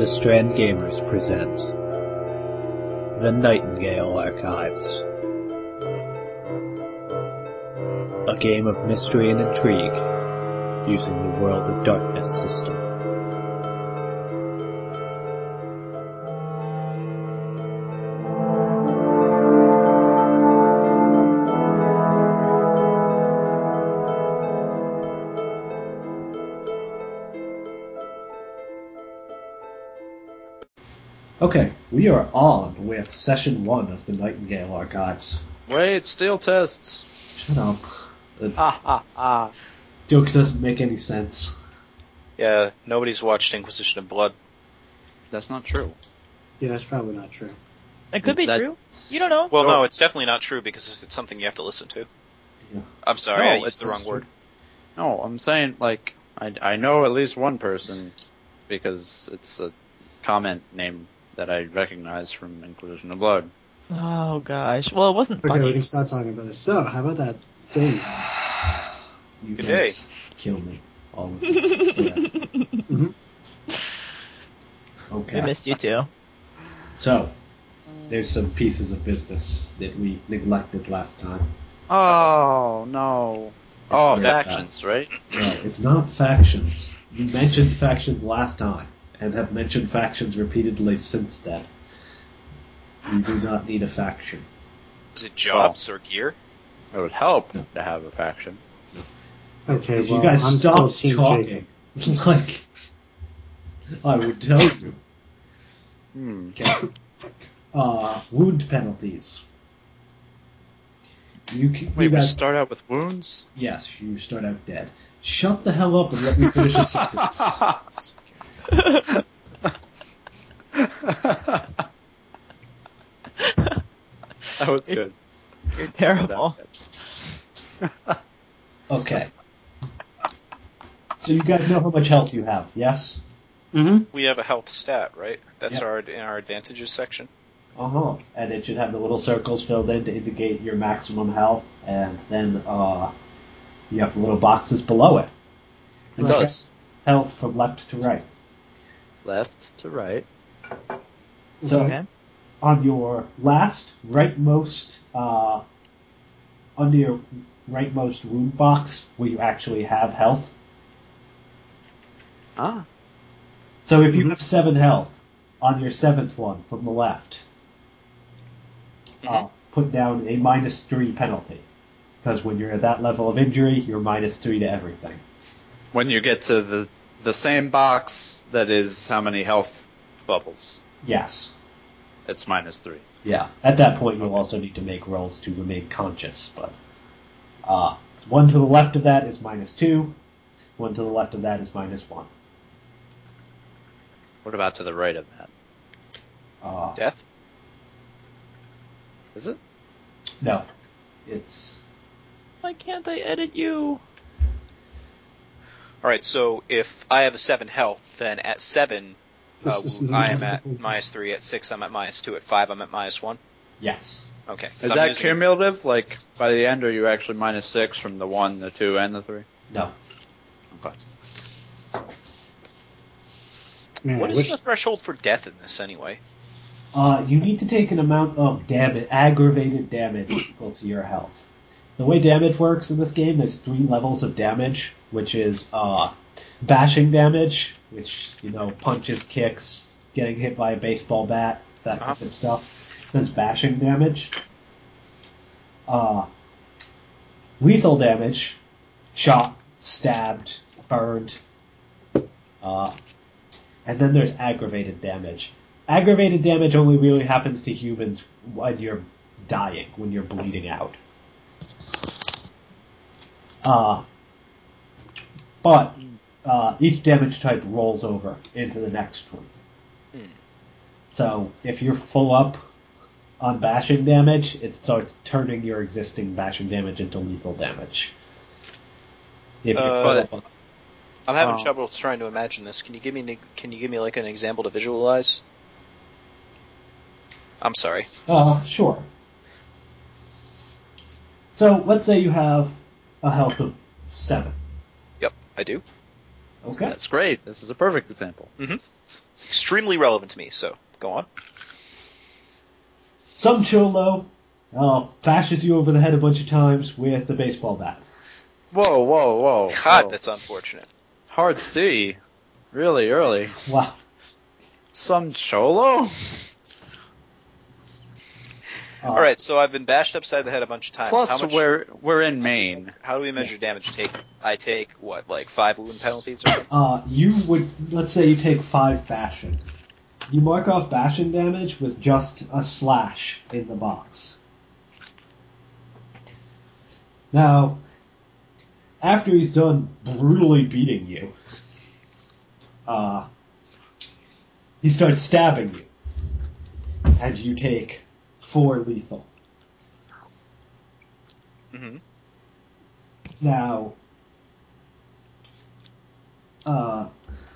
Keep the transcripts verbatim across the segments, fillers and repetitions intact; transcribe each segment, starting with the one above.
The Strand Gamers present The Nightingale Archives, a game of mystery and intrigue using the World of Darkness system. Okay, we are on with session one of the Nightingale Archives. Wait, steel tests. Shut up. The Ha ha ha. joke doesn't make any sense. Yeah, nobody's watched Inquisition of Blood. That's not true. Yeah, that's probably not true. It could be That- true. You don't know. Well, No. no, it's definitely not true because it's something you have to listen to. Yeah. I'm sorry, No, I used the it's- wrong word. No, I'm saying, like, I, I know at least one person because it's a comment name that I recognize from Inquisition of Blood. Oh gosh. Well, it wasn't Okay, we funny. can start talking about this. So, how about that thing? You Good guys day. kill me all the time. Yes. hmm We Okay, missed you too. so there's some pieces of business that we neglected last time. Oh, no. Oh, very factions, fast. right? No, it's not factions. You mentioned factions last time, and have mentioned factions repeatedly since then. We do not need a faction. Is it jobs or gear? It would help to have a faction. Okay, If well, you guys I'm stop still Team talking, Jacob. like, I would tell you. Hmm. Okay. Uh, wound penalties. You, can, Wait, you we guys, start out with wounds? yes, you start out dead. Shut the hell up and let me finish a sentence. That was good. You're terrible. Okay. So you guys know how much health you have, yes? Mm-hmm. We have a health stat, right? That's Yep. our in our advantages section. Uh-huh. And it should have the little circles filled in to indicate your maximum health, and then uh, you have the little boxes below it. It Look does. at health from left to right. Left to right. So Okay. on your last rightmost, uh, under your rightmost wound box, where you actually have health. Ah. So if you Mhm. have seven health, on your seventh one from the left, uh, put down a minus three penalty. Because when you're at that level of injury, you're minus three to everything. When you get to the the same box that is how many health bubbles, Yes. it's minus three. Yeah. At that point, you'll also need to make rolls to remain conscious. But uh, one to the left of that is minus two. One to the left of that is minus one. What about to the right of that? Uh, Death? Is it? no. It's... Why can't I edit you? Alright, so if I have a seven health, then at seven, uh, This is I am not- at minus three. At six, I'm at minus two. At five, I'm at minus one. Yes. Okay. 'cause Is I'm that using- cumulative? Like, by the end, are you actually minus six from the one, the two, and the three? No. Okay. Man, What I is wish- the threshold for death in this anyway? Uh, you need to take an amount of damage, aggravated damage equal to your health. The way damage works in this game, there's three levels of damage, which is uh, bashing damage, which, you know, punches, kicks, getting hit by a baseball bat, that kind Uh-huh. of stuff. There's bashing damage. Uh, lethal damage, shot, stabbed, burned. Uh, and then there's aggravated damage. Aggravated damage only really happens to humans when you're dying, when you're bleeding out. Uh, but uh, each damage type rolls over into the next one. Hmm. So if you're full up on bashing damage, it starts turning your existing bashing damage into lethal damage. If you're Uh, full up on I'm having Oh. trouble trying to imagine this. Can you give me an- can you give me like an example to visualize? I'm sorry. Uh, sure. So let's say you have a health of seven. Yep, I do. Okay. That's great. This is a perfect example. Extremely relevant to me, so go on. Some cholo uh, bashes you over the head a bunch of times with a baseball bat. Whoa, whoa, whoa. God, whoa. that's unfortunate. Hard C. Really early. Wow. Some cholo? Uh, All right, so I've been bashed upside the head a bunch of times. Plus, how much, we're, we're in Maine. How do we measure damage? Take I take what, like five wound penalties or something? Uh, you would, let's say you take five bashing. You mark off bashing damage with just a slash in the box. Now, after he's done brutally beating you, uh, he starts stabbing you, and you take four lethal. Mm-hmm. Now, uh,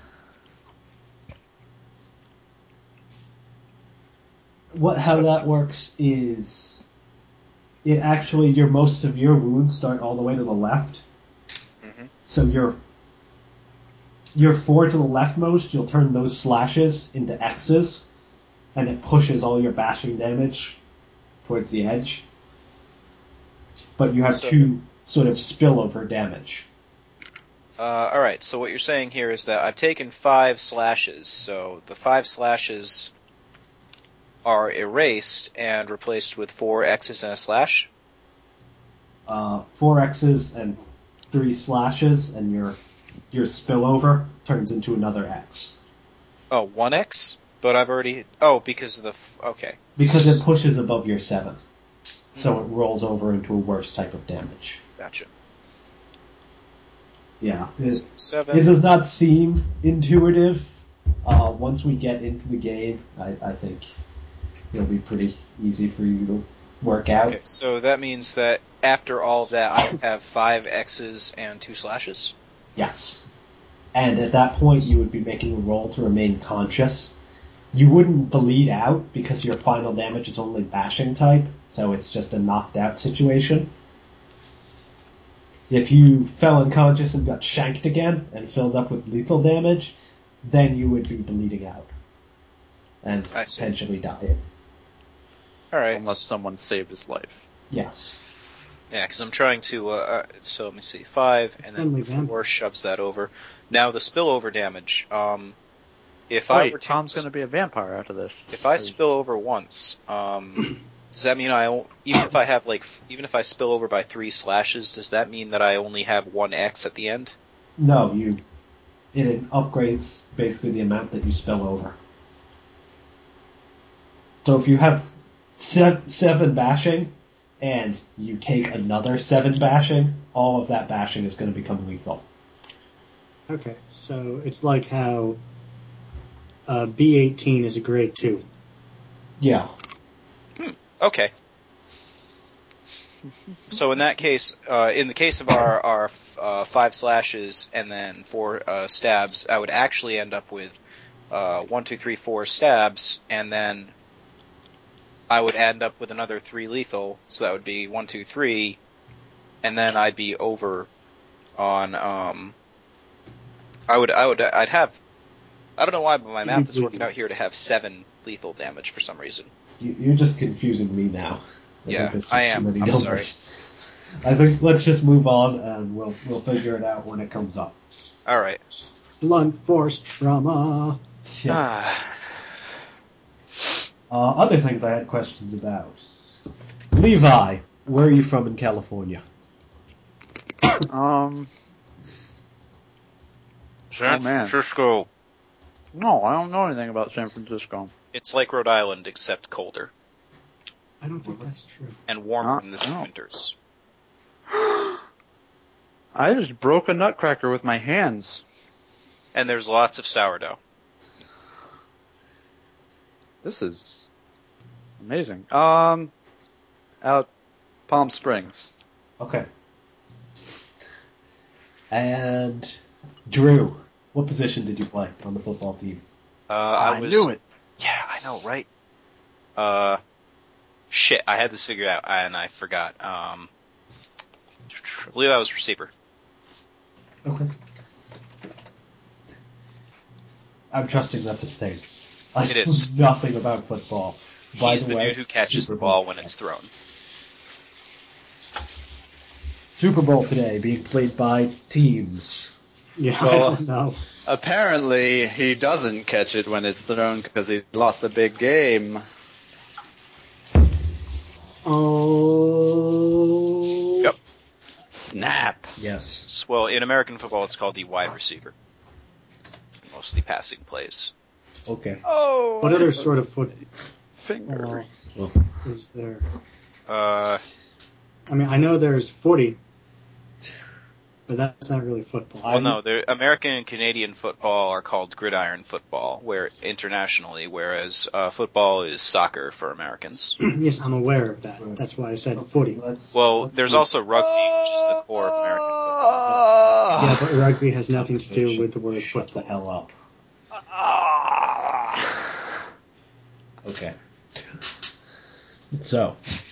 what how that works is it actually your most severe wounds start all the way to the left. Mm-hmm. So your your four to the leftmost, you'll turn those slashes into X's, and it pushes all your bashing damage towards the edge. But you have So- two sort of spillover damage. Uh, all right, so what you're saying here is that I've taken five slashes, so the five slashes are erased and replaced with four X's and a slash? Uh, four X's and three slashes, and your your spillover turns into another X. Oh, one X? But I've already... Oh, because of the... F- okay. Because it pushes above your seven. So it rolls over into a worse type of damage. Gotcha. Yeah. It, Seven. it does not seem intuitive. Uh, once we get into the game, I, I think it'll be pretty easy for you to work out. Okay, so that means that after all of that, I have five X's and two slashes? Yes. And at that point, you would be making a roll to remain conscious. You wouldn't bleed out because your final damage is only bashing type, so it's just a knocked out situation. If you fell unconscious and got shanked again and filled up with lethal damage, then you would be bleeding out and I see. potentially dying. All right. Unless someone saved his life. Yes. Yeah, because I'm trying to... Uh, uh, so let me see. Five, and then Friendly four vampire. shoves that over. Now, the spillover damage. Um, if I Wait, were to... Tom's going to be a vampire after this. If I spill over once, um, does that mean I o- even if I have like f- even if I spill over by three slashes, does that mean that I only have one X at the end? No, you. It upgrades basically the amount that you spill over. So if you have se- seven bashing and you take another seven bashing, all of that bashing is going to become lethal. Okay, so it's like how uh, B eighteen is a grade two. Yeah. Okay. So in that case, uh, in the case of our our f- uh, five slashes and then four uh, stabs, I would actually end up with uh, one, two, three, four stabs, and then I would end up with another three lethal. So that would be one, two, three, and then I'd be over on. Um, I would, I would, I'd have. I don't know why, but my math is working out here to have seven lethal damage for some reason. You, you're just confusing me now. I Yeah, think there's just I am. too many I'm numbers. I think let's just move on and we'll we'll figure it out when it comes up. All right. Blunt force trauma. Yes. Ah. Uh, other things I had questions about. Levi, where are you from in California? Um, San Oh, man. Francisco. no, I don't know anything about San Francisco. It's like Rhode Island, except colder I don't think that's true. and warmer Ah, in the no. winters. I just broke a nutcracker with my hands. And there's lots of sourdough. This is amazing. Um, out Palm Springs. Okay. And Drew, what position did you play on the football team? Uh, I, I was, knew it. Yeah, I know, right? Uh, shit, I had this figured out and I forgot. Um, I believe I was receiver. Okay. I'm trusting that's a thing. I It know is. nothing about football. By He's the the way, dude who catches Super the ball Bowl when it's today. thrown. Super Bowl today being played by teams. Yeah, I Well, don't know. Apparently, he doesn't catch it when it's thrown because he lost a big game. Oh. Yep. Snap. Yes. Well, in American football, it's called the wide receiver. Mostly passing plays. Okay. Oh. What other sort of football Finger. Well, is there? Uh, I mean, I know there's footy, but that's not really football. well, no, the American and Canadian football are called gridiron football, where internationally, whereas uh, football is soccer for Americans. Yes, I'm aware of that. That's why I said footy. let's, Well, let's there's move. also rugby, which is the core of American football. Yeah, but rugby has nothing to do with the word Shut football. the hell up. Okay. So,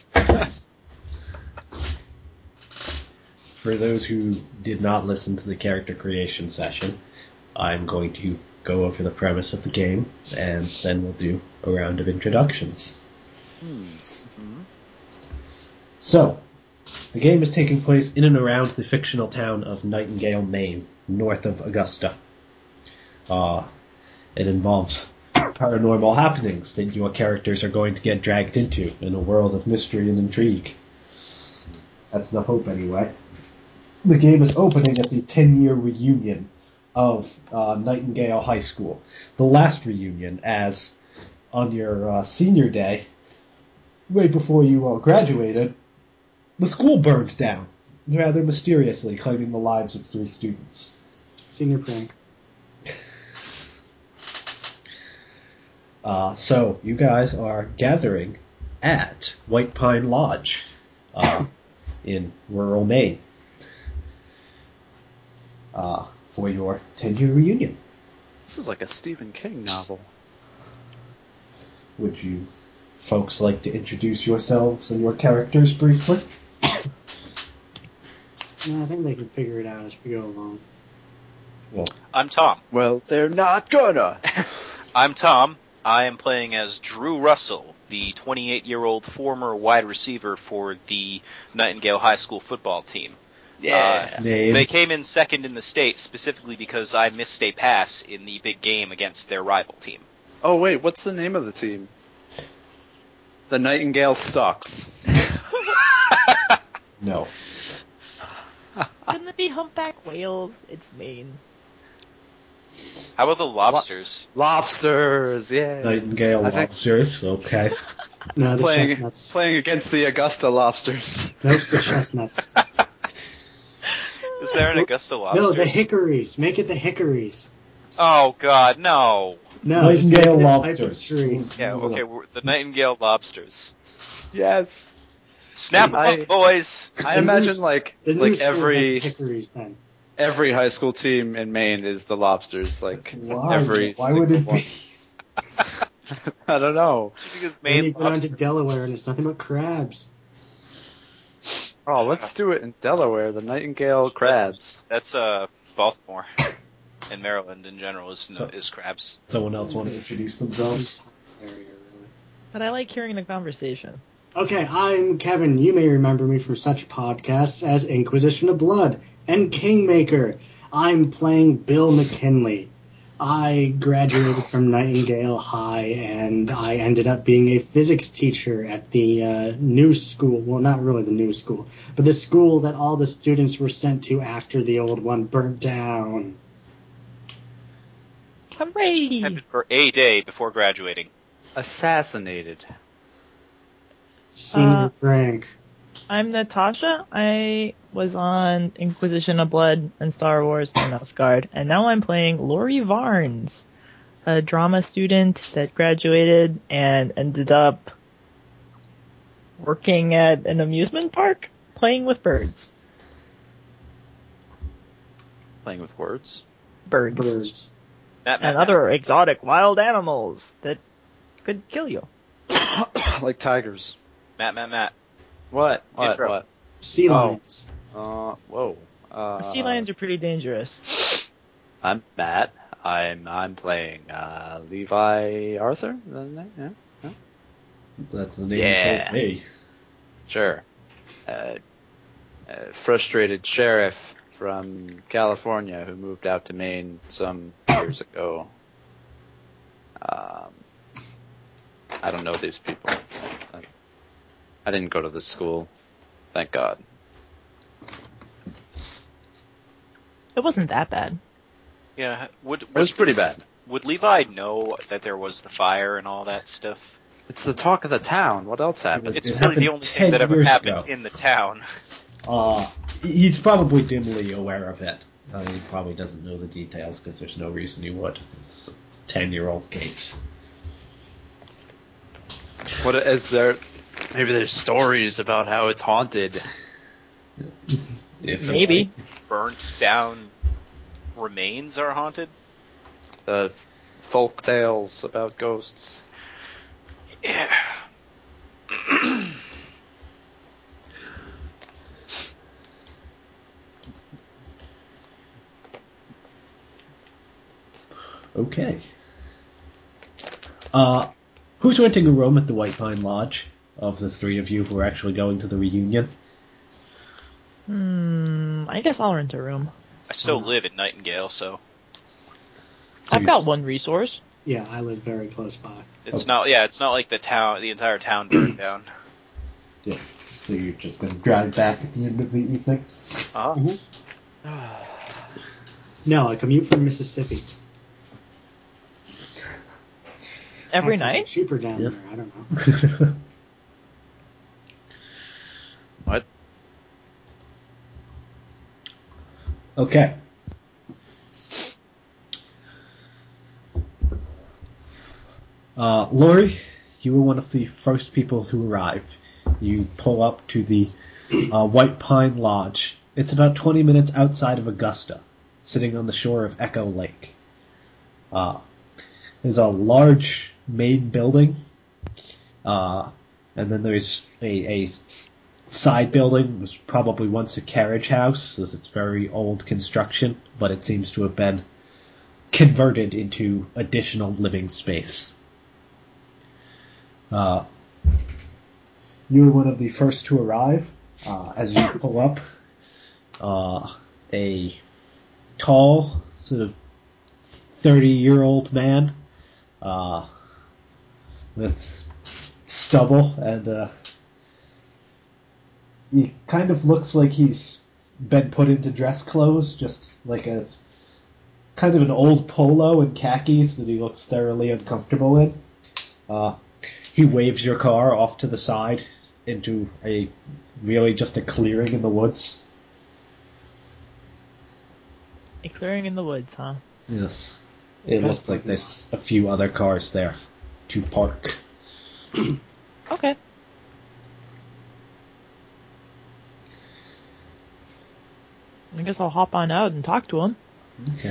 for those who did not listen to the character creation session, I'm going to go over the premise of the game, and then we'll do a round of introductions. Mm-hmm. So, the game is taking place in and around the fictional town of Nightingale, Maine, north of Augusta. Uh, it involves paranormal happenings that your characters are going to get dragged into in a world of mystery and intrigue. That's the hope, anyway. The game is opening at the ten-year reunion of uh, Nightingale High School. The last reunion, as on your uh, senior day, right before you all graduated, the school burned down, rather mysteriously, claiming the lives of three students. Senior prank. Uh, so, you guys are gathering at White Pine Lodge uh, in rural Maine uh, for your ten-year reunion. This is like a Stephen King novel. Would you folks like to introduce yourselves and your characters briefly? No, I think they can figure it out as we go along. Well, I'm Tom. Well, they're not gonna. I'm Tom. I am playing as Drew Russell, the twenty-eight-year-old former wide receiver for the Nightingale High School football team. Yeah. Uh, name. They came in second in the state specifically because I missed a pass in the big game against their rival team. Oh, wait, what's the name of the team? The Nightingale Sucks. No. Couldn't it be humpback whales? It's Maine. How about the Lobsters? Lobsters, yeah. Nightingale I think- Lobsters, okay. No, the Playing, chestnuts. playing against the Augusta Lobsters. Nope, the chestnuts. Is there an Augusta Lobsters? No, the hickories. Make it the hickories. Oh, God, no. No, just make it Nightingale a type of Lobsters. tree. Yeah, okay, we're the Nightingale Lobsters. Yes. Snap 'em I- up, boys! I The imagine news- like The new like school has every hickories then. every high school team in Maine is the Lobsters. Like Why? every Why would single it be? one. I don't know. Because Then you Maine go down to lobster. Delaware and it's nothing but crabs. Oh, let's do it in Delaware. The Nightingale Crabs. That's uh Baltimore and Maryland in general is is crabs. Someone else want to introduce themselves? Area, really. But I like hearing the conversation. Okay, I'm Kevin. You may remember me from such podcasts as Inquisition of Blood and Kingmaker. I'm playing Bill McKinley. I graduated from Nightingale High, and I ended up being a physics teacher at the uh, new school. Well, not really the new school, but the school that all the students were sent to after the old one burnt down. Hooray! Attended for a day before graduating. Assassinated. Senior Uh, Frank. I'm Natasha. I was on Inquisition of Blood and Star Wars and Asgard, and now I'm playing Lori Varnes, a drama student that graduated and ended up working at an amusement park, playing with birds. Playing with words. Birds. Birds. Matt, Matt, And other exotic wild animals that could kill you. Like tigers. Matt, Matt, Matt. What? What? Intro. What? Sea Oh. lions. Uh, whoa. Uh, Sea lions are pretty dangerous. I'm Matt. I'm I'm playing uh, Levi Arthur. Is that his name? Yeah. yeah. That's the name Yeah. you told me. Sure. Uh, a frustrated sheriff from California who moved out to Maine some years ago. Um, I don't know these people. I, I didn't go to this school. Thank God. It wasn't that bad. Yeah. Would It was would, pretty bad. would Levi know that there was the fire and all that stuff? It's the talk of the town. What else happened? It's It really the happens only ten thing that ever years happened ago. in the town. Uh, he's probably dimly aware of it. Uh, he probably doesn't know the details because there's no reason he would. It's a ten-year-old case. What is there? Maybe there's stories about how it's haunted. If Maybe. Burnt down remains are haunted. The folk tales about ghosts. Yeah. Okay. Uh, who's renting a room at the White Pine Lodge of the three of you who are actually going to the reunion? Hmm, I guess I'll rent a room. I still live in Nightingale, so So I've you- got one resource. Yeah, I live very close by. it's Okay. not. Yeah, it's not like the town, the entire town burned down. Yeah. So you're just going to drive back at the end of the evening? Uh-huh. No, I commute from Mississippi. Every Taxes are night? cheaper down Yeah. there. I don't know. What? Okay. Uh, Lori, you were one of the first people to arrive. You pull up to the uh, White Pine Lodge. It's about twenty minutes outside of Augusta, sitting on the shore of Echo Lake. Uh, there's a large main building, uh, and then there's a, a side building. It was probably once a carriage house, as it's very old construction, but it seems to have been converted into additional living space. Uh, you were one of the first to arrive. Uh, as you pull up, uh, a tall, sort of thirty-year-old man uh, with stubble, and uh, he kind of looks like he's been put into dress clothes, just like a kind of an old polo and khakis that he looks thoroughly uncomfortable in. Uh, he waves your car off to the side into a really just a clearing in the woods. A clearing in the woods, huh? Yes. It Best looks like parking there's a few other cars there to park. Okay. I guess I'll hop on out and talk to him. Okay.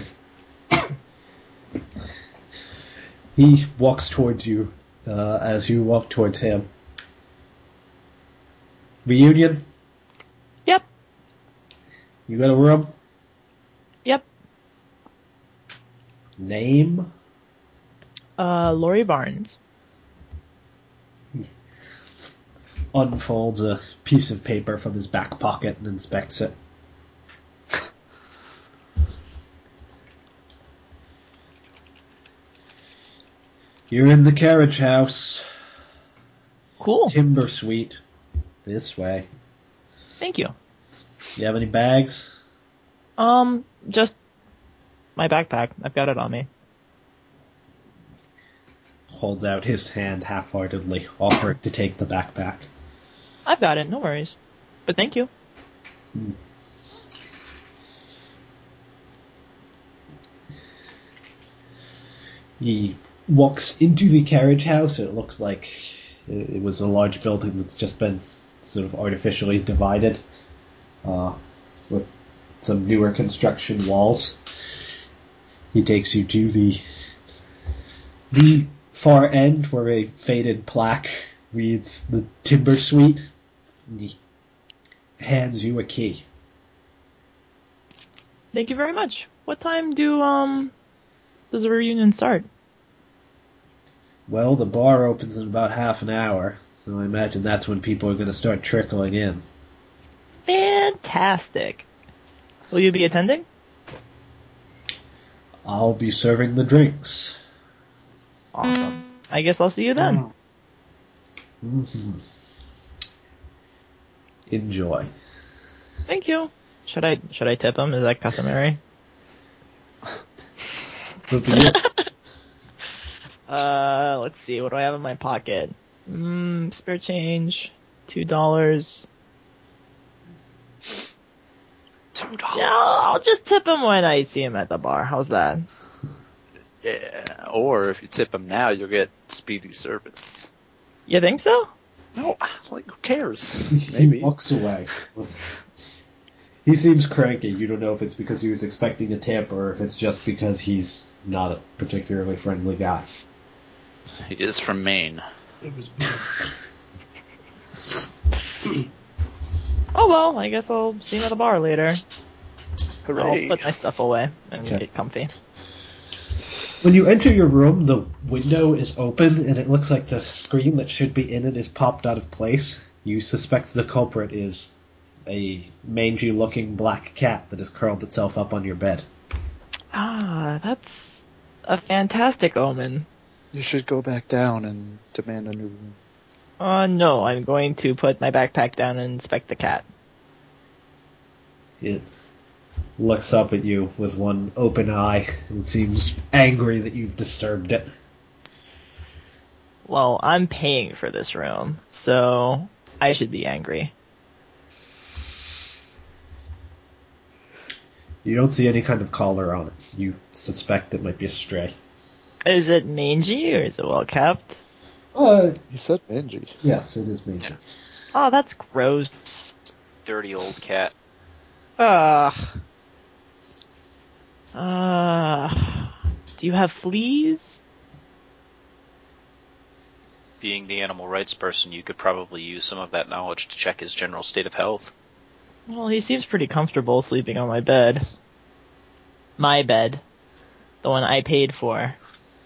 He walks towards you uh, as you walk towards him. Reunion? Yep. You got a room? Yep. Name? Uh, Lori Barnes. Unfolds a piece of paper from his back pocket and inspects it. You're in the carriage house. Cool. Timber Suite. This way. Thank you. You have any bags? Um, just my backpack. I've got it on me. Holds out his hand half-heartedly, offering to take the backpack. I've got it. No worries. But thank you. He walks into the carriage house. It looks like it was a large building that's just been sort of artificially divided uh, with some newer construction walls. He takes you to the the far end where a faded plaque reads the Timber Suite. And he hands you a key. Thank you very much. What time do um does the reunion start? Well, the bar opens in about half an hour, so I imagine that's when people are going to start trickling in. Fantastic. Will you be attending? I'll be serving the drinks. Awesome. I guess I'll see you then. Mm-hmm. Enjoy. Thank you. Should I should I tip him? Is that customary? uh, let's see. What do I have in my pocket? Mm, spare change, two dollars. Two dollars. Yeah, I'll just tip him when I see him at the bar. How's that? Yeah, or if you tip him now, you'll get speedy service. You think so? No, like, who cares? He walks away. He seems cranky. You don't know if it's because he was expecting a tip or if it's just because he's not a particularly friendly guy. He is from Maine. It was both. Oh well, I guess I'll see him at the bar later. Hooray. I'll put my stuff away and Okay. get comfy. When you enter your room, the window is open and it looks like the screen that should be in it is popped out of place. You suspect the culprit is a mangy-looking black cat that has curled itself up on your bed. Ah, that's a fantastic omen. You should go back down and demand a new room. Uh, no, I'm going to put my backpack down and inspect the cat. It looks up at you with one open eye and seems angry that you've disturbed it. Well, I'm paying for this room, so I should be angry. You don't see any kind of collar on it. You suspect it might be a stray. Is it mangy or is it well kept? Uh, You said mangy. yes, it is mangy. Yeah. Oh, that's gross. Dirty old cat. Ugh. Uh, do you have fleas? Being the animal rights person, you could probably use some of that knowledge to check his general state of health. Well, he seems pretty comfortable sleeping on my bed. My bed. The one I paid for.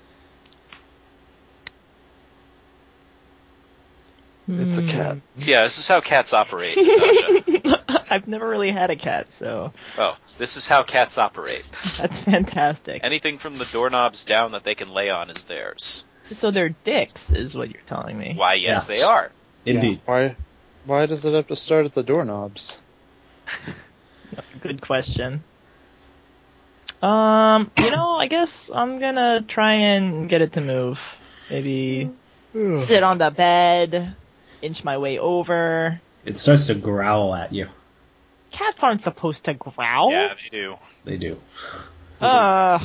It's a cat. Yeah, this is how cats operate, Natasha. I've never really had a cat, so Oh, this is how cats operate. that's fantastic. Anything from the doorknobs down that they can lay on is theirs. So they're dicks, is what you're telling me. Why, yes, Yes. they are. Indeed. Why? Why does it have to start at the doorknobs? Good question. Um, you know, I guess I'm gonna try and get it to move. Maybe sit on the bed, inch my way over. It starts to growl at you. Cats aren't supposed to growl. Yeah, they do. They do. Uh,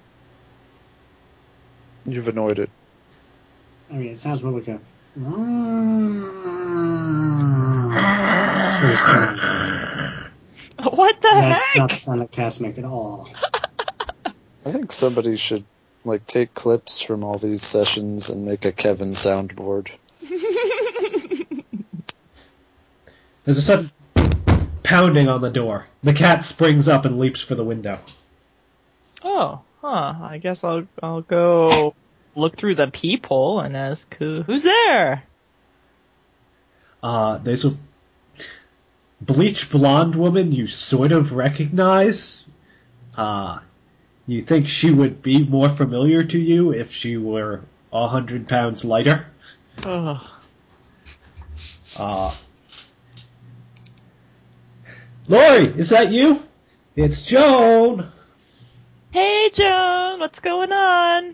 You've annoyed it. I mean, it sounds more like a sort of sound. what the That's heck? not the sound that cats make at all. I think somebody should like take clips from all these sessions and make a Kevin soundboard. There's a sudden pounding on the door. The cat springs up and leaps for the window. Oh, huh. I guess I'll I'll go look through the peephole and ask who who's there. Uh, there's a bleach blonde woman you sort of recognize. Uh, you think she would be more familiar to you if she were a hundred pounds lighter. Oh, Uh, Lori, is that you? It's Joan. hey Joan, what's going on?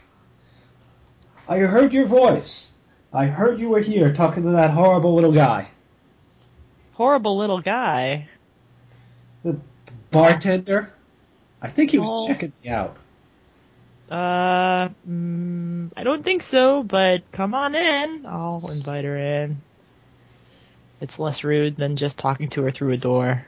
I heard your voice. I heard you were here talking to that horrible little guy. Horrible little guy. The bartender. I think he was Oh. checking me out. Uh, mm, I don't think so, but come on in. I'll invite her in. It's less rude than just talking to her through a door.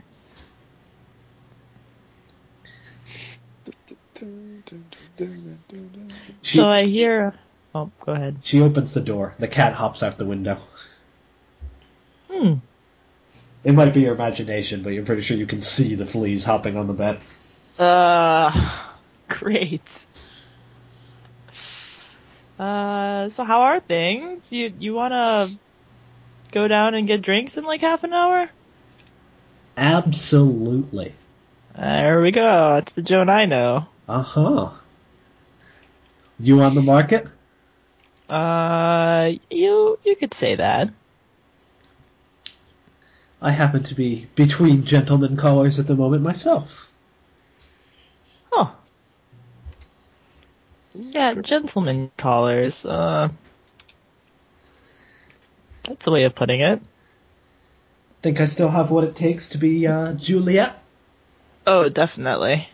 She, So I hear. Oh, go ahead. she opens the door. The cat hops out the window. Hmm. It might be your imagination, but you're pretty sure you can see the fleas hopping on the bed. Uh, great. Uh, so how are things? You you wanna go down and get drinks in like half an hour? Absolutely. There we go. It's the Joan I know. Uh-huh. You on the market? Uh, you you could say that. I happen to be between gentlemen callers at the moment myself. Oh. Yeah, gentlemen callers. Uh, that's a way of putting it. Think I still have what it takes to be uh, Juliet? Oh, definitely.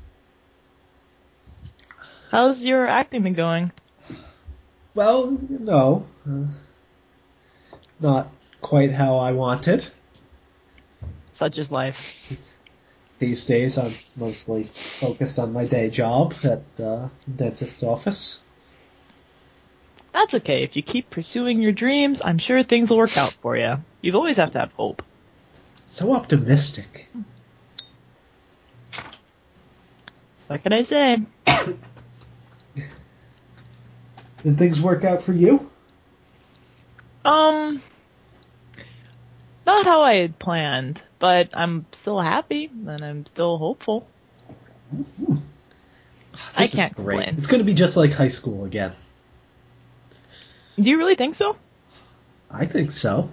How's your acting been going? Well, no. Uh, not quite how I wanted. Such is life. These days I'm mostly focused on my day job at the dentist's office. That's okay. If you keep pursuing your dreams, I'm sure things will work out for you. You always have to have hope. So optimistic. What can I say? Did things work out for you? Um, not how I had planned, but I'm still happy and I'm still hopeful. Mm-hmm. I This can't is great. complain. It's going to be just like high school again. Do you really think so? I think so.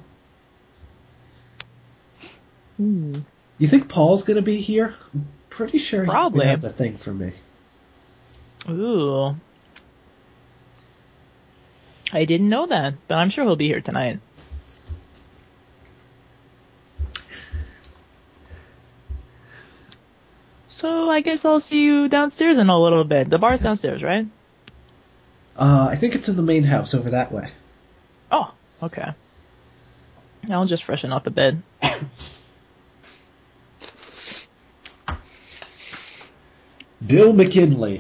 Hmm. You think Paul's going to be here? I'm pretty sure Probably. he has a thing for me. Ooh. I didn't know that, but I'm sure he'll be here tonight. So I guess I'll see you downstairs in a little bit. The bar's downstairs, right? Uh, I think it's in the main house over that way. Oh, okay. I'll just freshen up a bit. Bill McKinley.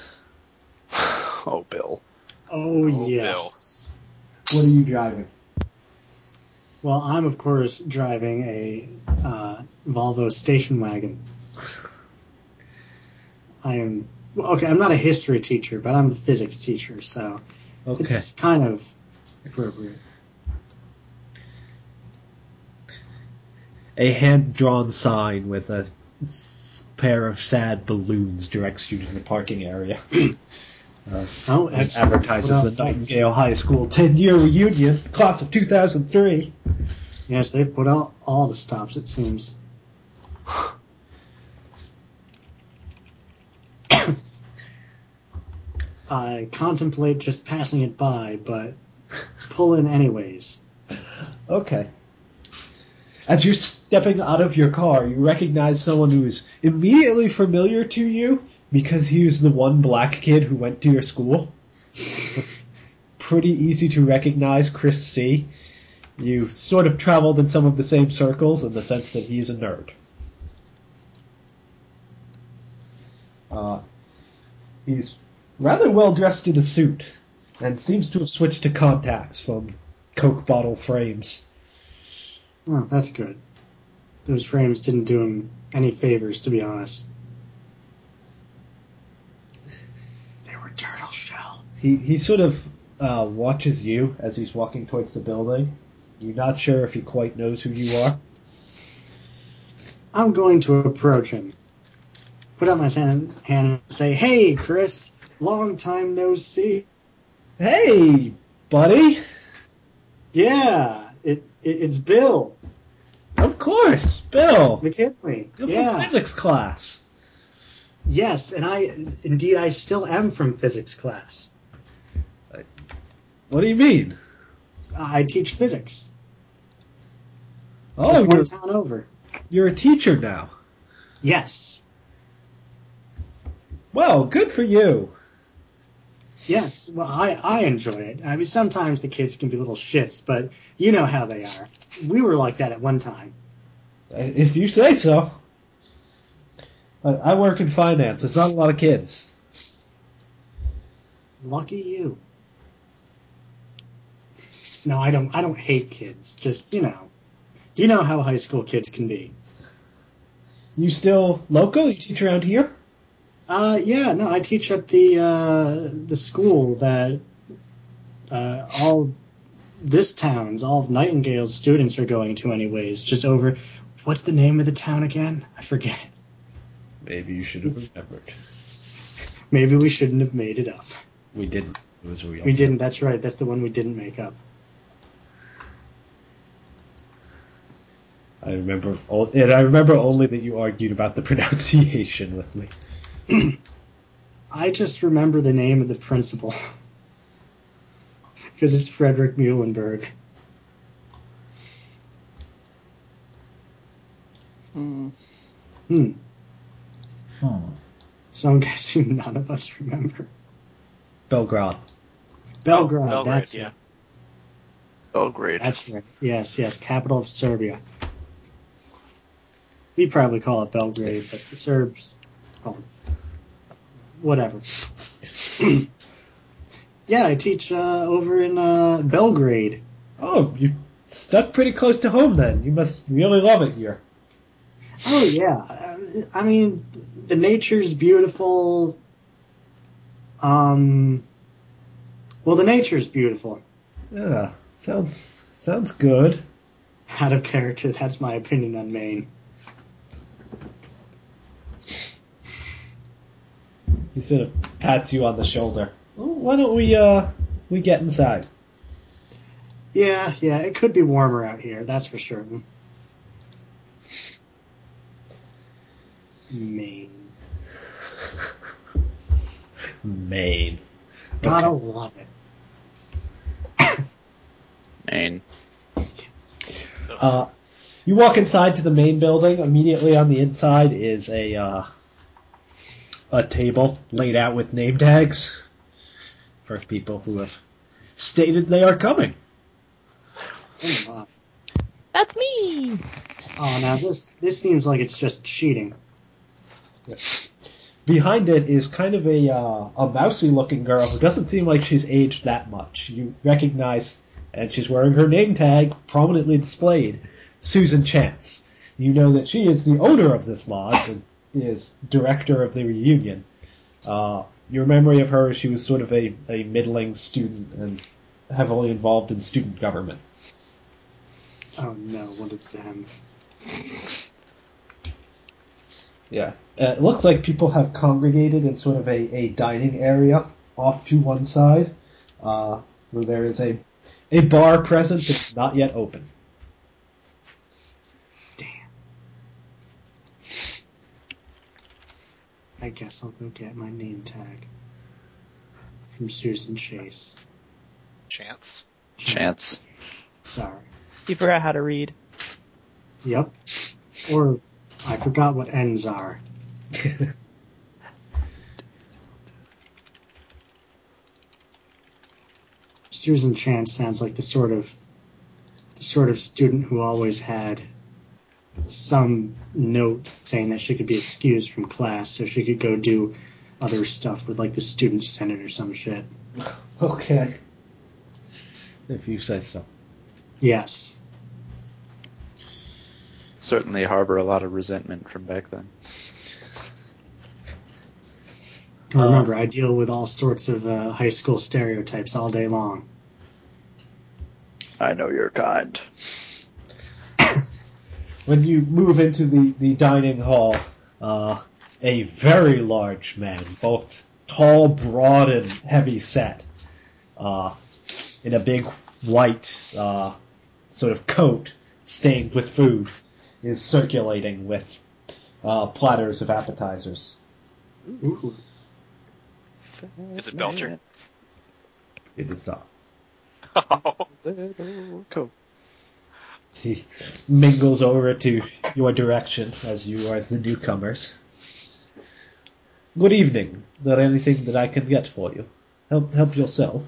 Oh, Bill. Oh, Oh, yes. What are you driving? Well, I'm, of course, driving a uh, Volvo station wagon. I am... well, okay, I'm not a history teacher, but I'm the physics teacher, so Okay. it's kind of appropriate. A hand-drawn sign with a pair of sad balloons directs you to the parking area. Uh, Oh, it excellent. advertises What the else? Nightingale High School ten-year reunion, class of two thousand three. Yes, they've put out all the stops, it seems. I contemplate just passing it by, but pull in anyways. Okay. As you're stepping out of your car, you recognize someone who is immediately familiar to you because he was the one black kid who went to your school. It's pretty easy to recognize Chris C. You sort of traveled in some of the same circles in the sense that he's a nerd. Uh, he's rather well dressed in a suit and seems to have switched to contacts from Coke bottle frames. Oh, that's good. Those frames didn't do him any favors, to be honest. They were turtle shell. He he sort of uh, watches you as he's walking towards the building. You're not sure if he quite knows who you are. I'm going to approach him. Put out my hand and say, "Hey, Chris, long time no see." Hey, buddy! Yeah, it, it it's Bill Of course, Bill! McKinley. You're Yeah. from physics class. Yes, and I, indeed, I still am from physics class. What do you mean? I teach physics. Oh, Just one you're, town over. you're a teacher now. Yes. Well, good for you. Yes, well, I, I enjoy it. I mean, sometimes the kids can be little shits, but you know how they are. We were like that at one time. If you say so. But I work in finance. There's not a lot of kids. Lucky you. No, I don't. I don't hate kids. Just you know, you know how high school kids can be. You still local? You teach around here? Uh, yeah, no, I teach at the uh, the school that uh, all this town's, all of Nightingale's students are going to anyways, just over, what's the name of the town again? I forget. Maybe you should have remembered. Maybe we shouldn't have made it up. We didn't. It was a real. We didn't, that's right, that's the one we didn't make up. I remember, and I remember only that you argued about the pronunciation with me. I just remember the name of the principal. Because it's Frederick Muhlenberg. Hmm. Hmm. Hmm. So I'm guessing none of us remember. Belgrade. Belgrade, Belgrade, that's yeah. it. Belgrade. That's right. Yes, yes, capital of Serbia. We probably call it Belgrade, but the Serbs call it whatever. Yeah, I teach uh, over in uh, Belgrade. Oh, you stuck pretty close to home then. You must really love it here. Oh yeah, I mean the nature's beautiful. Um, well, the nature's beautiful. Yeah, sounds sounds good. Out of character, that's my opinion on Maine. He sort of pats you on the shoulder. Well, why don't we uh we get inside? Yeah, yeah, it could be warmer out here, that's for certain. Maine. Maine. Gotta Okay. love it. Maine. Uh, you walk inside to the main building. Immediately on the inside is a uh, a table laid out with name tags for people who have stated they are coming. Oh, my. That's me! Oh, now this this seems like it's just cheating. Behind it is kind of a uh, a mousy-looking girl who doesn't seem like she's aged that much. You recognize, and she's wearing her name tag prominently displayed, Susan Chance. You know that she is the owner of this lodge and is director of the reunion. Uh, your memory of her is she was sort of a, a middling student and heavily involved in student government. Oh no, what of them? Yeah. Uh, it looks like people have congregated in sort of a, a dining area off to one side, uh, where there is a, a bar present that's not yet open. Damn. I guess I'll go get my name tag from Susan Chase. Chance. Chance. Sorry. You forgot how to read. Yep. Or I forgot what N's are. Susan Chance sounds like the sort of the sort of student who always had some note saying that she could be excused from class so she could go do other stuff with like the student senate or some shit. Okay. If you say so. Yes. Certainly harbor a lot of resentment from back then. Remember, I deal with all sorts of uh, high school stereotypes all day long. I know your kind. When you move into the, the dining hall, uh, a very large man, both tall, broad, and heavy set, uh, in a big white uh, sort of coat stained with food, is circulating with uh, platters of appetizers. Ooh. Is it Belcher? It is not. Oh. Little coat. He mingles over to your direction as you are the newcomers. Good evening. Is there anything that I can get for you? Help help yourself.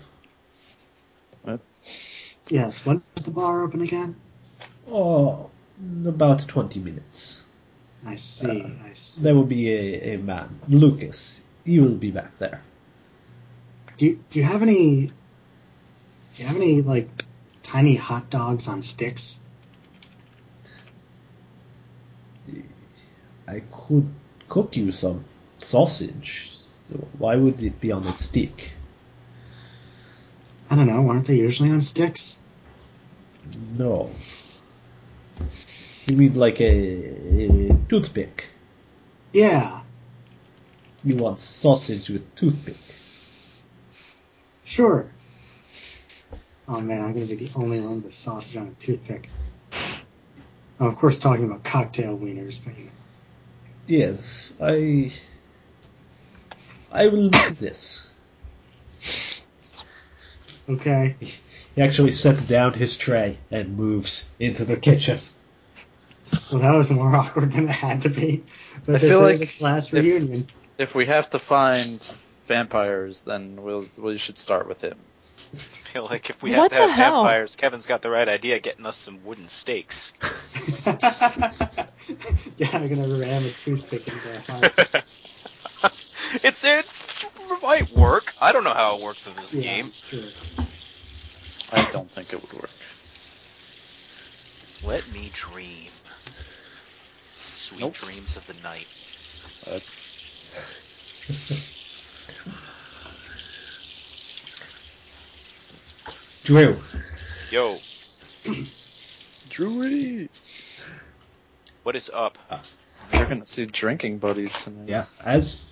Yes, when is the bar open again? Oh, about twenty minutes. I see, I see. There will be a, a man, Lucas. He will be back there. Do you, do you have any, do you have any, like, tiny hot dogs on sticks? I could cook you some sausage. So why would it be on a stick? I don't know, aren't they usually on sticks? No. You mean like a, a toothpick? Yeah, You want sausage with toothpick? sure. Oh man, I'm gonna be the only one with a sausage on a toothpick. I'm of course talking about cocktail wieners, but you know. Yes, I... I will make this. Okay. He actually sets down his tray and moves into the kitchen. Well, that was more awkward than it had to be. But I this feel is like a class if- reunion. If we have to find vampires, then we'll we should start with him. I feel like if we What have to the have hell? vampires, Kevin's got the right idea, getting us some wooden stakes. Yeah, I'm gonna ram a toothpick into their heart. it's it's it might work. I don't know how it works in this Yeah, game. sure. I don't think it would work. Let me dream. Sweet Nope. dreams of the night. Uh, Drew. Yo, Drewy! what is up? You're gonna see drinking buddies tonight. Yeah, as...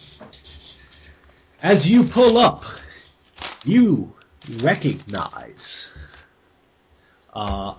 As you pull up, you recognize... Uh...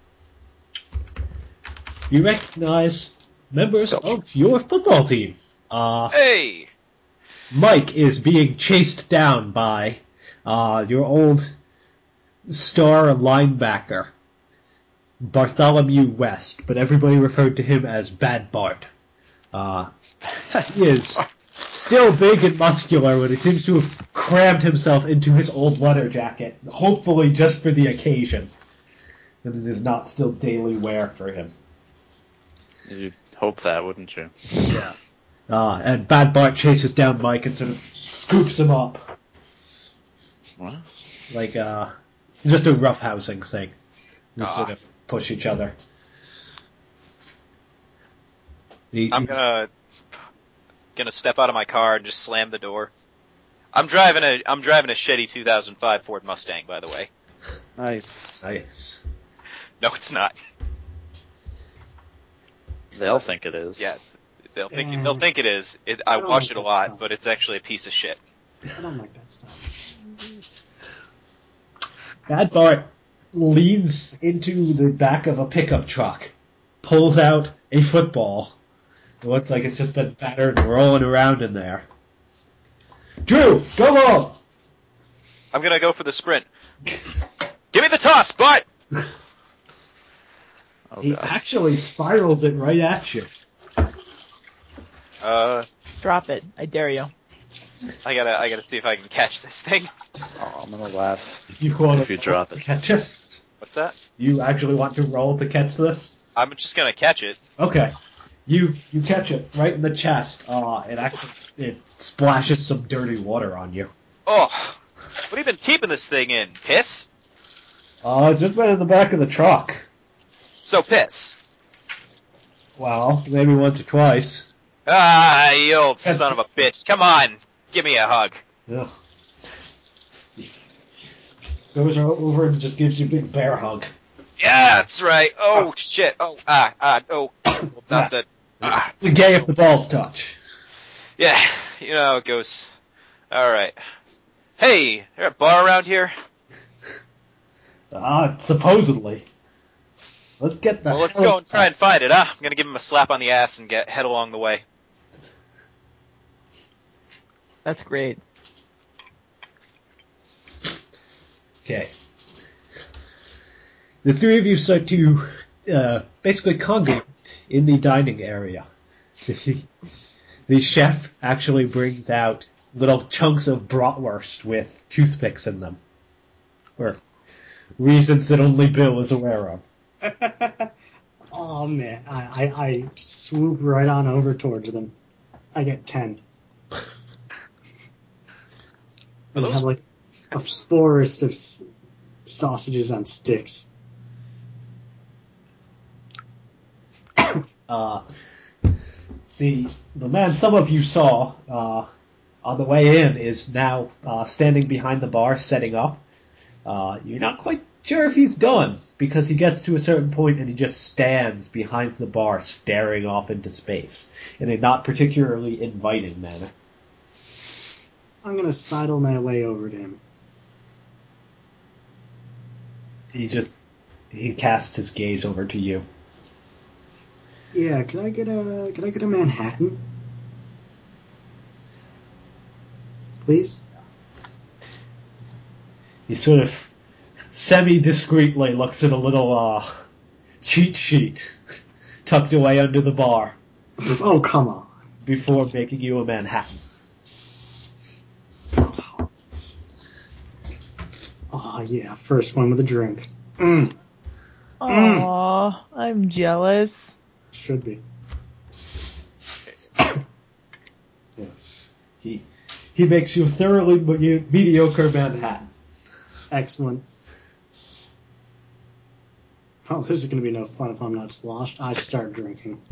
You recognize members of your football team. Uh... Hey! Mike is being chased down by uh, your old star linebacker, Bartholomew West, but everybody referred to him as Bad Bart. Uh, he is still big and muscular, but he seems to have crammed himself into his old leather jacket, hopefully just for the occasion, and it is not still daily wear for him. You'd hope that, wouldn't you? Yeah. Uh, and Bad Bart chases down Mike and sort of scoops him up. What? Like, uh, just a roughhousing thing. They Ah. sort of push each other. He- I'm gonna gonna step out of my car and just slam the door. I'm driving a I'm driving a shitty two thousand five Ford Mustang, by the way. Nice. Nice. No, it's not. They'll think it is. Yeah, it's, they'll think Yeah. they'll think it is. It, I I don't watch like it a that lot, stuff. but it's actually a piece of shit. I don't like that stuff. Bad Bart leans into the back of a pickup truck, pulls out a football. It looks like it's just been battered and rolling around in there. Drew, go on! I'm gonna go for the sprint. Give me the toss, but Oh, He God. actually spirals it right at you. uh, Drop it. I dare you. I gotta I gotta see if I can catch this thing. Oh, I'm gonna laugh. You want If you to drop it. catch it? What's that? You actually want to roll to catch this? I'm just gonna catch it. Okay. You you catch it right in the chest. Uh, it actually it splashes some dirty water on you. Oh, what have you been keeping this thing in? Piss? Uh, it's just been in the back of the truck. So piss. Well, maybe once or twice. Ah, you old son of a bitch. Come on, give me a hug. Ugh. Goes over and just gives you a big bear hug. Yeah, that's right. Oh shit. Oh ah ah oh. Not that. Ah. The gay if the balls touch. Yeah, you know how it goes. All right. Hey, is there a bar around here? Ah, supposedly. Let's get the Well, let's hell go and try and find it, huh? I'm gonna give him a slap on the ass and get head along the way. That's great. Okay. The three of you start to uh, basically congregate in the dining area. The chef actually brings out little chunks of bratwurst with toothpicks in them. For reasons that only Bill is aware of. Oh man, I, I, I swoop right on over towards them. I get ten. I just have like a forest of s- sausages on sticks. Uh, the the man some of you saw uh, on the way in is now uh, standing behind the bar setting up. Uh, you're not quite sure if he's done, because he gets to a certain point and he just stands behind the bar staring off into space in a not particularly inviting manner. I'm gonna sidle my way over to him. He just, he casts his gaze over to you. Yeah, could I get a could I get a Manhattan? Please? He sort of semi-discreetly looks at a little uh, cheat sheet tucked away under the bar Oh, come on. before making you a Manhattan. Oh, yeah, first one with a drink. Mm, Aww, I'm jealous. should be. Yes. He he makes you a thoroughly me- mediocre Manhattan. Excellent. Oh, this is going to be no fun if I'm not sloshed. I start drinking.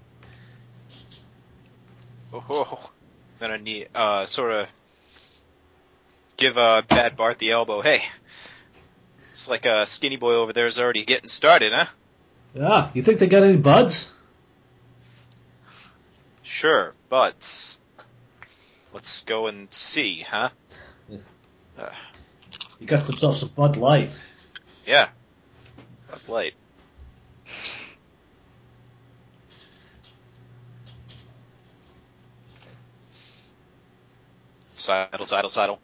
Oh, gonna need uh sort of give uh, Bad Bart the elbow. Hey, it's like a skinny boy over there is already getting started, huh? Yeah, you think they got any buds? Sure, but let's go and see, huh? Uh, You got themselves some Bud Light. yeah, Bud Light. Sidle, sidle, sidle.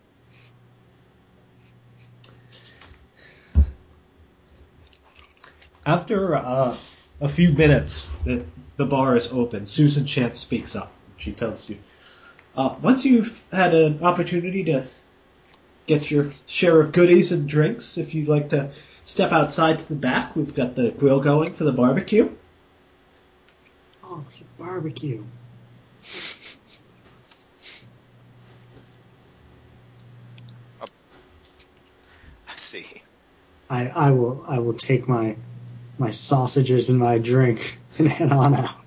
After uh, a few minutes that the bar is open, Susan Chance speaks up. She tells you, uh, once you've had an opportunity to get your share of goodies and drinks, if you'd like to step outside to the back, we've got the grill going for the barbecue. Oh, there's a barbecue. I see. I, I will I will take my my sausages and my drink and head on out.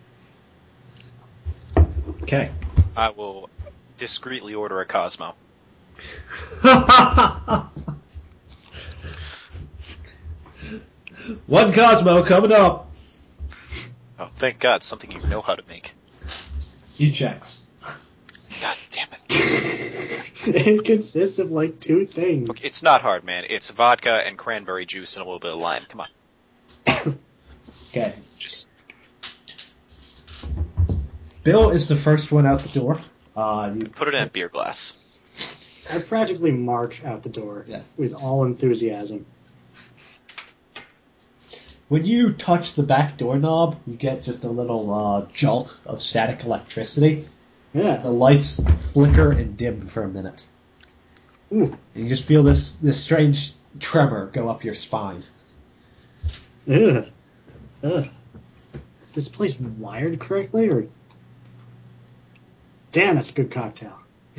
Okay. I will discreetly order a Cosmo. One Cosmo coming up. Oh, thank God, something you know how to make. He checks. God damn it. It consists of like two things. Look, it's not hard, man. It's vodka and cranberry juice and a little bit of lime. Come on. Okay. Just Bill is the first one out the door. Uh, you put it in a beer glass. I practically march out the door Yeah. with all enthusiasm. When you touch the back doorknob, you get just a little uh, jolt of static electricity. The Yeah. lights flicker and dim for a minute. Ooh. And you just feel this, this strange tremor go up your spine. Ugh. Ugh. Is this place wired correctly, or? Damn, that's a good cocktail.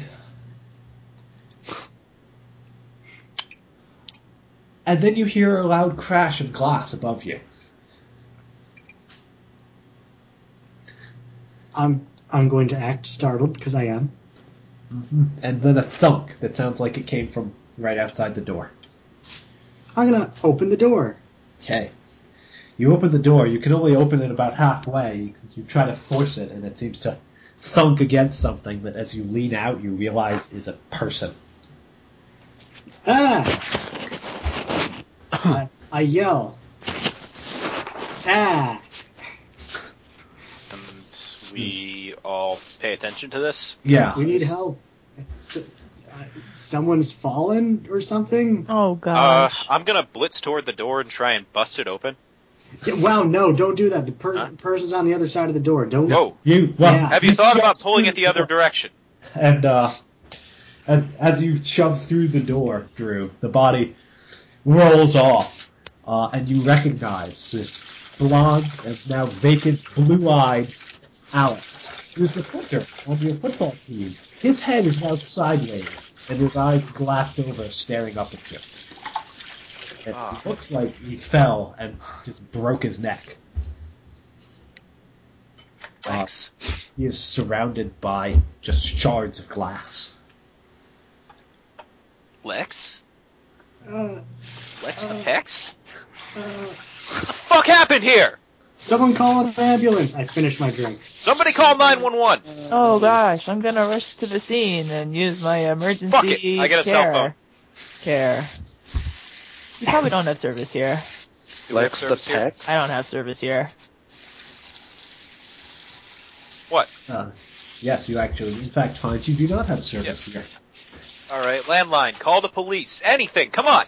And then you hear a loud crash of glass above you. I'm I'm going to act startled because I am. Mm-hmm. And then a thunk that sounds like it came from right outside the door. I'm gonna open the door. Okay. You open the door. You can only open it about halfway. You try to force it, and it seems to thunk against something that as you lean out, you realize is a person. Ah! I, I yell. Ah! And we all pay attention to this. Yeah. We need help. It's, uh, someone's fallen or something? Oh Uh, gosh. I'm gonna blitz toward the door and try and bust it open. Yeah, wow, no, don't do that. The per- Huh? person's on the other side of the door. Don't. Whoa. You well. Yeah. Have you thought about shove pulling through it the other door. direction? And uh, and as you shove through the door, Drew, the body rolls off, uh, and you recognize this blonde and now vacant, blue-eyed Alex, who's the punter on your football team. His head is now sideways, and his eyes glassed over, staring up at you. It Ah. looks like he fell and just broke his neck. Thanks. He is surrounded by just shards of glass. Lex? Uh, Flex the Uh, pecs? uh, What the fuck happened here? someone call an ambulance. I finished my drink. Somebody call nine one one. Oh gosh, I'm gonna rush to the scene and use my emergency Fuck it, I get a cell phone. care. Care. You probably don't have service here. Do we have Flex the service here? pecs. I don't have service here. What? Uh, yes, you actually, in fact, find you do not have service here. Alright, landline, call the police, anything, come on!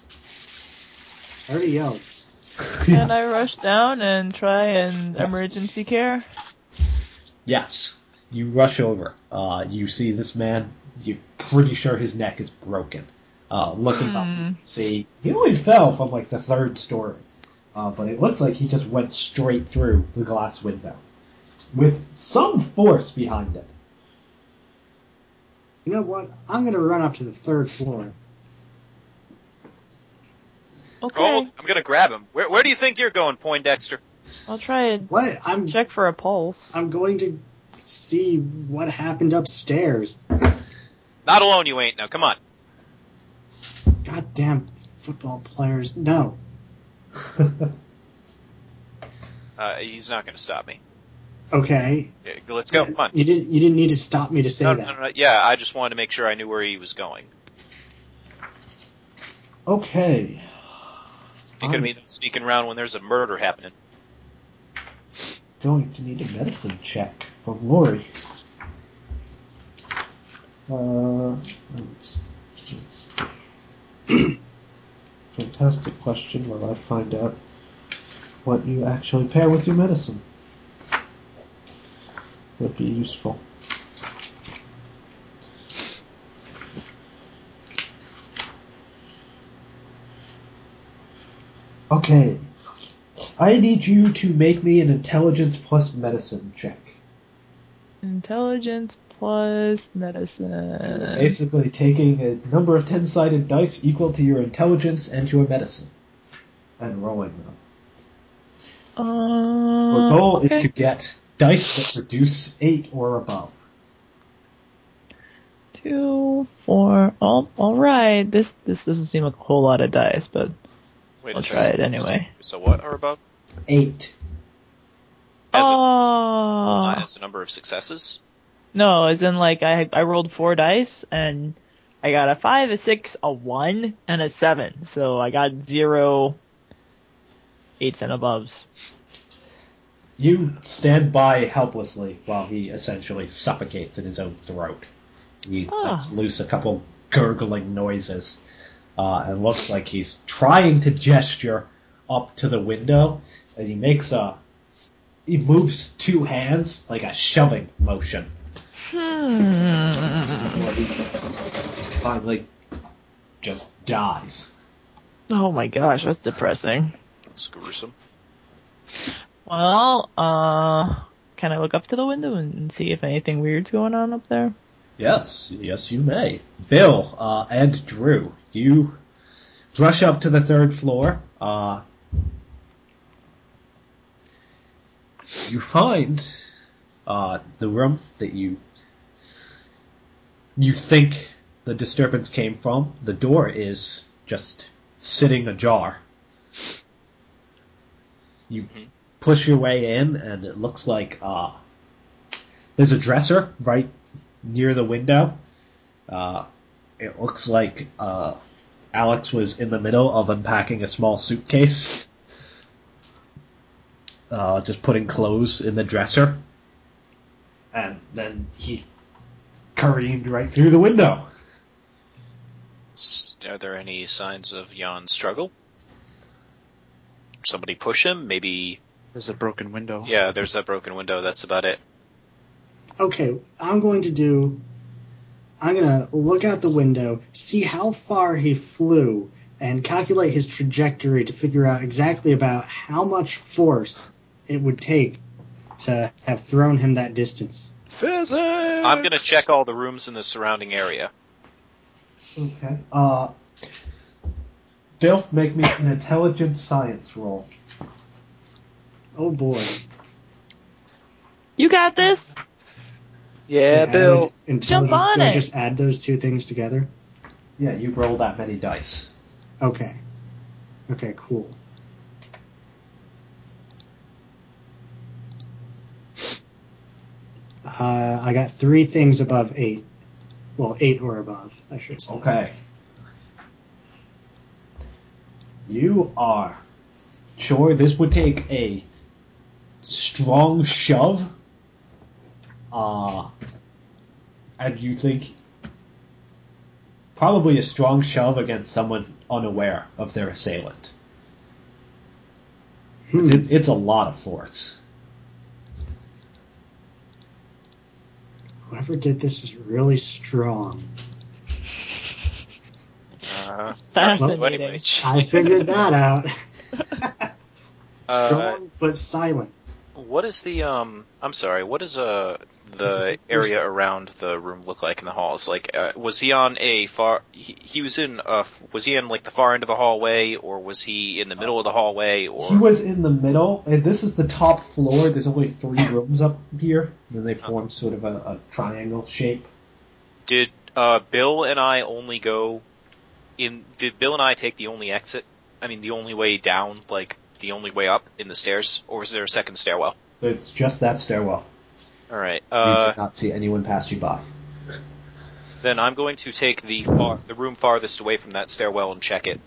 I already yelled. Can I rush down and try an emergency care? Yes. You rush over. Uh, you see this man. You're pretty sure his neck is broken. Uh, looking up, you Hmm. can see he only fell from like the third story, uh, but it looks like he just went straight through the glass window with some force behind it. You know what? I'm gonna run up to the third floor. Okay, Oh, I'm gonna grab him. Where, where do you think you're going, Poindexter? I'll try and What? I'm check for a pulse. I'm going to see what happened upstairs. Not alone you ain't, now come on. Goddamn football players. No. Uh, he's not gonna stop me. Okay. Yeah, let's go, come on. You didn't you didn't need to stop me to say No, that. no, no, no, yeah, I just wanted to make sure I knew where he was going. Okay. He could I'm be sneaking around when there's a murder happening. going to need a medicine check from Lori. Uh, let's- let's- fantastic question. Will I find out what you actually pair with your medicine? Would be useful. Okay. I need you to make me an intelligence plus medicine check. Intelligence plus medicine. Basically taking a number of ten-sided dice equal to your intelligence and your medicine. And rolling them. Uh, Your goal okay. is to get dice that produce eight or above. Two, four. Oh, all right. This this doesn't seem like a whole lot of dice, but Wait I'll a try second. it anyway. So what are above? Eight. As a, Oh minus the number of successes? no, as in like I I rolled four dice and I got a five, a six, a one, and a seven. So I got zero eights and aboves. You stand by helplessly while he essentially suffocates in his own throat. He Ah. lets loose a couple gurgling noises, uh, and looks like he's trying to gesture up to the window, and he makes a... He moves two hands like a shoving motion. Hmm. Before he finally just dies. Oh my gosh, that's depressing. That's gruesome. Well, uh, can I look up to the window and see if anything weird's going on up there? Yes, yes you may. Bill, uh, and Drew, you rush up to the third floor. Uh, you find uh, the room that you you think the disturbance came from. The door is just sitting ajar. You Mhm. push your way in, and it looks like uh, there's a dresser right near the window. Uh, it looks like uh, Alex was in the middle of unpacking a small suitcase, uh, just putting clothes in the dresser, and then he careened right through the window. S- Are there any signs of Jan's struggle? Somebody push him? Maybe... There's a broken window. Yeah, there's that broken window, that's about it. Okay, I'm going to do. I'm gonna look out the window, see how far he flew, and calculate his trajectory to figure out exactly about how much force it would take to have thrown him that distance. Physics! I'm gonna check all the rooms in the surrounding area. Okay. Uh, Bill, make me an intelligence science roll. Oh boy. You got this? Yeah, I Bill. would intelligence- Jump on Do I it. just add those two things together? Yeah, you roll that many dice. Okay. Okay, cool. Uh, I got three things above eight. Well, eight or above, I should say. Okay. You are sure this would take a strong shove? Uh, and you think probably a strong shove against someone unaware of their assailant. Hmm. It's, it's, it's a lot of force. Whoever did this is really strong. Uh-huh. Fascinating. So anyway, I figured that out. Uh, Strong but silent. what is the um? I'm sorry. What does uh the area around the room look like in the halls? Like, uh, was he on a far? He, he was in. Uh, was he in like the far end of the hallway, or was he in the middle of the hallway? Or He was in the middle, and this is the top floor. There's only three rooms up here, and then they form sort of a, a triangle shape. did uh Bill and I only go in? Did Bill and I take the only exit? I mean, the only way down, like the only way up in the stairs, or was there a second stairwell? There's just that stairwell. All right. You Uh, did not see anyone pass you by. then I'm going to take the far, the room farthest away from that stairwell and check it.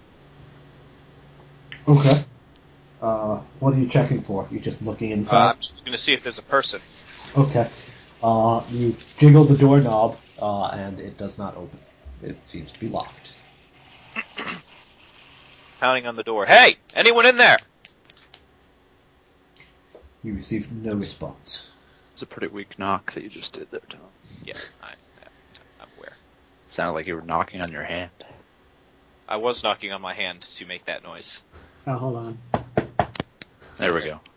Okay. Uh, what are you checking for? You just looking Uh, inside? I'm just going to see if there's a person. Okay. Uh, you jiggle the doorknob, uh, and it does not open. It seems to be locked. Pounding on the door. Hey, anyone in there? You receive no response. It's a pretty weak knock that you just did there, Tom. Yeah, I, I'm aware. Sounded like you were knocking on your hand. I was knocking on my hand to make that noise. Oh, hold on. There we go.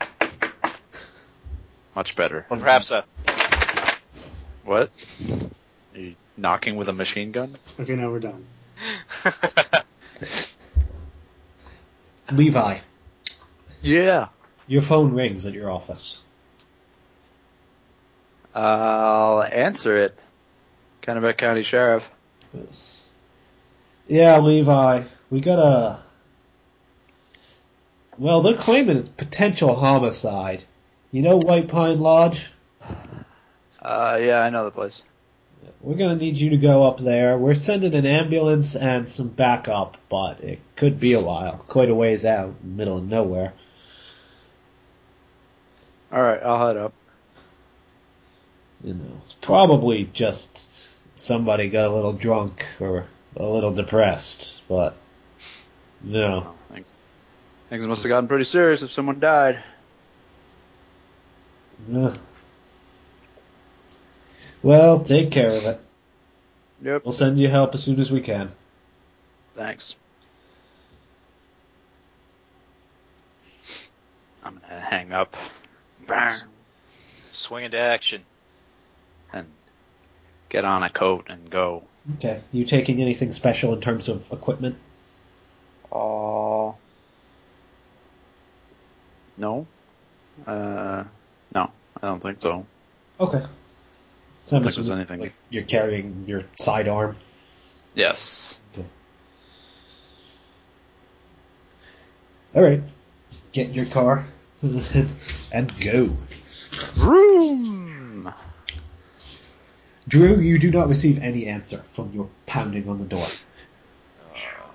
Much better. Or perhaps a... What? Are you knocking with a machine gun? Okay, now we're done. Levi, Yeah. your phone rings at your office. I'll answer it. Kennebec County Sheriff. Yes. Yeah, Levi, we got a... Well, they're claiming it's potential homicide. You know White Pine Lodge? Uh, yeah, I know the place. We're gonna need you to go up there. We're sending an ambulance and some backup, but it could be a while. Quite a ways out, in the middle of nowhere. Alright, I'll head up. You know, it's probably just somebody got a little drunk or a little depressed, but no. Oh, thanks. Things must have gotten pretty serious if someone died. Yeah. Well, take care of it. Yep. We'll send you help as soon as we can. Thanks. I'm gonna hang up. Bang. Swing into action. And get on a coat and go. Okay. You taking anything special in terms of equipment? Uh, no. Uh, no, I don't think so. Okay. I So don't I'm think there's assuming, anything. like, you're carrying your sidearm. Yes. Okay. All right. Get in your car and go. Vroom! Drew, you do not receive any answer from your pounding on the door. Uh,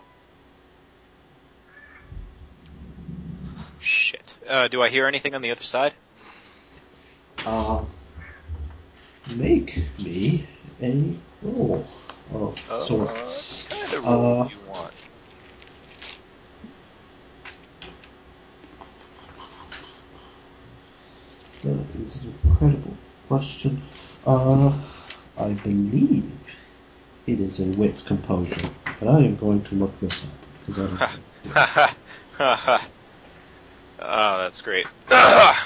shit. Uh, do I hear anything on the other side? Uh, make me a roll of Uh, sorts. What kind of roll Uh, do you want? That is an incredible question. Uh, I believe it is a wits component, but I am going to look this up because I don't know. Ha ha ha ha. Oh, that's great. Ugh.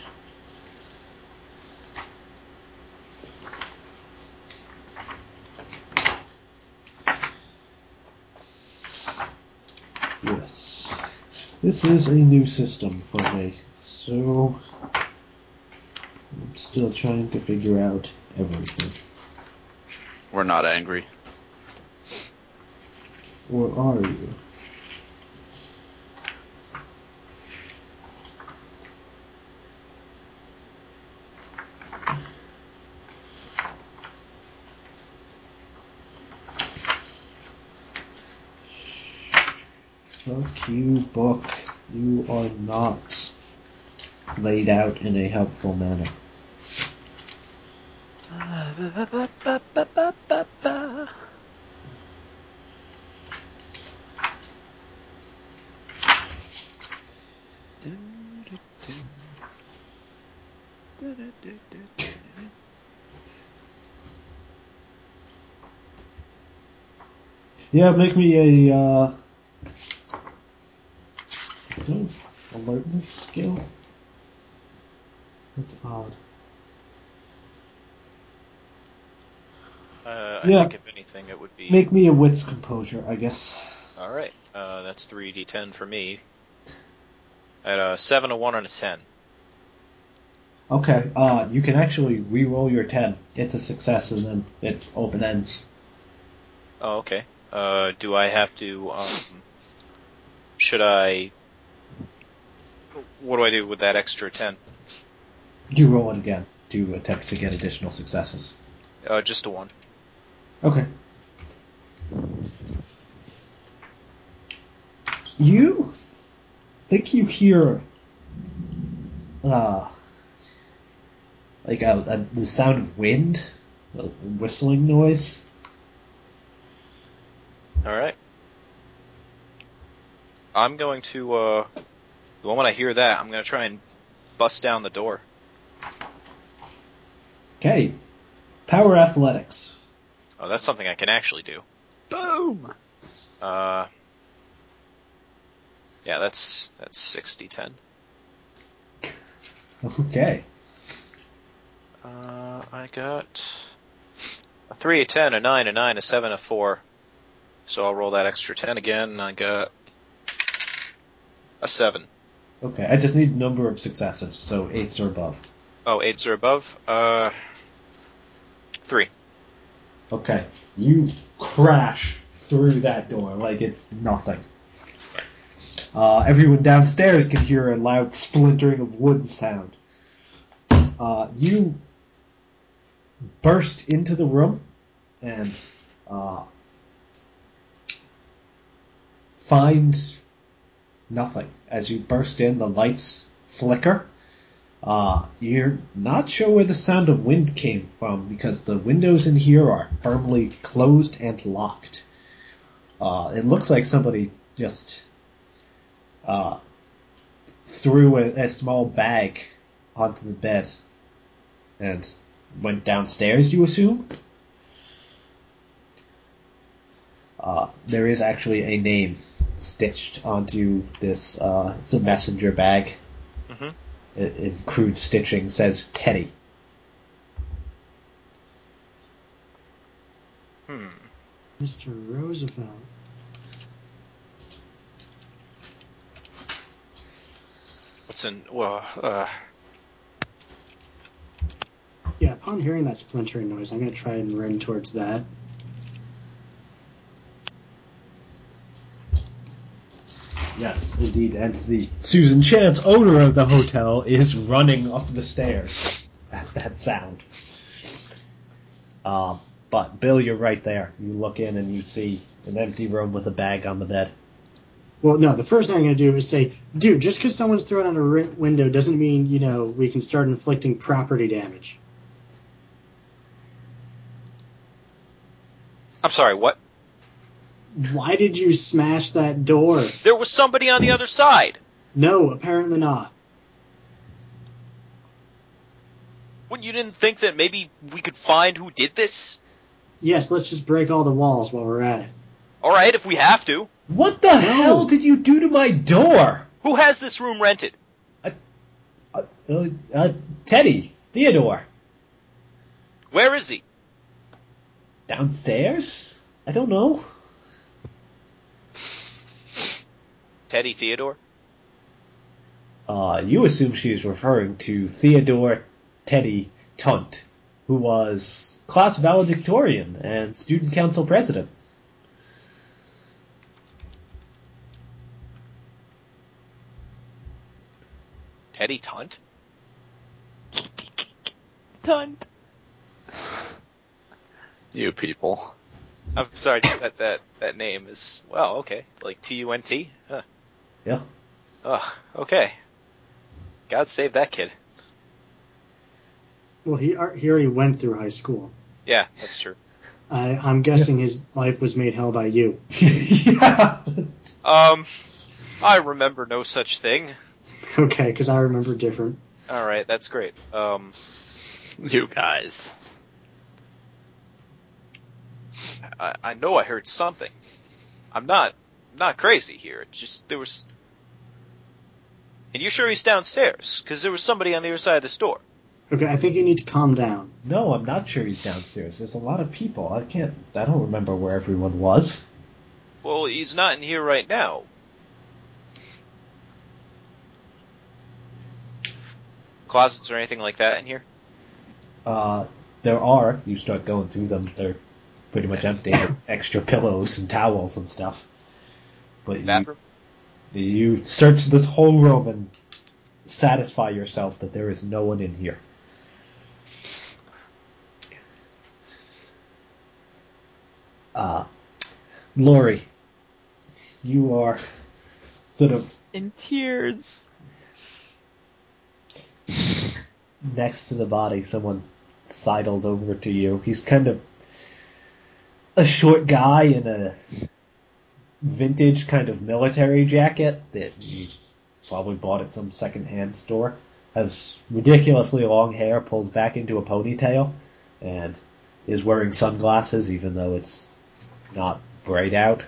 Yes. This is a new system for me, so I'm still trying to figure out everything. We're not angry. Or are you? Fuck you, book. You are not laid out in a helpful manner. Yeah, make me a, uh... skill? Alertness skill? That's odd. Uh, I Yeah. think if anything, it would be. Make me a wits composure, I guess. All right. Uh, that's three d ten for me. At a seven, a one, and a ten. Okay, uh, you can actually re-roll your ten. It's a success, and then it open ends. Oh, okay. Uh, do I have to? Um, should I? What do I do with that extra ten? You roll it again to attempt to get additional successes. Uh, just a one. Okay. You think you hear, uh, like a, a, the sound of wind, a whistling noise. All right. I'm going to. Uh, well, when I hear that, I'm going to try and bust down the door. Okay. Power athletics. Oh, that's something I can actually do. Boom! Uh, yeah, that's that's sixty ten. Okay. Uh, I got a three, a ten, a nine, a nine, a seven, a four. So I'll roll that extra ten again, and I got a seven. Okay, I just need a number of successes, so eights or above. Oh, eights or above? Uh, three. Okay. You crash through that door like it's nothing. Uh, everyone downstairs can hear a loud splintering of wood sound. Uh, you burst into the room and uh, find nothing. As you burst in, the lights flicker. Uh, you're not sure where the sound of wind came from because the windows in here are firmly closed and locked. Uh, it looks like somebody just uh, threw a, a small bag onto the bed and went downstairs, you assume? Uh, there is actually a name stitched onto this, uh, it's a messenger bag. Mm-hmm. It, in crude stitching says Teddy. Hmm. Mister Roosevelt. What's in? Well, uh, Yeah, upon hearing that splintering noise, I'm going to try and run towards that. Yes, indeed, and the Susan Chance, owner of the hotel, is running up the stairs at that sound. Uh, but, Bill, you're right there. You look in and you see an empty room with a bag on the bed. Well, no, the first thing I'm going to do is say, dude, just because someone's thrown out a ri- window doesn't mean, you know, we can start inflicting property damage. I'm sorry, what? Why did you smash that door? There was somebody on the other side. No, apparently not. What, you didn't think that maybe we could find who did this? Yes, let's just break all the walls while we're at it. All right, if we have to. What the hell did you do to my door? Who has this room rented? Uh, uh, uh, Teddy. Theodore. Where is he? Downstairs? I don't know. Teddy Theodore? Uh, you assume she's referring to Theodore Teddy Tunt, who was class valedictorian and student council president. Teddy Tunt? Tunt. You people. I'm sorry, just that, that, that name is, well, okay. Like T U N T? Huh. Yeah. Oh, okay. God save that kid. Well, he ar- he already went through high school. Yeah, that's true. I, I'm guessing his life was made hell by you. Yeah. Um, I remember no such thing. Okay, because I remember different. Alright, that's great. Um, You guys. I, I know I heard something. I'm not, not crazy here. It just, there was... And you sure he's downstairs? Because there was somebody on the other side of this door. Okay, I think you need to calm down. No, I'm not sure he's downstairs. There's a lot of people. I can't. I don't remember where everyone was. Well, he's not in here right now. Closets or anything like that in here? Uh, there are. You start going through them. They're pretty much empty. Extra pillows and towels and stuff. But you, Bathroom? you search this whole room and satisfy yourself that there is no one in here. Uh, Lori, you are sort of In tears. next to the body. Someone sidles over to you. He's kind of a short guy in a vintage kind of military jacket that you probably bought at some secondhand store. Has ridiculously long hair pulled back into a ponytail and is wearing sunglasses even though it's not bright out.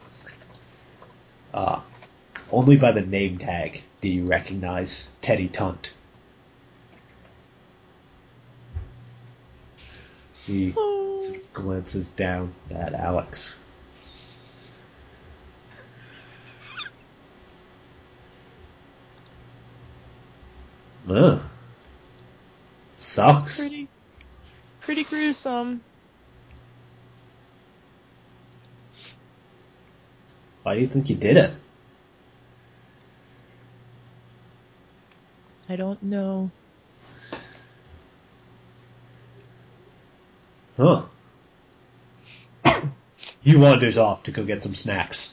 Uh, only by the name tag do you recognize Teddy Tunt. He sort of glances down at Alex. Ugh. Sucks. Pretty, pretty gruesome. Why do you think you did it? I don't know. Huh. He wanders off to go get some snacks.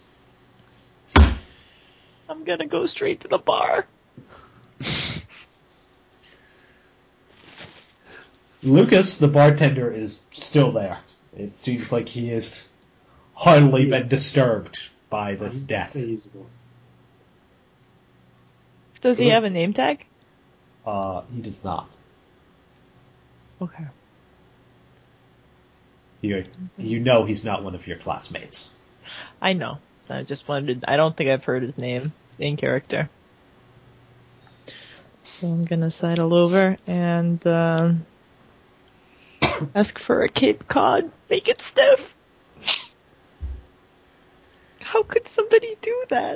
I'm gonna go straight to the bar. Lucas, the bartender, is still there. It seems like he has hardly He is been disturbed by this death. Unfazable. Does he Good. have a name tag? Uh, he does not. Okay. You, you know he's not one of your classmates. I know. I just wanted to, I don't think I've heard his name in character. So I'm gonna sidle over and um, ask for a Cape Cod. Make it stiff. How could somebody do that?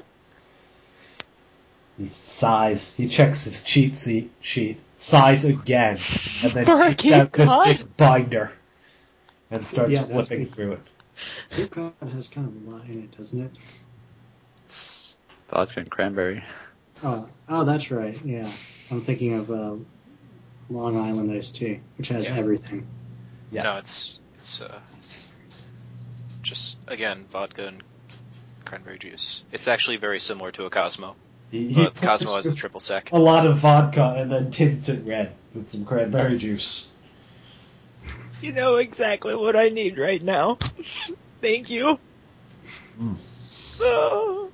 He sighs. He checks his cheat sheet, sheet sighs again, and then For a takes Cape out this Cod? big binder and starts Yeah, that's flipping big. through it. Cape Cod has kind of a lot in it, doesn't it? It's vodka and cranberry. Oh, oh, that's right. Yeah, I'm thinking of uh, Long Island iced tea, which has Yeah. everything. Yes. No, it's, it's, uh, just, again, vodka and cranberry juice. It's actually very similar to a Cosmo. He, he But Cosmo pours has the triple sec. a lot of vodka and then tints it red with some cranberry juice. You know exactly what I need right now. Thank you. Mm. Oh.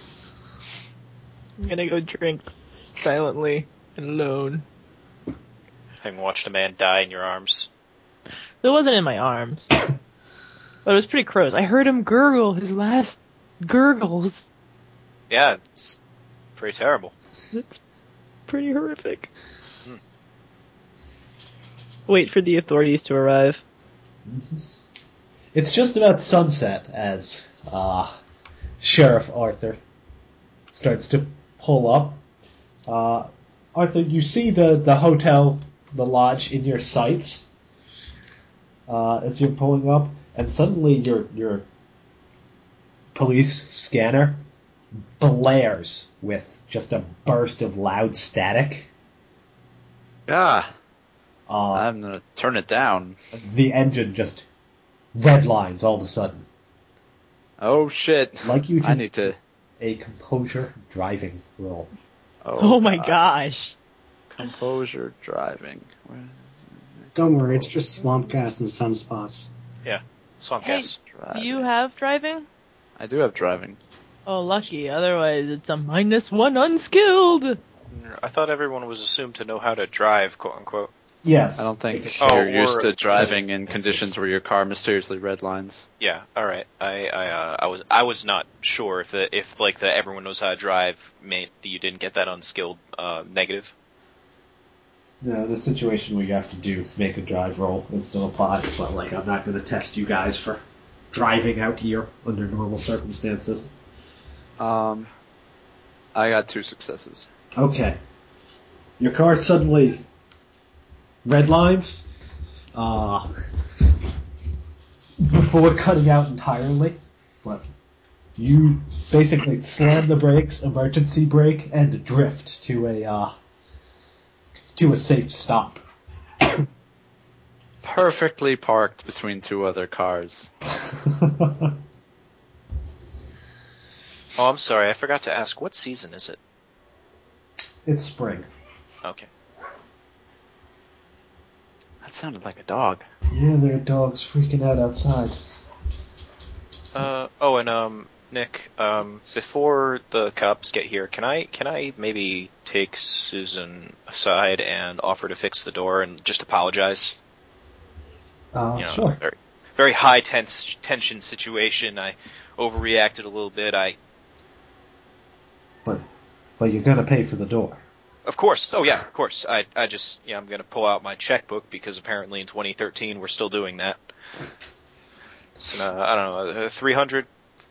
I'm gonna go drink silently and alone. Having watched a man die in your arms. It wasn't in my arms. But it was pretty gross. I heard him gurgle his last gurgles. Yeah, it's pretty terrible. It's pretty horrific. Hmm. Wait for the authorities to arrive. It's just about sunset as uh, Sheriff Arthur starts to pull up. Uh, Arthur, you see the, the hotel, the lodge in your sights uh, as you're pulling up, and suddenly your your police scanner blares with just a burst of loud static. Ah, Uh, I'm gonna turn it down. the engine just red lines all of a sudden. Oh shit! I'd like you to I need to. a composure driving roll. Oh, my God. gosh. Composure driving. Where- Don't worry, it's just swamp gas and sunspots. Swamp Hey, gas. Do you have driving? I do have driving. Oh, lucky. Otherwise, it's a minus one unskilled. I thought everyone was assumed to know how to drive, quote unquote. Yes. I don't think Oh, you're or- used to driving in conditions where your car mysteriously redlines. Yeah, all right. I I uh, I was I was not sure if the if like the everyone knows how to drive meant that you didn't get that unskilled uh, negative. No, the situation where you have to do make a drive roll, it still applies, but like I'm not going to test you guys for driving out here under normal circumstances. Um, I got two successes. Okay. Your car suddenly redlines uh, before cutting out entirely, but you basically slam the brakes, emergency brake, and drift to a uh, to a safe stop. Perfectly parked between two other cars. Oh, I'm sorry. I forgot to ask. What season is it? It's spring. Okay. That sounded like a dog. Yeah, there are dogs freaking out outside. Uh oh, and um, Nick. Um, before the cops get here, can I can I maybe take Susan aside and offer to fix the door and just apologize? Uh, You know, sure. very, very high tense tension situation. I overreacted a little bit. I, But but you're gonna pay for the door. of course. Oh yeah, of course. I I just yeah, I'm gonna pull out my checkbook because apparently in twenty thirteen we're still doing that. So uh, I don't know, three hundred.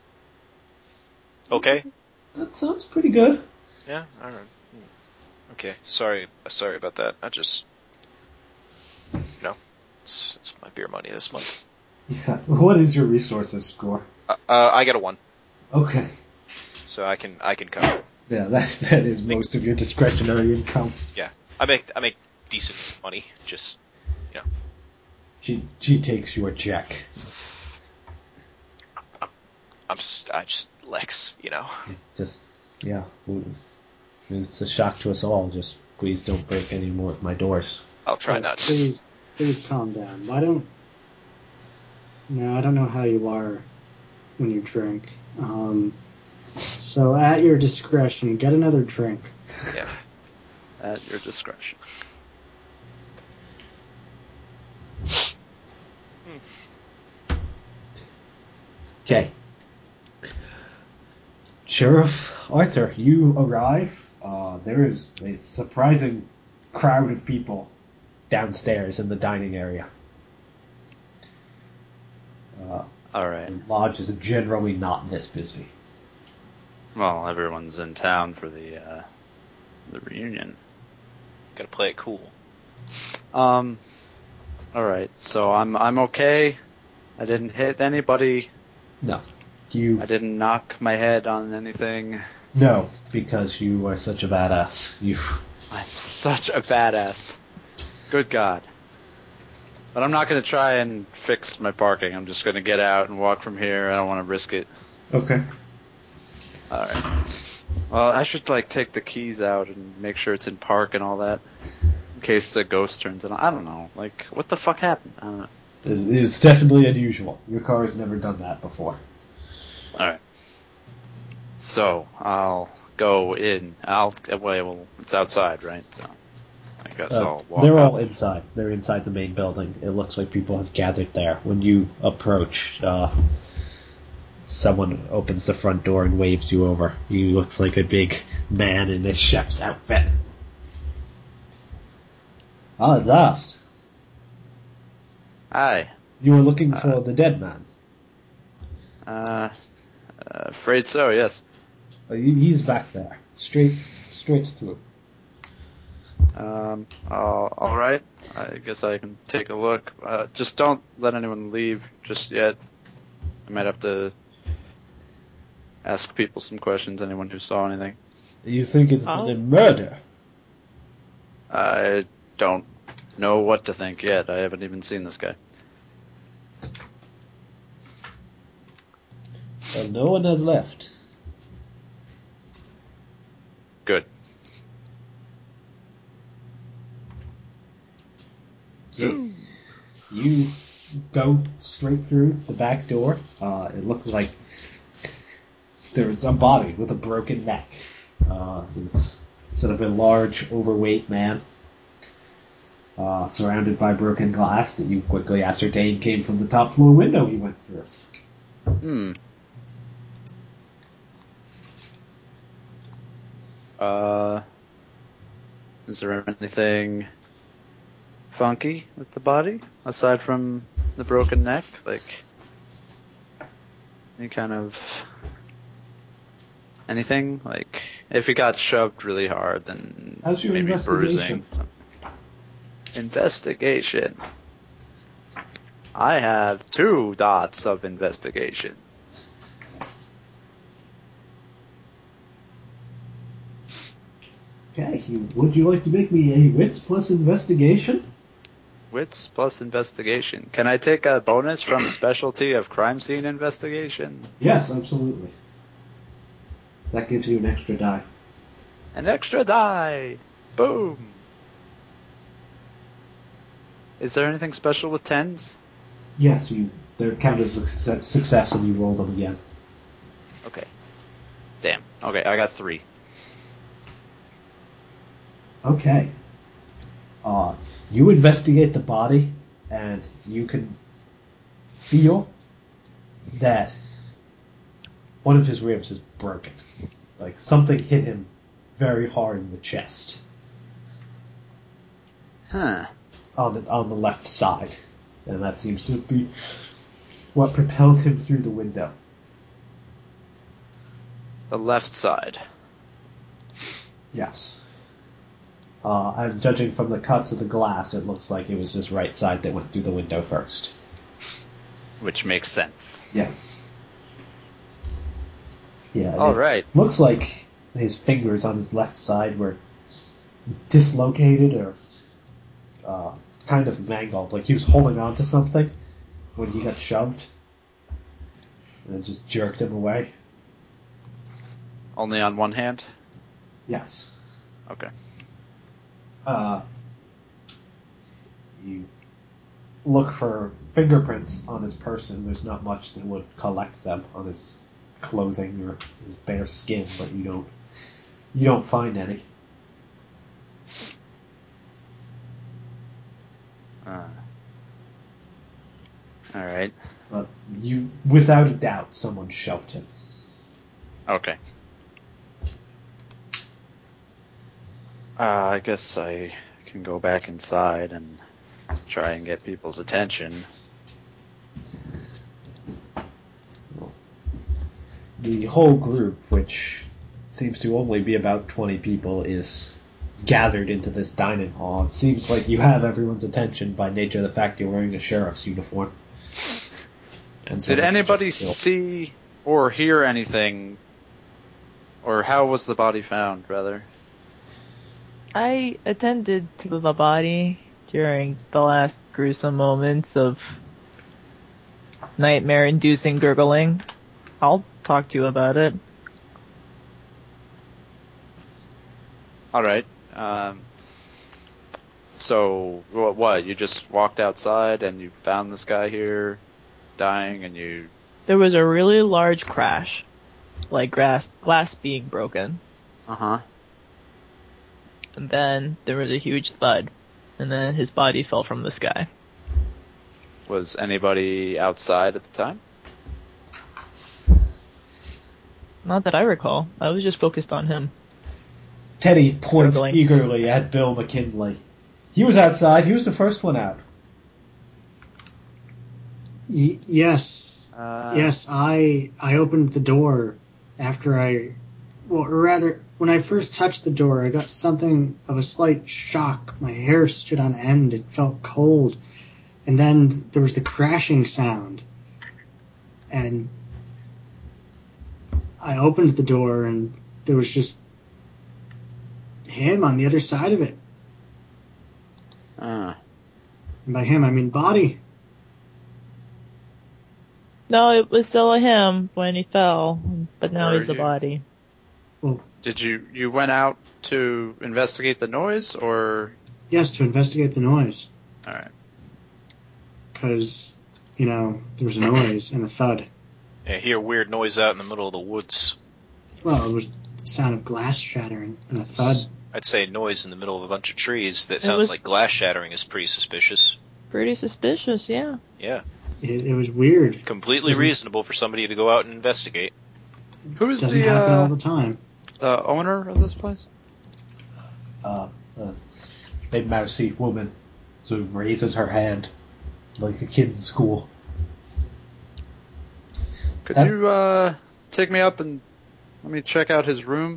Okay. That sounds pretty good. Yeah. I don't know. Okay. Sorry. Sorry about that. I just, you know, it's it's my beer money this month. Yeah. What is your resources score? Uh, uh, I got a one, Okay. so I can I can cover it. Yeah, that that is most of your discretionary income. Yeah. I make I make decent money. Just She she takes your check. I'm just I just Lex, you know. Just yeah. we- It's a shock to us all. Just please don't break any more of my doors. I'll try Yes, not to. Please, please calm down. Why don't? No, I don't know how you are when you drink. Um, so at your discretion, get another drink. Yeah. At your discretion. Okay. Sheriff Arthur, you arrive. Uh, there is a surprising crowd of people downstairs in the dining area. Uh, All right. the lodge is generally not this busy. Well, everyone's in town for the uh, the reunion. Gotta play it cool. Um. All right. So I'm I'm okay. I didn't hit anybody. No. You I didn't knock my head on anything. no, because you are such a badass. You I'm such a badass. Good God. But I'm not going to try and fix my parking. I'm just going to get out and walk from here. I don't want to risk it. okay? All right. Well, I should like take the keys out and make sure it's in park and all that, in case the ghost turns it on. I don't know. Like, what the fuck happened? I don't know. It's, it's definitely unusual. Your car has never done that before. All right. So I'll go in. I'll well, it's outside, right? So I guess Uh, I'll walk they're up. all inside. They're inside the main building. It looks like people have gathered there. When you approach, uh, someone opens the front door and waves you over. He looks like a big man in a chef's outfit. Ah, at last. Hi. You were looking Uh, for the dead man. Uh, uh, afraid so. Yes. Uh, he- He's back there. Straight, straight through. Um. Uh, all right. I guess I can take a look. Uh, just don't let anyone leave just yet. I might have to ask people some questions. Anyone who saw anything. You think it's Oh. been a murder? I don't know what to think yet. I haven't even seen this guy. Well, no one has left. Good. So you go straight through the back door. Uh, it looks like there's a body with a broken neck. Uh, it's sort of a large, overweight man, uh, surrounded by broken glass that you quickly ascertained came from the top floor window you went through. Hmm. Uh, is there anything funky with the body aside from the broken neck? Like any kind of anything? Like if he got shoved really hard, then How's your maybe investigation? bruising. Investigation. I have two dots of investigation. Okay, you, would you like to make me a wits plus investigation? Wits plus investigation. Can I take a bonus from specialty of crime scene investigation? Yes, absolutely. That gives you an extra die. An extra die! Boom! Is there anything special with tens? Yes, you. They're counted as a success, success and you roll them again. Okay. Damn. Okay, I got three. Okay. Uh, you investigate the body, and you can feel that one of his ribs is broken. Like something hit him very hard in the chest. Huh. On the, on the left side. And that seems to be what propelled him through the window. The left side. Yes. Uh, and judging from the cuts of the glass, it looks like it was his right side that went through the window first. Which makes sense. Yes. Yeah. All it right. Looks like his fingers on his left side were dislocated or uh, kind of mangled. Like he was holding on to something when he got shoved. And it just jerked him away. Only on one hand? Yes. Okay. Uh, you look for fingerprints on his person. There's not much that would collect them on his clothing or his bare skin, but you don't you don't find any. Uh, all right. But you, without a doubt, someone shoved him. Okay. Uh, I guess I can go back inside and try and get people's attention. The whole group, which seems to only be about twenty people, is gathered into this dining hall. It seems like you have everyone's attention by nature of the fact you're wearing a sheriff's uniform. And Did someone anybody just killed. see or hear anything, or how was the body found, rather? I attended to the body during the last gruesome moments of nightmare-inducing gurgling. I'll talk to you about it. All right. Um, so what, what? You just walked outside and you found this guy here dying, and you. There was a really large crash, like glass, glass being broken, Uh huh. and then there was a huge thud, and then his body fell from the sky. Was anybody outside at the time? Not that I recall. I was just focused on him. Teddy points Gurgling. eagerly at Bill McKinley. He was outside. He was the first one out. Y- yes, Uh, yes. I I opened the door after I, well, or rather, when I first touched the door, I got something of a slight shock. My hair stood on end. It felt cold, and then there was the crashing sound, and I opened the door, and there was just him on the other side of it. Uh, And by him, I mean body. No, it was still a him when he fell, but now Were he's a you- body. Did you you went out to investigate the noise, or Yes, to investigate the noise. all right? Because, you know, there was a noise and a thud. Yeah, hear weird noise out in the middle of the woods. Well, it was the sound of glass shattering and a thud. I'd say noise in the middle of a bunch of trees that It sounds was- like glass shattering is pretty suspicious. Pretty suspicious, yeah. Yeah, It, it was weird. completely Doesn't- reasonable for somebody to go out and investigate. Who is Doesn't the happen all uh, the time. uh, owner of this place? Uh, a big mousy woman sort of raises her hand like a kid in school. Could Uh, you uh, take me up and let me check out his room?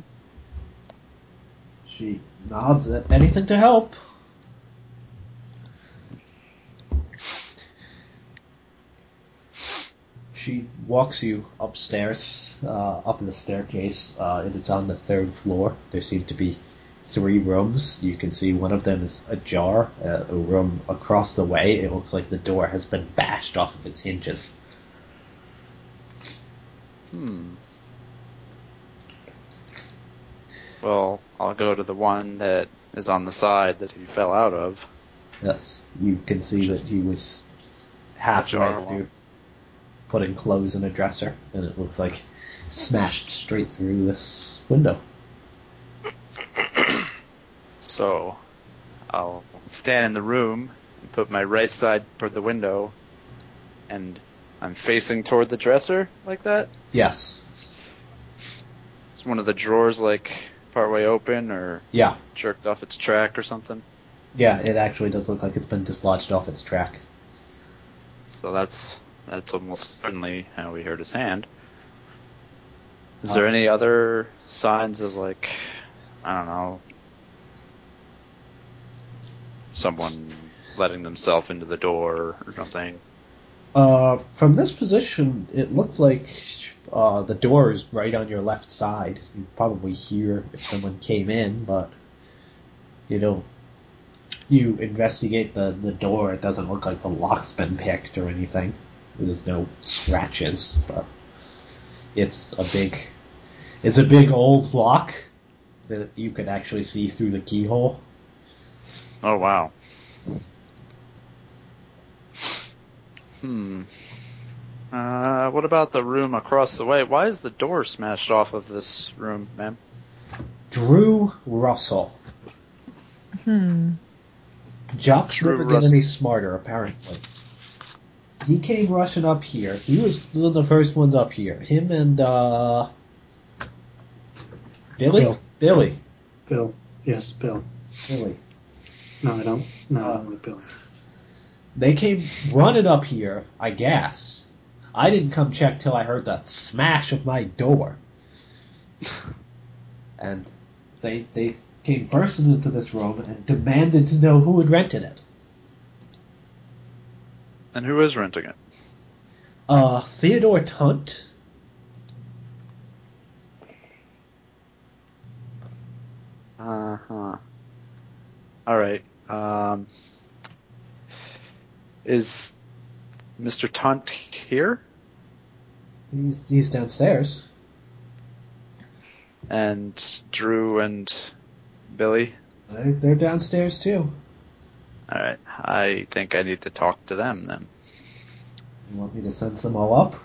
She nods at anything to help. She walks you upstairs, uh, up the staircase, uh, and it's on the third floor. There seem to be three rooms. You can see one of them is ajar. Uh, a room across the way, it looks like the door has been bashed off of its hinges. Hmm. Well, I'll go to the one that is on the side that he fell out of. Yes, you can see that he was halfway Ajar one. through putting clothes in a dresser, and it looks like smashed straight through this window. So, I'll stand in the room and put my right side toward the window, and I'm facing toward the dresser like that. Yes. Is one of the drawers like partway open or Yeah. jerked off its track or something? Yeah, it actually does look like it's been dislodged off its track. So that's that's almost certainly how we heard his hand. Is there any other signs of like, I don't know, someone letting themselves into the door or something? Uh, from this position, it looks like uh, the door is right on your left side. You'd probably hear if someone came in, but you don't. You investigate the, the door, it doesn't look like the lock's been picked or anything. There's no scratches, but it's a big, it's a big old lock that you can actually see through the keyhole. Oh wow. Hmm. Uh, what about the room across the way? Why is the door smashed off of this room, ma'am? Drew Russell. Hmm. Jock's Drew never get Russell. any smarter, apparently. He came rushing up here. He was one of the first ones up here. Him and, uh... Billy? Bill. Billy. Bill. Yes, Bill. Billy. No, I don't. No, I Uh, don't like Bill. They came running up here, I guess. I didn't come check till I heard the smash of my door. And they they came bursting into this room and demanded to know who had rented it. And who is renting it? Uh, Theodore Tunt? Uh-huh. Alright. Um, is Mister Tunt here? He's, he's downstairs. And Drew and Billy? They're, they're downstairs too. Alright. I think I need to talk to them then. You want me to send them all up?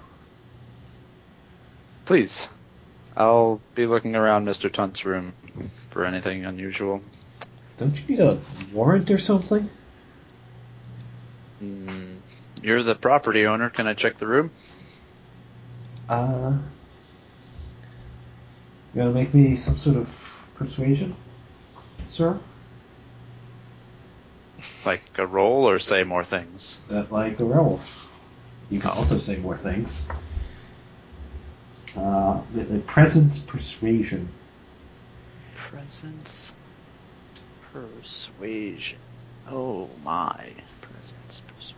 Please. I'll be looking around Mister Tunt's room for anything unusual. Don't you need a warrant or something? Mm, you're the property owner. Can I check the room? Uh, you gonna make me some sort of persuasion, sir? Like a roll or say more things? That like a roll. You can Oh. also say more things. Uh, the, the presence persuasion. Presence persuasion. Oh my. Presence persuasion.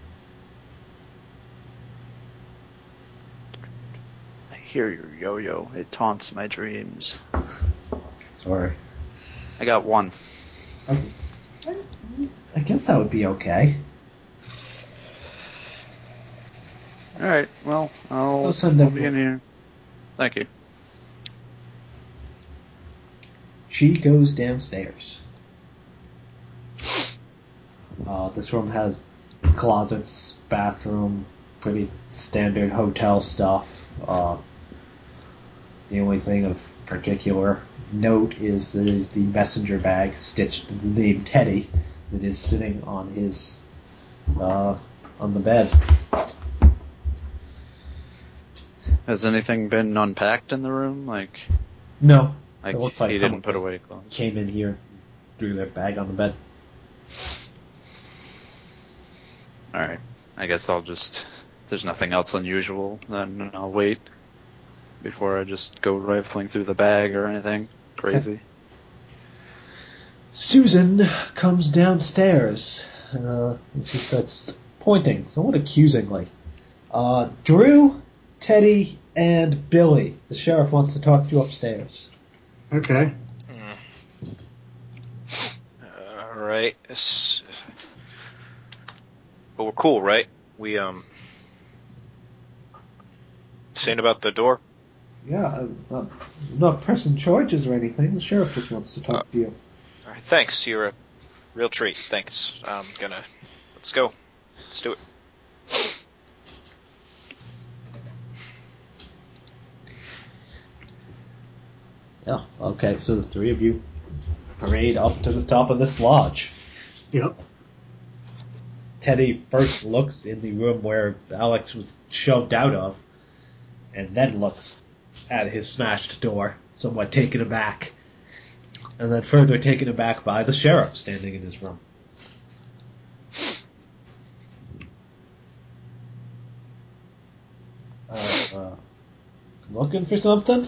I hear your yo-yo. It taunts my dreams. Sorry. I got one. Okay. I, I guess that would be okay. Alright, well, I'll, I'll send I'll that be in book. here. Thank you. She goes downstairs. Uh, this room has closets, bathroom, pretty standard hotel stuff. Uh, the only thing of particular note is the, the messenger bag stitched to the name Teddy that is sitting on his uh, on the bed. Has anything been unpacked in the room? Like, No, like it looks like he someone didn't put just away clothes? came in here, threw their bag on the bed. Alright, I guess I'll just, if there's nothing else unusual, then I'll wait before I just go rifling through the bag or anything crazy. Susan comes downstairs, uh, and she starts pointing, somewhat accusingly. Uh, Drew, Teddy, and Billy. The sheriff wants to talk to you upstairs. Okay. All right. It's- But we're cool, right? We um. Saying about the door. Yeah, I'm not, I'm not pressing charges or anything. The sheriff just wants to talk Uh, to you. All right. Thanks. You're a real treat. Thanks. I'm gonna. Let's go. Let's do it. Yeah, okay, so the three of you parade up to the top of this lodge. Yep. Teddy first looks in the room where Alex was shoved out of, and then looks at his smashed door, somewhat taken aback, and then further taken aback by the sheriff standing in his room. Uh, uh, looking for something?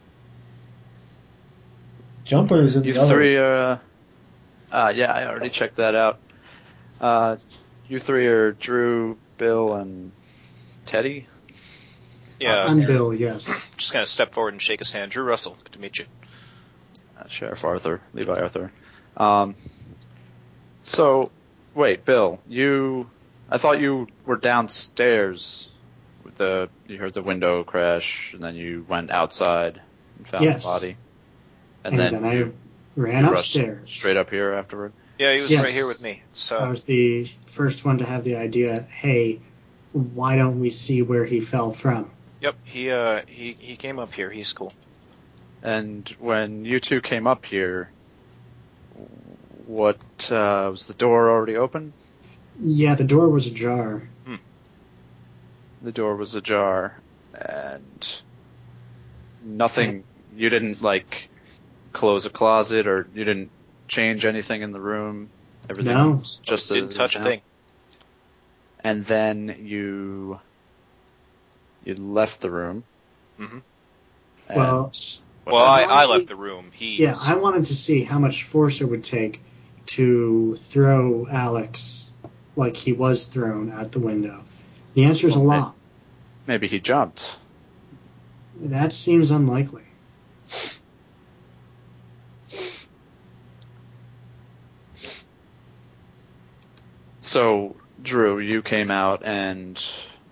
Jumper's in You the other. three are, uh, uh, yeah, I already checked that out. Uh, you three are Drew, Bill, and Teddy? Yeah. I'm Bill, yes. Just kind of step forward and shake his hand. Drew Russell. Good to meet you. Uh, Sheriff Arthur, Levi Arthur. Um, so, wait, Bill, you, I thought you were downstairs with the, you heard the window crash, and then you went outside and found Yes. the body. And, And then, then I you, ran you rushed upstairs. straight up here afterward. Yeah, he was Yes. right here with me. So I was the first one to have the idea, hey, why don't we see where he fell from? yep, he uh he he came up here. He's cool. And when you two came up here, what, uh, was the door already open? Yeah, the door was ajar. The door was ajar, and nothing, you didn't, like, close a closet, or you didn't change anything in the room? Everything No. was just Didn't as touch a now? thing. And then you, you left the room. Mm-hmm. and Well- what Well, I, happened? I left the room. He Yeah, was- I wanted to see how much force it would take to throw Alex like he was thrown out the window. The answer is a Well, lot. Maybe he jumped. That seems unlikely. So, Drew, you came out and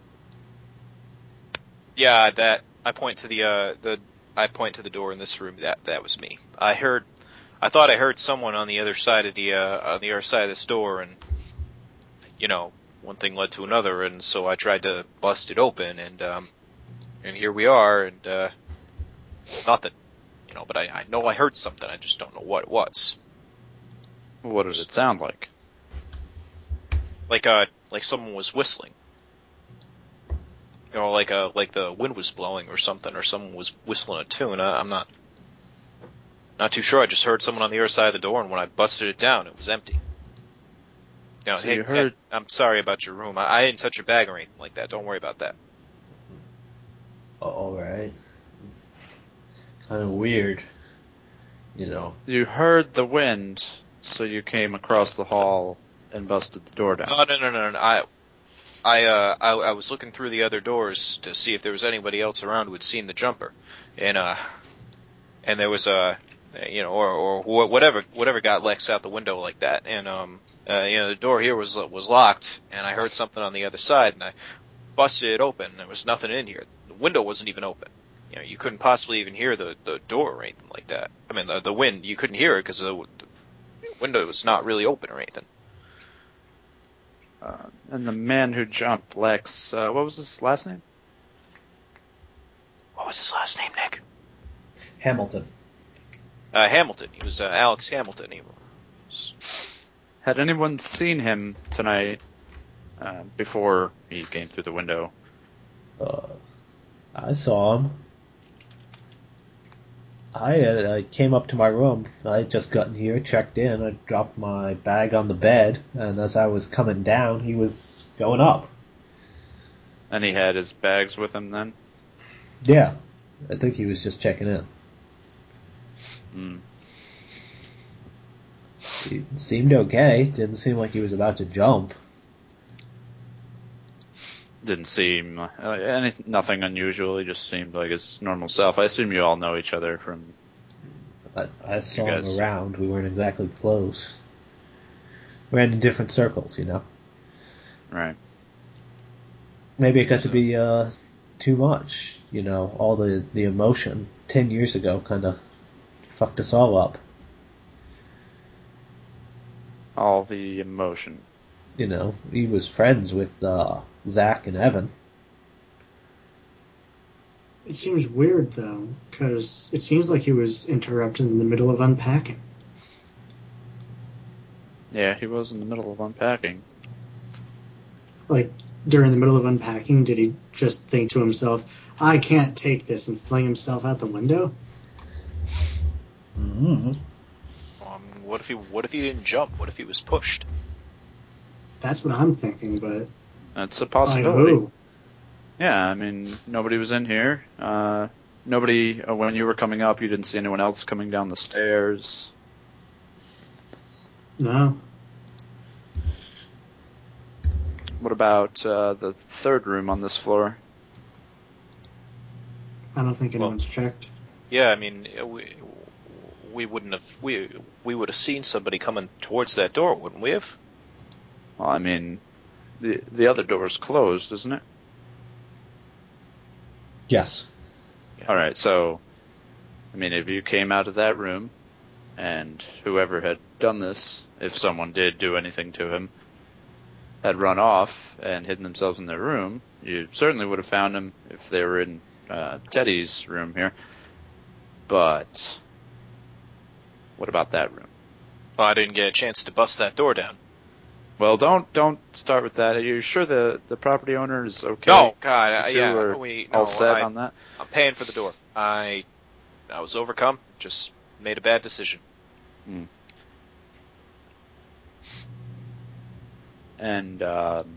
Yeah, that I point to the uh the I point to the door in this room. That that was me. I heard, I thought I heard someone on the other side of the uh on the other side of this door, and you know, one thing led to another, and so I tried to bust it open, and um and here we are, and uh nothing, you know. But I I know I heard something. I just don't know what it was. what did it sound like? Like uh like someone was whistling. You know, like uh like the wind was blowing or something, or someone was whistling a tune. I, I'm not not too sure. I just heard someone on the other side of the door, and when I busted it down, it was empty. You know, So hey, you Ted, heard- I'm sorry about your room. I, I didn't touch your bag or anything like that. Don't worry about that. Alright. It's kind of weird. You know. You heard the wind, so you came across the hall and busted the door down. Oh no no no no! I I uh I, I was looking through the other doors to see if there was anybody else around who had seen the jumper, and uh and there was a uh, you know or or wh- whatever whatever got Lex out the window like that, and um uh, you know the door here was was locked, and I heard something on the other side, and I busted it open. There was nothing in here. The window wasn't even open. You know, you couldn't possibly even hear the, the door or anything like that. I mean, the, the wind, you couldn't hear it because the, the window was not really open or anything. Uh, and the man who jumped Lex, uh, what was his last name? What was his last name, Nick? Hamilton. Uh, Hamilton. He was uh, Alex Hamilton. He was... Had anyone seen him tonight uh, before he came through the window? Uh, I saw him. I, uh, I came up to my room. I had just gotten here, checked in. I dropped my bag on the bed, and as I was coming down, he was going up. And he had his bags with him then? Yeah, I think he was just checking in. Mm. He seemed okay. Didn't seem like he was about to jump. Didn't seem uh, any, nothing unusual. He just seemed like his normal self. I assume you all know each other from. I, I saw You him guys- around. We weren't exactly close. We ran in different circles, you know. Right. Maybe it got to So- be uh, too much, you know. All the, the emotion ten years ago kind of fucked us all up. All the emotion. You know, he was friends with uh, Zach and Evan. It seems weird, though, because it seems like he was interrupted in the middle of unpacking. Yeah, he was in the middle of unpacking. Like, during the middle of unpacking, did he just think to himself, I can't take this, and fling himself out the window? Mm-hmm. Um, what if he What if he didn't jump? What if he was pushed? That's what I'm thinking, but That's a by possibility. who? Yeah, I mean, nobody was in here. Uh, nobody, uh, when you were coming up, you didn't see anyone else coming down the stairs. No. What about uh, the third room on this floor? I don't think Well- anyone's checked. Yeah, I mean, we we wouldn't have we we would have seen somebody coming towards that door, wouldn't we have? Well, I mean, the the other door's closed, isn't it? Yes. All right, so, I mean, if you came out of that room, and whoever had done this, if someone did do anything to him, had run off and hidden themselves in their room, you certainly would have found them if they were in uh, Teddy's room here. But what about that room? Well, I didn't get a chance to bust that door down. Well, don't don't start with that. Are you sure the, the property owner is okay? No, God, uh, You two yeah, are we no, all set I, on that? I'm paying for the door. I I was overcome. Just made a bad decision. Hmm. And um,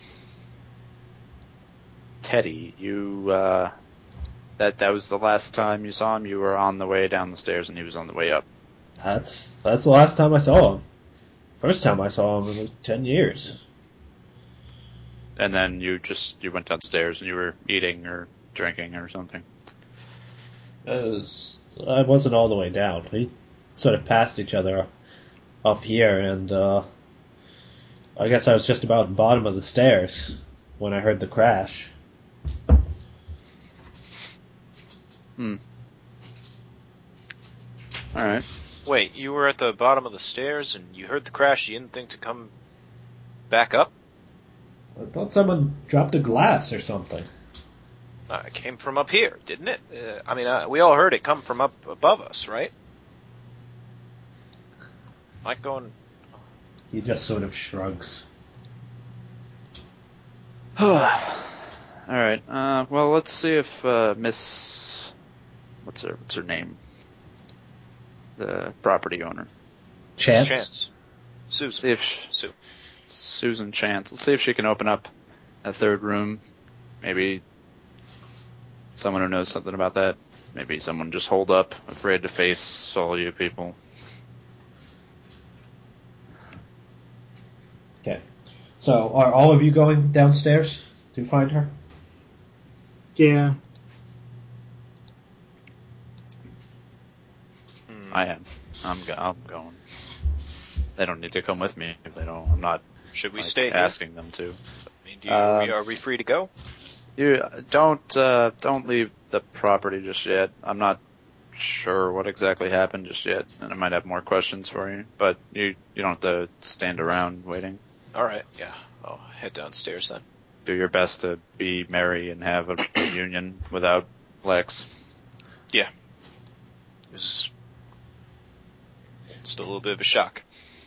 Teddy, you uh, that that was the last time you saw him. You were on the way down the stairs, and he was on the way up. That's that's the last time I saw him. First time I saw him in like ten years. And then you just you went downstairs and you were eating or drinking or something. It was, I wasn't all the way down. We sort of passed each other up here, and uh, I guess I was just about bottom of the stairs when I heard the crash. Hmm. All right. Wait, you were at the bottom of the stairs and you heard the crash. You didn't think to come back up? I thought someone dropped a glass or something. Uh, it came from up here, didn't it? Uh, I mean, uh, we all heard it come from up above us, right? Like going. He just sort of shrugs. All right. Uh, well, let's see if uh, Miss what's her what's her name? The property owner. Chance? Chance. Susan. See if she, Sue. Susan Chance. Let's see if she can open up that third room. Maybe someone who knows something about that. Maybe someone just holed up, afraid to face all you people. Okay. So, are all of you going downstairs to find her? Yeah. Hmm. I am. I'm, go- I'm going. They don't need to come with me if they don't. I'm not Should we like, stay here? asking them to. I mean, do you, are, we, Um, are we free to go? You don't uh, don't leave the property just yet. I'm not sure what exactly happened just yet, and I might have more questions for you. But you you don't have to stand around waiting. All right, yeah. I'll head downstairs then. Do your best to be merry and have a reunion without Lex. It was still a little bit of a shock.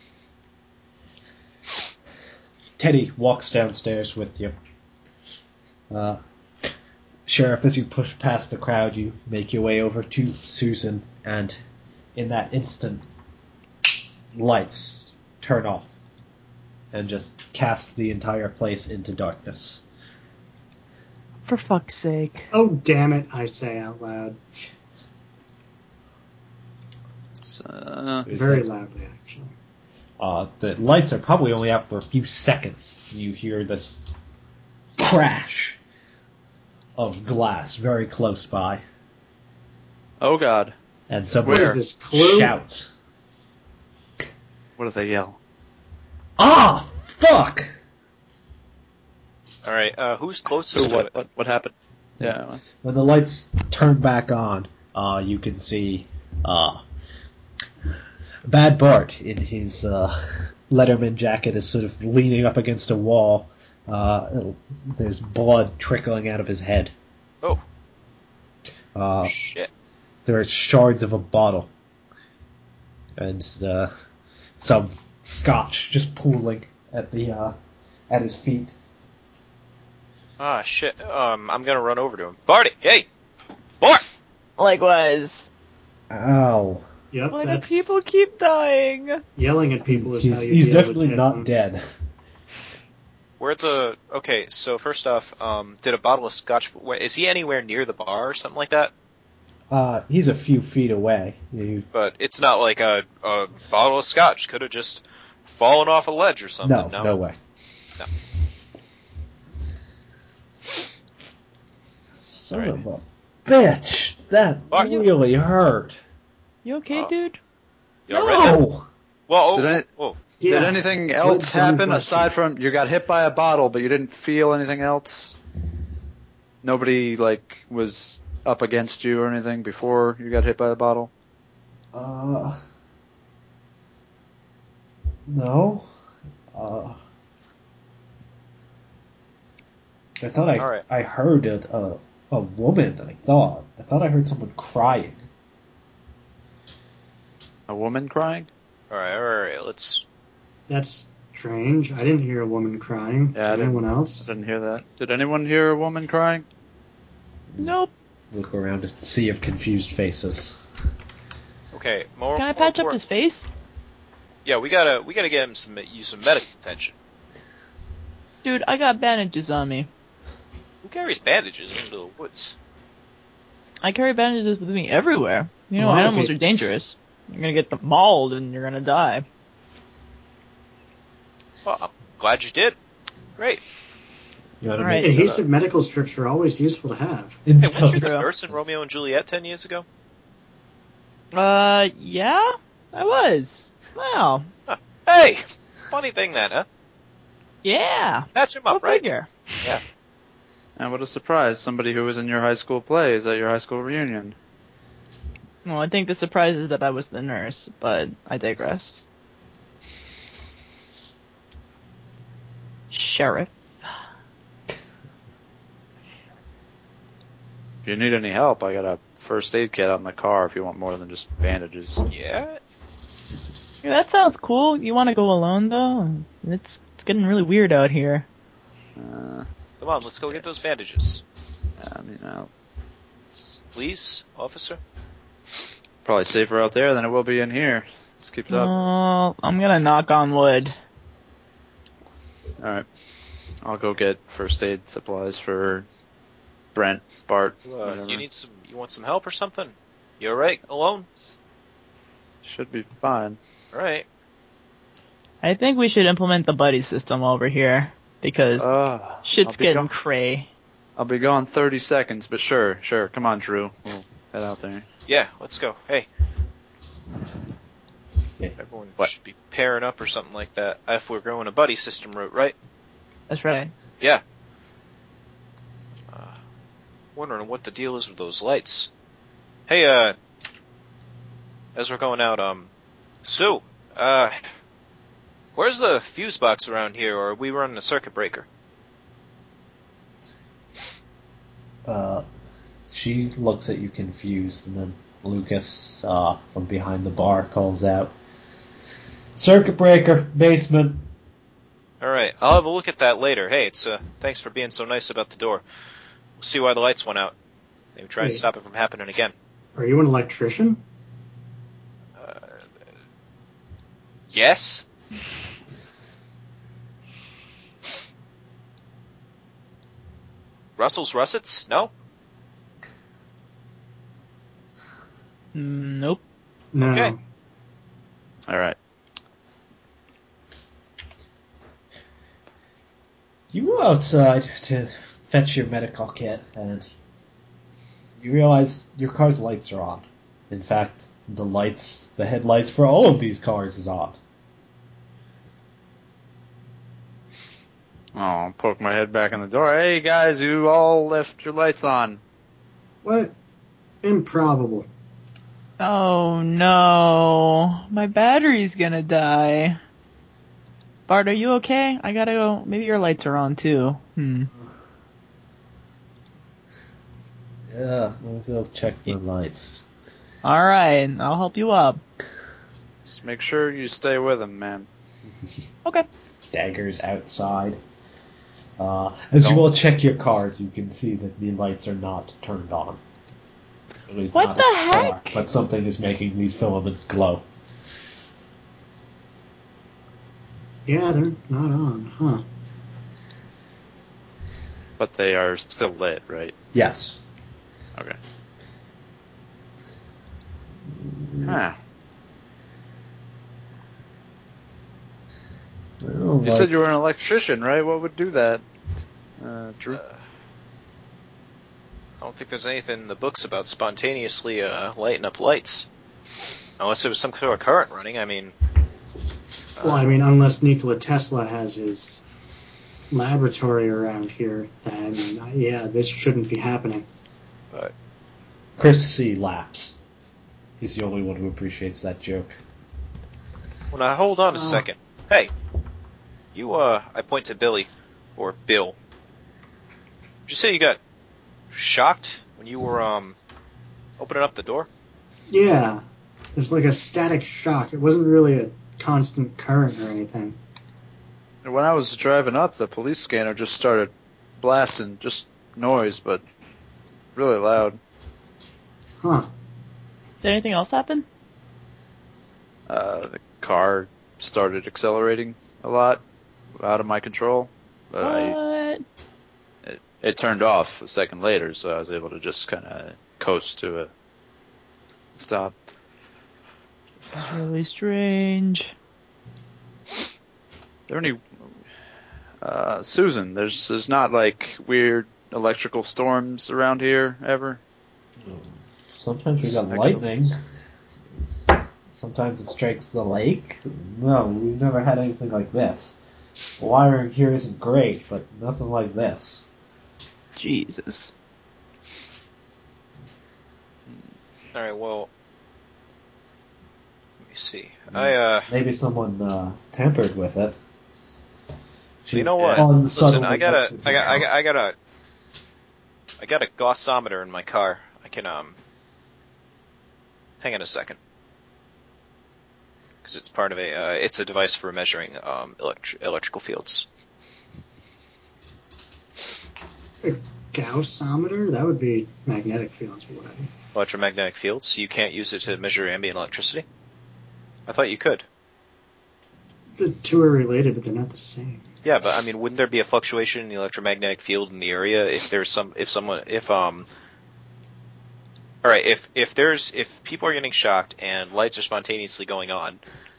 Teddy walks downstairs with you. Uh, Sheriff, as you push past the crowd, you make your way over to Susan, and in that instant, lights turn off and just cast the entire place into darkness. For fuck's sake. Oh, damn it, I say out loud. So, uh, Is Very that- loudly, actually. Uh, the lights are probably only out for a few seconds. You hear this crash of glass very close by, oh God, and What someone is this, Clue? shouts, what do they yell? "Ah, fuck!" All right, uh, who's Who, closest to what, it? what what happened? Yeah. When the lights turn back on, uh, you can see uh, Bad Bart in his uh, Letterman jacket is sort of leaning up against a wall. Uh, there's blood trickling out of his head. Oh, Uh, shit. there are shards of a bottle. And uh, some scotch just pooling at the uh, at his feet. Ah, shit. Um, I'm gonna run over to him. Barty, hey! Bart! Likewise. Ow. Yep, Why do that's people keep dying? yelling at people is he's how you he's deal with definitely hit not wounds. dead. Where the... Okay, so first off, um, did a bottle of scotch... wait, Is he anywhere near the bar or something like that? Uh, he's a few feet away. You, But it's not like a, a bottle of scotch could have just fallen off a ledge or something. no, no way. No. Son Alright. of a bitch! That Fuck. really hurt. You okay, Oh. dude? You all right? No! Well, oh, Did I- oh, Yeah. Did anything Good else dumb happen question. aside from you got hit by a bottle, but you didn't feel anything else? Nobody like was up against you or anything before you got hit by the bottle? Uh, no. Uh, I thought I All right. I heard a, a a woman. I thought I thought I heard someone crying. A woman crying? all right, all right, all right, let's... That's strange. I didn't hear a woman crying. Yeah, I Did anyone I else? didn't hear that. Did anyone hear a woman crying? Nope. Look around a sea of confused faces. Okay, more... Can I more patch up important- his face? Yeah, we gotta, we gotta get him some, use some medical attention. Dude, I got bandages on me. Who carries bandages into the woods? I carry bandages with me everywhere. You know, Well, animals okay. are dangerous. You're gonna get them mauled and you're gonna die. Well, I'm glad you did. Great. You want to Alright. make Adhesive medical strips are always useful to have. Hey, weren't you the True. nurse in Romeo and Juliet ten years ago? Uh, yeah? I was. Wow. Hey! Funny thing then, huh? Yeah. Patch him Go up, right? figure. And what a surprise, somebody who was in your high school play is at your high school reunion. Well, I think the surprise is that I was the nurse, but I digress. Sheriff. If you need any help, I got a first aid kit out in the car if you want more than just bandages. Yeah? Yeah, that sounds cool. You want to go alone, though? It's, it's getting really weird out here. Uh, Come on, let's go get those bandages. I mean, uh, Please, officer? probably safer out there than it will be in here. Let's keep it up. Oh, I'm gonna knock on wood. Alright. I'll go get first aid supplies for Brent, Bart, Uh, whatever. you need some, you want some help or something? You alright? Alone? Should be fine. Alright. I think we should implement the buddy system over here, because Uh, shit's I'll be getting gone. cray. I'll be gone thirty seconds, but sure, sure. Come on, Drew. We'll head out there. Yeah, let's go. Hey. Yeah. Everyone What? should be pairing up or something like that if we're going a buddy system route, right? That's right. Yeah. Uh, wondering what the deal is with those lights. Hey, uh, as we're going out, um, Sue, uh, where's the fuse box around here, or are we running a circuit breaker? Uh, she looks at you confused, and then Lucas, uh, from behind the bar, calls out, "Circuit breaker, basement." Alright, I'll have a look at that later. Hey, it's, uh, thanks for being so nice about the door. We'll see why the lights went out. Maybe try and Wait. stop it from happening again. Are you an electrician? Uh, yes? Russell's Russets? No? Mm, nope. No. Okay. All right. You go outside to fetch your medical kit, and you realize your car's lights are on. In fact, the lights, the headlights for all of these cars is on. Oh, I'll poke my head back in the door. Hey guys, you all left your lights on. What? Improbable. Oh no, my battery's gonna die. Bart, are you okay? I gotta go. Maybe your lights are on too. Hmm. Yeah, I'll go check the lights. All right, I'll help you up. Just make sure you stay with him, man. Okay. Daggers outside. Uh, as you Don't- all check your cars, you can see that the lights are not turned on. At least What not the a car, heck? but something is making these filaments glow. Yeah, they're not on, huh? But they are still lit, right? Yes. Okay. Huh. Well, You like- said you were an electrician, right? What would do that? Uh, Drew? Uh, I don't think there's anything in the books about spontaneously uh, lighting up lights. Unless there was some sort of current running, I mean... Well, I mean, unless Nikola Tesla has his laboratory around here, then uh, yeah, this shouldn't be happening. But Chris C. laughs. He's the only one who appreciates that joke. well, now hold on a Oh. second. Hey, you, uh, I point to Billy, or Bill. Did you say you got shocked when you were, um, opening up the door? Yeah, there's like a static shock. It wasn't really a constant current or anything. When I was driving up, the police scanner just started blasting, just noise, but really loud. Huh. Did anything else happen? Uh, the car started accelerating a lot, out of my control, but I What? it, it turned off a second later, so I was able to just kind of coast to a stop. That's really strange. Are there any uh, Susan? There's there's not like weird electrical storms around here ever. Sometimes we got Heck of a- lightning. Sometimes it strikes the lake. No, we've never had anything like this. The wiring here isn't great, but nothing like this. Jesus. Alright, well... Let me see. I, uh... Maybe someone uh, tampered with it. So you know what? Unsubtly Listen, I got lets a, it I got, I out. got, I got a, I got a gausssometer in my car. I can, um, hang on a second, because it's part of a, uh, it's a device for measuring um elect- electrical fields. A Gaussometer? That would be magnetic fields or whatever. Electromagnetic fields. You can't use it to measure ambient electricity. I thought you could. The two are related, but they're not the same. Yeah, but I mean, wouldn't there be a fluctuation in the electromagnetic field in the area if there's some, if someone, if um, all right, if if there's if people are getting shocked and lights are spontaneously going on,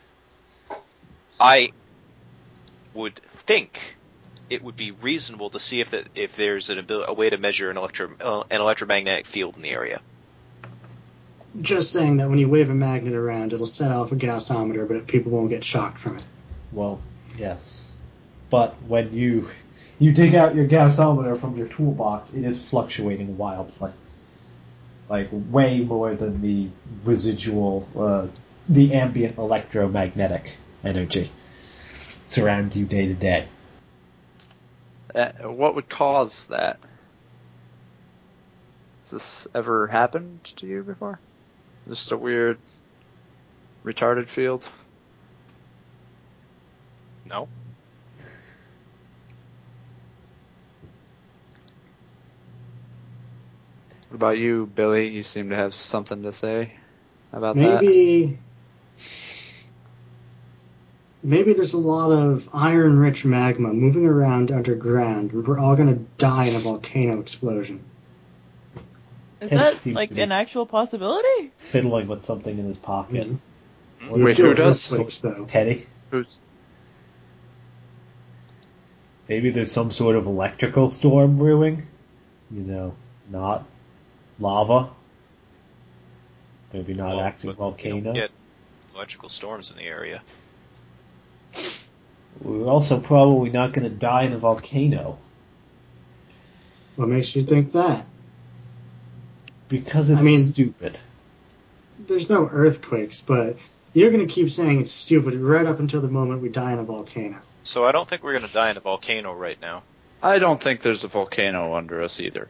I would think it would be reasonable to see if that if there's an abil- a way to measure an electro uh, an electromagnetic field in the area. Just saying that when you wave a magnet around, it'll set off a Gaussometer, but people won't get shocked from it. Well, yes. but when you you dig out your gasometer from your toolbox, it is fluctuating wildly. Like, way more than the residual, uh, the ambient electromagnetic energy surrounds you day to day. Uh, what would cause that? Has this ever happened to you before? Just a weird, retarded field? No. What about you, Billy? You seem to have something to say about that. Maybe, maybe there's a lot of iron-rich magma moving around underground, and we're all going to die in a volcano explosion. Is Ted that seems like to be- an actual possibility? Fiddling with something in his pocket. Mhm. What Wait, if who it was does? Earthquakes, though. Teddy? Who's Maybe there's some sort of electrical storm brewing? You know, not lava? Maybe not Well, active but volcano? We don't get electrical storms in the area. We're also probably not going to die in a volcano. What makes you think that? Because it's I mean- stupid. There's no earthquakes, but you're going to keep saying it's stupid right up until the moment we die in a volcano. So I don't think we're going to die in a volcano right now. I don't think there's a volcano under us either.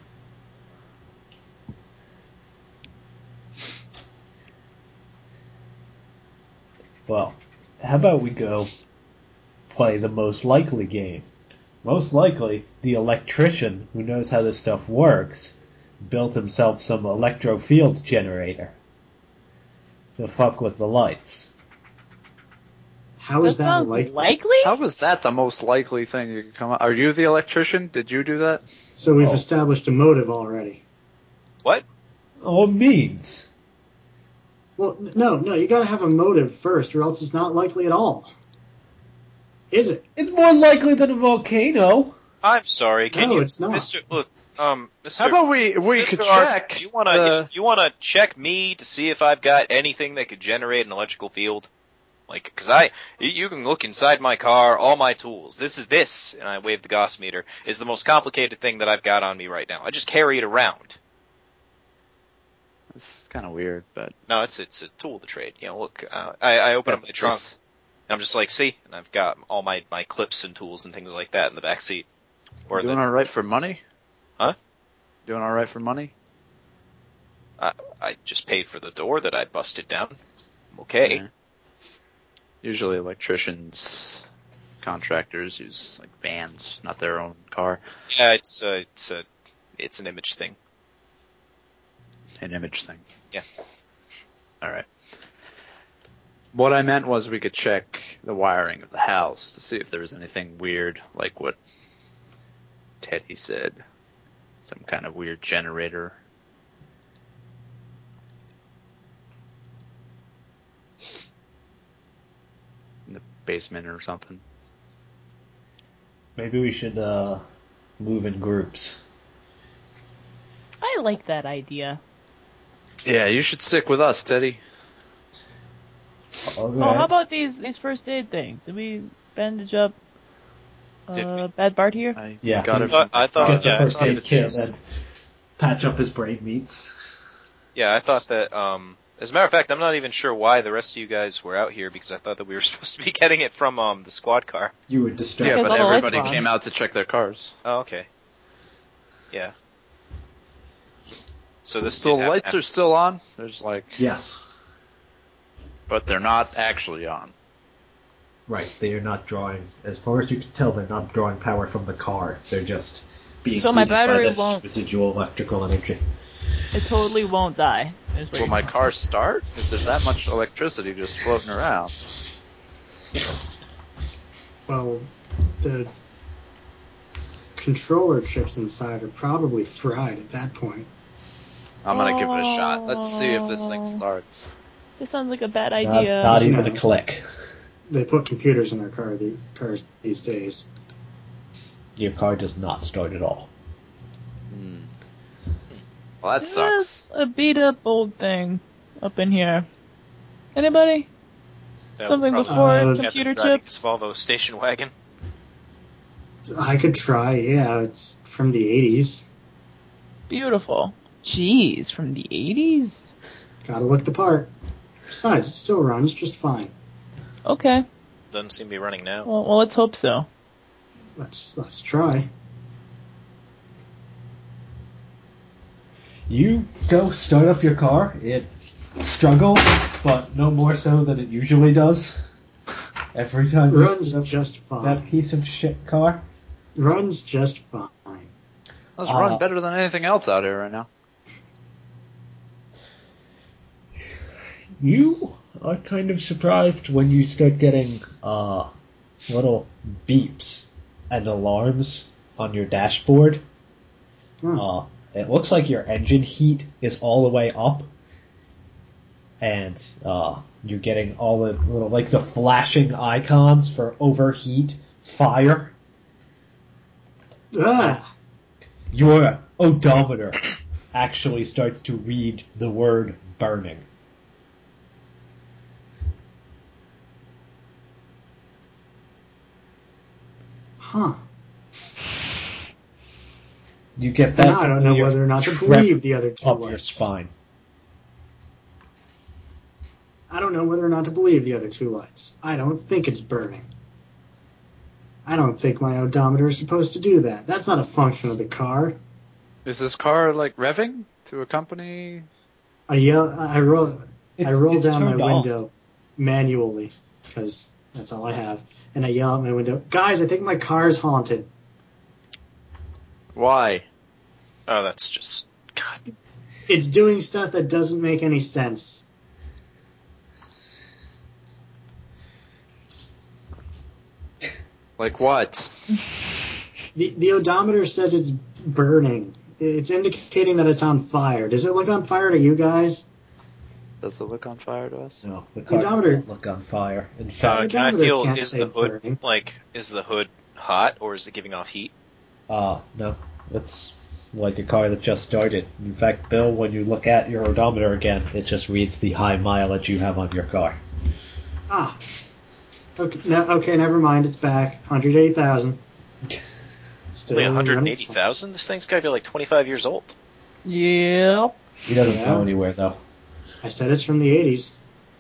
Well, how about we go play the most likely game? Most likely, the electrician who knows how this stuff works built himself some electrofield generator to fuck with the lights. How is that sounds likely? likely? How was that the most likely thing you could come up? Are you the electrician? Did you do that? So we've Oh. established a motive already. What? Oh, means. Well, n- no, no, you got to have a motive first, or else it's not likely at all. Is it? It's more likely than a volcano. I'm sorry. Can No, you, it's not. Mister Look, um, Mister How about we we Mister could Art, check? You wanna the- you wanna check me to see if I've got anything that could generate an electrical field? Like, cause I, you, you can look inside my car, all my tools. This is this, and I wave the Gauss meter, is the most complicated thing that I've got on me right now. I just carry it around. It's kind of weird, but No, it's it's a tool of the trade. You know, look, uh, I, I open up my trunk, This- and I'm just like, see, and I've got all my, my clips and tools and things like that in the back seat. Or doing the, all right for money? Huh? Doing all right for money? I, I just paid for the door that I busted down. I'm okay. Yeah. Usually electricians, contractors use like vans, not their own car. Yeah, it's a, it's a, it's an image thing. An image thing. Yeah. All right. What I meant was we could check the wiring of the house to see if there was anything weird, like what Teddy said. Some kind of weird generator. In the basement or something. Maybe we should uh, move in groups. I like that idea. Yeah, you should stick with us, Teddy. Okay. Oh, how about these these first aid things? Did we bandage up Did uh, Bad Bart here? I Yeah. got I it. thought- from I thought- Get the yeah, I first thought aid that kit these- and patch up his brain meats. Yeah, I thought that, um, as a matter of fact, I'm not even sure why the rest of you guys were out here, because I thought that we were supposed to be getting it from, um, the squad car. You were Yeah, distracted. Because but all the lights everybody were on. came out to check their cars. Oh, okay. Yeah. So this So did the happen lights after- are still on. There's like, Yes. but they're not actually on. Right. They are not drawing. As far as you can tell, they're not drawing power from the car. They're just being So my heated by battery this won't- residual electrical energy. It totally won't die. is what Will you're my saying. car start if there's that much electricity just floating around? Well, the controller chips inside are probably fried at that point. I'm gonna give it a shot. Let's see if this thing Oh. starts. This sounds like a bad Not, idea. not You even know. a click. They put computers in our car the cars these days. Your car does not start at all. Hmm. Well, that There's sucks. a beat up old thing up in here. Anybody? that Something would before probably Uh, be computer Captain driving chips? his Volvo station wagon. I could try, yeah. It's from the eighties. Beautiful. Jeez, from the eighties? Gotta look the part. Besides, it still runs just fine. Okay. Doesn't seem to be running now. Well, well, let's hope so. Let's let's try. You go start up your car. It struggles, but no more so than it usually does. Every time you Runs start up just fine. that piece of shit car. Runs just fine. Let's Uh, run better than anything else out here right now. You are kind of surprised when you start getting uh, little beeps and alarms on your dashboard. Hmm. Uh, it looks like your engine heat is all the way up, and uh, you're getting all the little, like the flashing icons for overheat, fire. Ah, Your odometer actually starts to read the word burning. huh. You get that. Now I don't know familiar whether or not to tremor believe the other two up your lights. spine. I don't know whether or not to believe the other two lights. I don't think it's burning. I don't think my odometer is supposed to do that. That's not a function of the car. Is this car like revving to accompany? I yell. I roll. I It's- roll it's down my turned off. window manually because that's all I have, and I yell out my window, "Guys, I think my car's haunted." Why? Oh, that's just God. It's doing stuff that doesn't make any sense. Like what? The the odometer says it's burning. It's indicating that it's on fire. Does it look on fire to you guys? Does it look on fire to us? No, the car does Odometer- not look on fire. In Uh, fact, can I odometer feel can't is say the hood burning. like is the hood hot or is it giving off heat? uh, no, it's like a car that just started. In fact, Bill, when you look at your odometer again, it just reads the high mileage you have on your car. Ah. Okay. No, okay. Never mind. It's back. one hundred eighty thousand. Still Only one hundred running. eighty thousand? This thing's got to be like twenty-five years old. Yep. He doesn't Yeah. go anywhere though. I said it's from the eighties.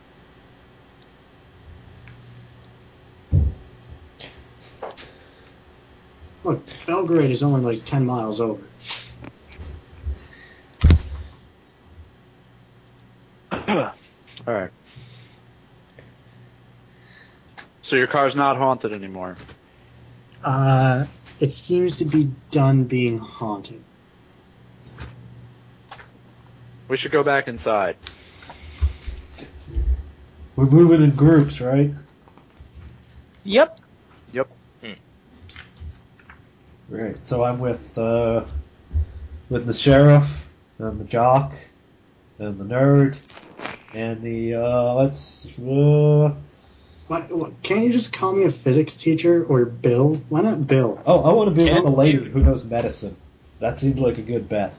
Look, Belgrade is only like ten miles over. Alright. So your car's not haunted anymore. Uh, it seems to be done being haunted. We should go back inside. We're moving in groups, right? Yep. Yep. Right. So I'm with uh, with the sheriff and the jock and the nerd and the uh, let's uh, What, what, can't you just call me a physics teacher or Bill? Why not Bill? oh, I want to be Can't with a lady you- who knows medicine. That seemed like a good bet.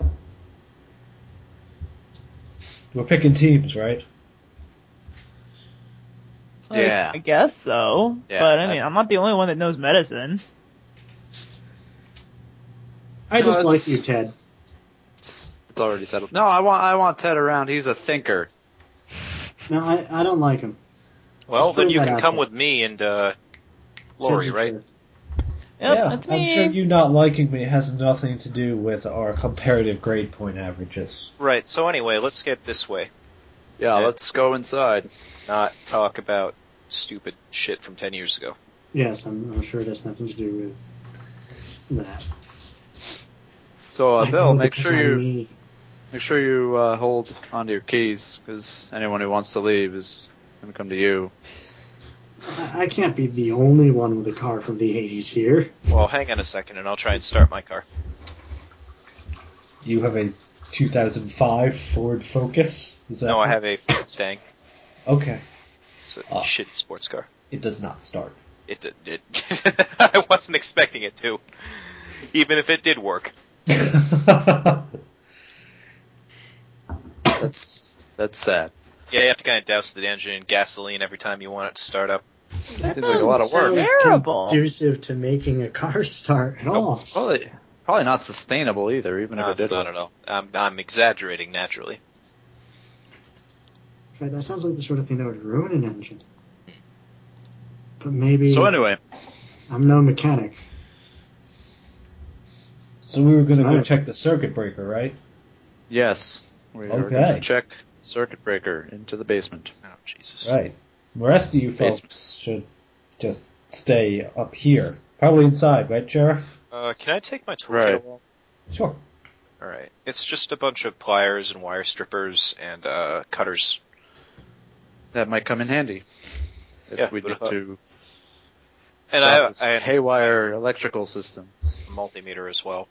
We're picking teams, right? I- Yeah. I guess so. Yeah, but I I- mean, I'm not the only one that knows medicine. I No, just it's- like you, Ted. It's, it's already settled. No, I want I want Ted around. He's a thinker. No, I, I don't like him. Well, Just then prove you that can out come there. with me and uh, Lori, Ted's a right? jerk. Yep, yeah, that's I'm me. sure you not liking me has nothing to do with our comparative grade point averages. Right. So anyway, let's get this way. Yeah, Yeah. let's go inside. Not talk about stupid shit from ten years ago. Yes, I'm, I'm sure it has nothing to do with that. So, uh, I Bill, know make because sure I'm you me. make sure you uh, hold onto your keys, because anyone who wants to leave is going to come to you. I, I can't be the only one with a car from the eighties here. Well, hang on a second, and I'll try and start my car. You have a two thousand five Ford Focus? Is that No, I have a Ford Mustang. Okay. It's a Ah. shitty sports car. It does not start. It did. It, I wasn't expecting it to, even if it did work. That's that's sad. Yeah, you have to kind of douse the engine in gasoline every time you want it to start up. That Seems like a doesn't lot of sound work. Terrible. conducive to making a car start at all. It's probably probably not sustainable either, even if No, it did not work. at all. I'm, I'm exaggerating naturally. In fact, that sounds like the sort of thing that would ruin an engine. But maybe So anyway, I'm no mechanic. So we were going to go Sorry. check the circuit breaker, right? yes, we are Okay. going to check circuit breaker into the basement. Oh, Jesus. Right. The rest of you folks Basement. should just stay up here. Probably inside, right, Sheriff? Uh, can I take my toolkit Right. along? Sure. Alright. It's just a bunch of pliers and wire strippers and uh, cutters. That might come in handy if Yeah, we would've need thought. to And stop I have, this I have haywire electrical system. a multimeter as well.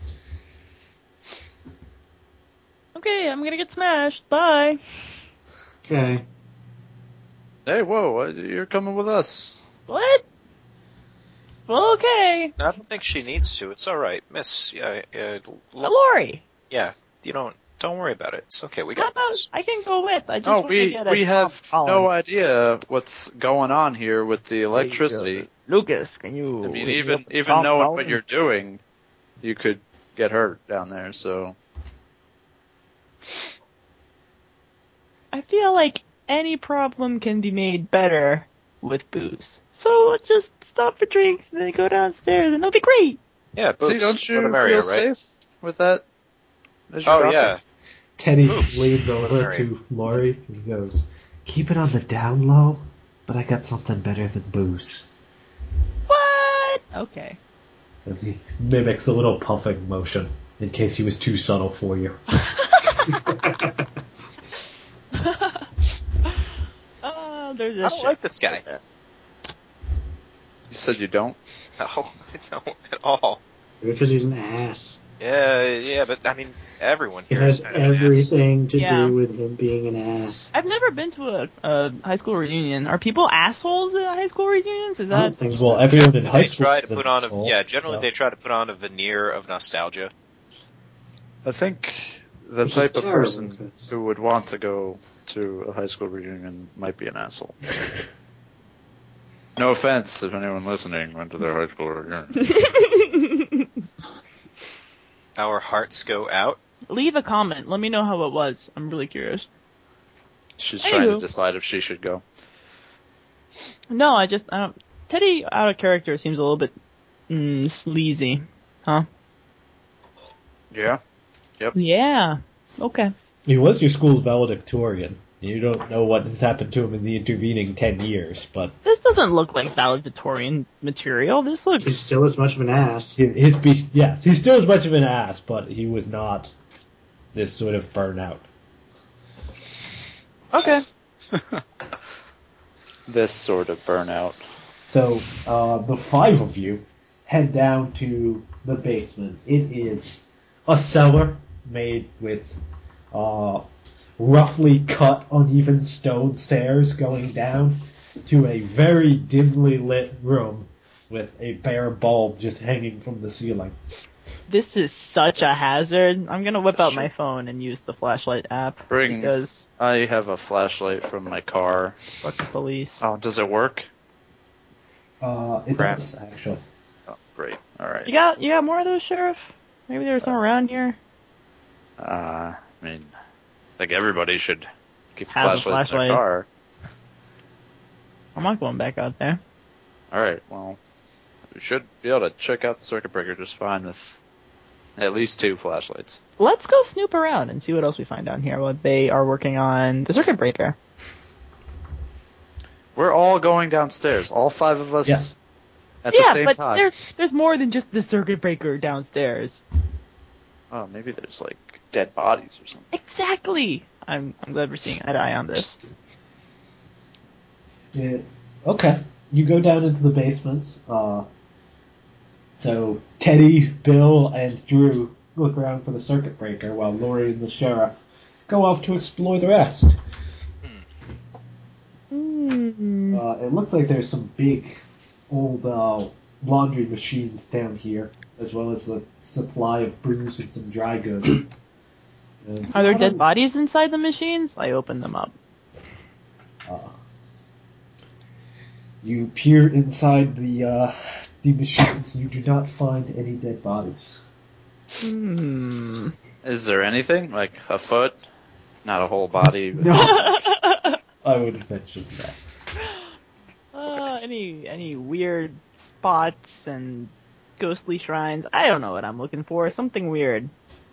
Okay, I'm gonna get smashed. Bye. Okay. Hey, whoa! uh, You're coming with us. What? Well, okay. I don't think she needs to. It's alright. Miss, yeah, uh, Uh, look, Lori, yeah, you don't, don't worry about it. It's okay. We how got about this. I can go with? I just Oh, want to we get a we have Tom no Collins. idea what's going on here with the electricity. Lucas, can you? I mean, hit me even up with even Tom knowing Collins? what you're doing, you could get hurt down there. So I feel like any problem can be made better with booze. So just stop for drinks and then go downstairs and it'll be great. Yeah, see, boobs. don't What you a Mario, feel right? safe with that? as your Oh, doctor? Teddy Oops. leans over Preliminary. to Lori and goes, "Keep it on the down low, but I got something better than booze." What? Okay. And he mimics a little puffing motion in case he was too subtle for you. Oh, there's a I don't like this guy. You said you don't? No, I don't at all. Because he's an ass. Yeah, yeah, but I mean, everyone It here has is kind of an ass. everything to Yeah. do with him being an ass. I've never been to a, a high school reunion. Are people assholes at high school reunions? Is I don't that think so. Well, everyone in high They school try is to an put on a asshole, yeah. Generally, so- they try to put on a veneer of nostalgia. I think the Which is type of terrible, person 'cause- who would want to go to a high school reunion might be an asshole. No offense if anyone listening went to their high school reunion. Our hearts go out. Leave a comment. Let me know how it was. I'm really curious. She's trying to Anywho. decide if she should go. No, I just I don't. Teddy out of character seems a little bit mm, sleazy, huh? Yeah? Yeah. Okay. He was your school's valedictorian. You don't know what has happened to him in the intervening ten years, but This doesn't look like valedictorian material. This looks. He's still as much of an ass. his, his be- yes, he's still as much of an ass, but he was not this sort of burnout. Okay. This sort of burnout. So uh, the five of you head down to the basement. It is a cellar made with uh, roughly cut, uneven stone stairs going down to a very dimly lit room with a bare bulb just hanging from the ceiling. This is such a hazard. I'm gonna whip out Sure. my phone and use the flashlight app Bring- because I have a flashlight from my car. fuck the police. Oh, does it work? Uh, it Crap. does, actually. Oh, great. Alright. You got you got more of those, Sheriff? Maybe there's some around here. Uh, I mean, I think everybody should keep a Have a flashlight, in flashlight. their car. I'm not going back out there. Alright, well, we should be able to check out the circuit breaker just fine with at least two flashlights. Let's go snoop around and see what else we find down here while they are working on the circuit breaker. We're all going downstairs, all five of us Yeah. at the yeah, same but time. there's there's more than just the circuit breaker downstairs. Oh, maybe there's like dead bodies or something. Exactly. I'm I'm glad we're seeing eye to eye on this. Yeah. Okay. You go down into the basement. Uh, so Teddy, Bill, and Drew look around for the circuit breaker while Lori and the sheriff go off to explore the rest. Hmm. Uh, it looks like there's some big old uh, laundry machines down here, as well as a supply of booze and some dry goods. And Are there I dead don't- bodies inside the machines? I opened them up. Uh, You peer inside the uh, the machines. You do not find any dead bodies. Hmm. Is there anything? Like a foot? Not a whole body? But No, I would have mentioned that. uh, any any weird spots and ghostly shrines? I don't know what I'm looking for. Something weird.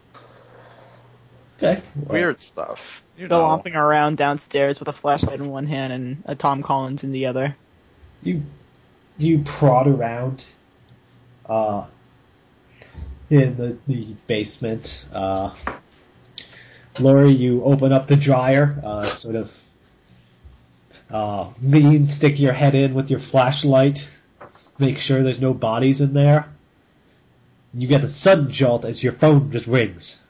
Okay. well, Weird stuff. You know. Galloping around downstairs with a flashlight in one hand and a Tom Collins in the other. You you prod around uh, in the, the basement. Uh, Lori, you open up the dryer, uh, sort of uh, lean, stick your head in with your flashlight, make sure there's no bodies in there. You get a sudden jolt as your phone just rings.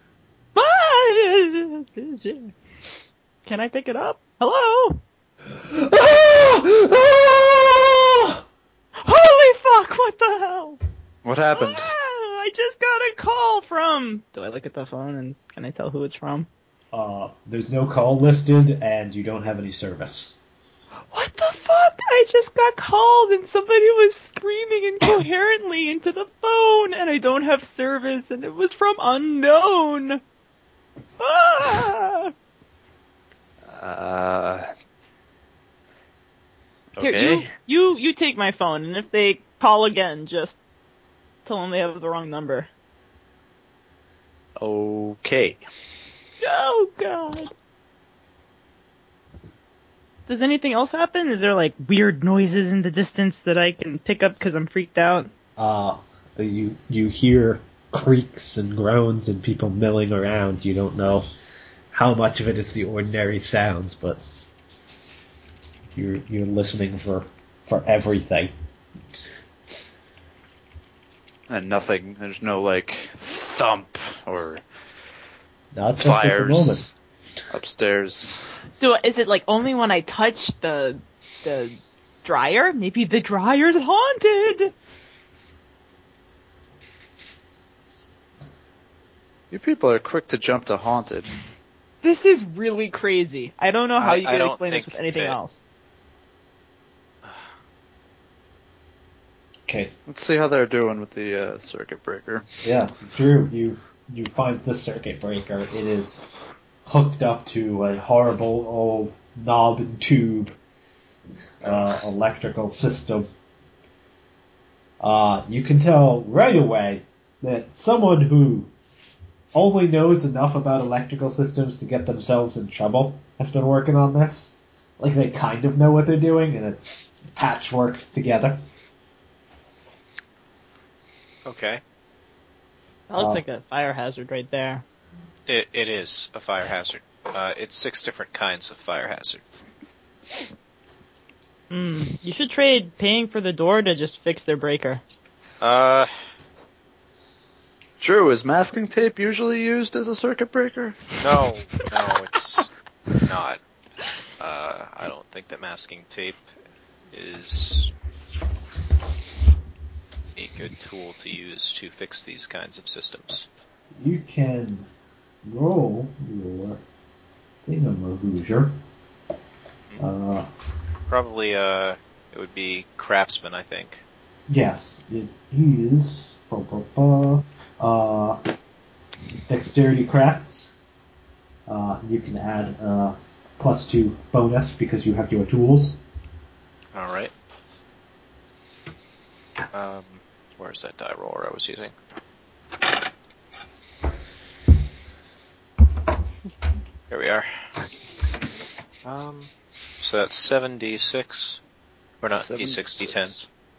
Can I pick it up? Hello? Holy fuck, what the hell? What happened? Ah, I just got a call from... Do I look at the phone and can I tell who it's from? Uh, there's no call listed, and you don't have any service. What the fuck? I just got called and somebody was screaming incoherently into the phone and I don't have service and it was from unknown. Ah! Uh. Here, Okay. you, you, you take my phone and if they call again, just tell them they have the wrong number. Okay. Oh god. Does anything else happen? Is there like weird noises in the distance that I can pick up because I'm freaked out? Uh, you you hear creaks and groans and people milling around. You don't know how much of it is the ordinary sounds, but you're you're listening for for everything. And nothing. There's no like thump or Not just at the moment. fires upstairs. Do is it like only when I touch the the dryer? Maybe the dryer's haunted. You people are quick to jump to haunted. This is really crazy. I don't know how I- you I could don't explain this think with anything that- else. Okay, Let's see how they're doing with the uh, circuit breaker. yeah, Drew, you you find the circuit breaker. It is hooked up to a horrible old knob and tube uh, electrical system. Uh, you can tell right away that someone who only knows enough about electrical systems to get themselves in trouble has been working on this. Like, they kind of know what they're doing, and it's patchworked together. Okay. That looks Uh, like a fire hazard right there. It, it is a fire hazard. Uh, it's six different kinds of fire hazard. Hmm. You should trade paying for the door to just fix their breaker. Uh, Drew, is masking tape usually used as a circuit breaker? no, no, it's not. Uh, I don't think that masking tape is a good tool to use to fix these kinds of systems. You can roll your thingamahooser. Uh, Probably, uh, it would be craftsman, I think. yes, it is blah, blah, blah, uh, dexterity crafts. Uh, you can add uh, plus two bonus because you have your tools. All right. Um, where's that die roller I was using? Here we are. Um, so that's seven d six, or not d six, d ten.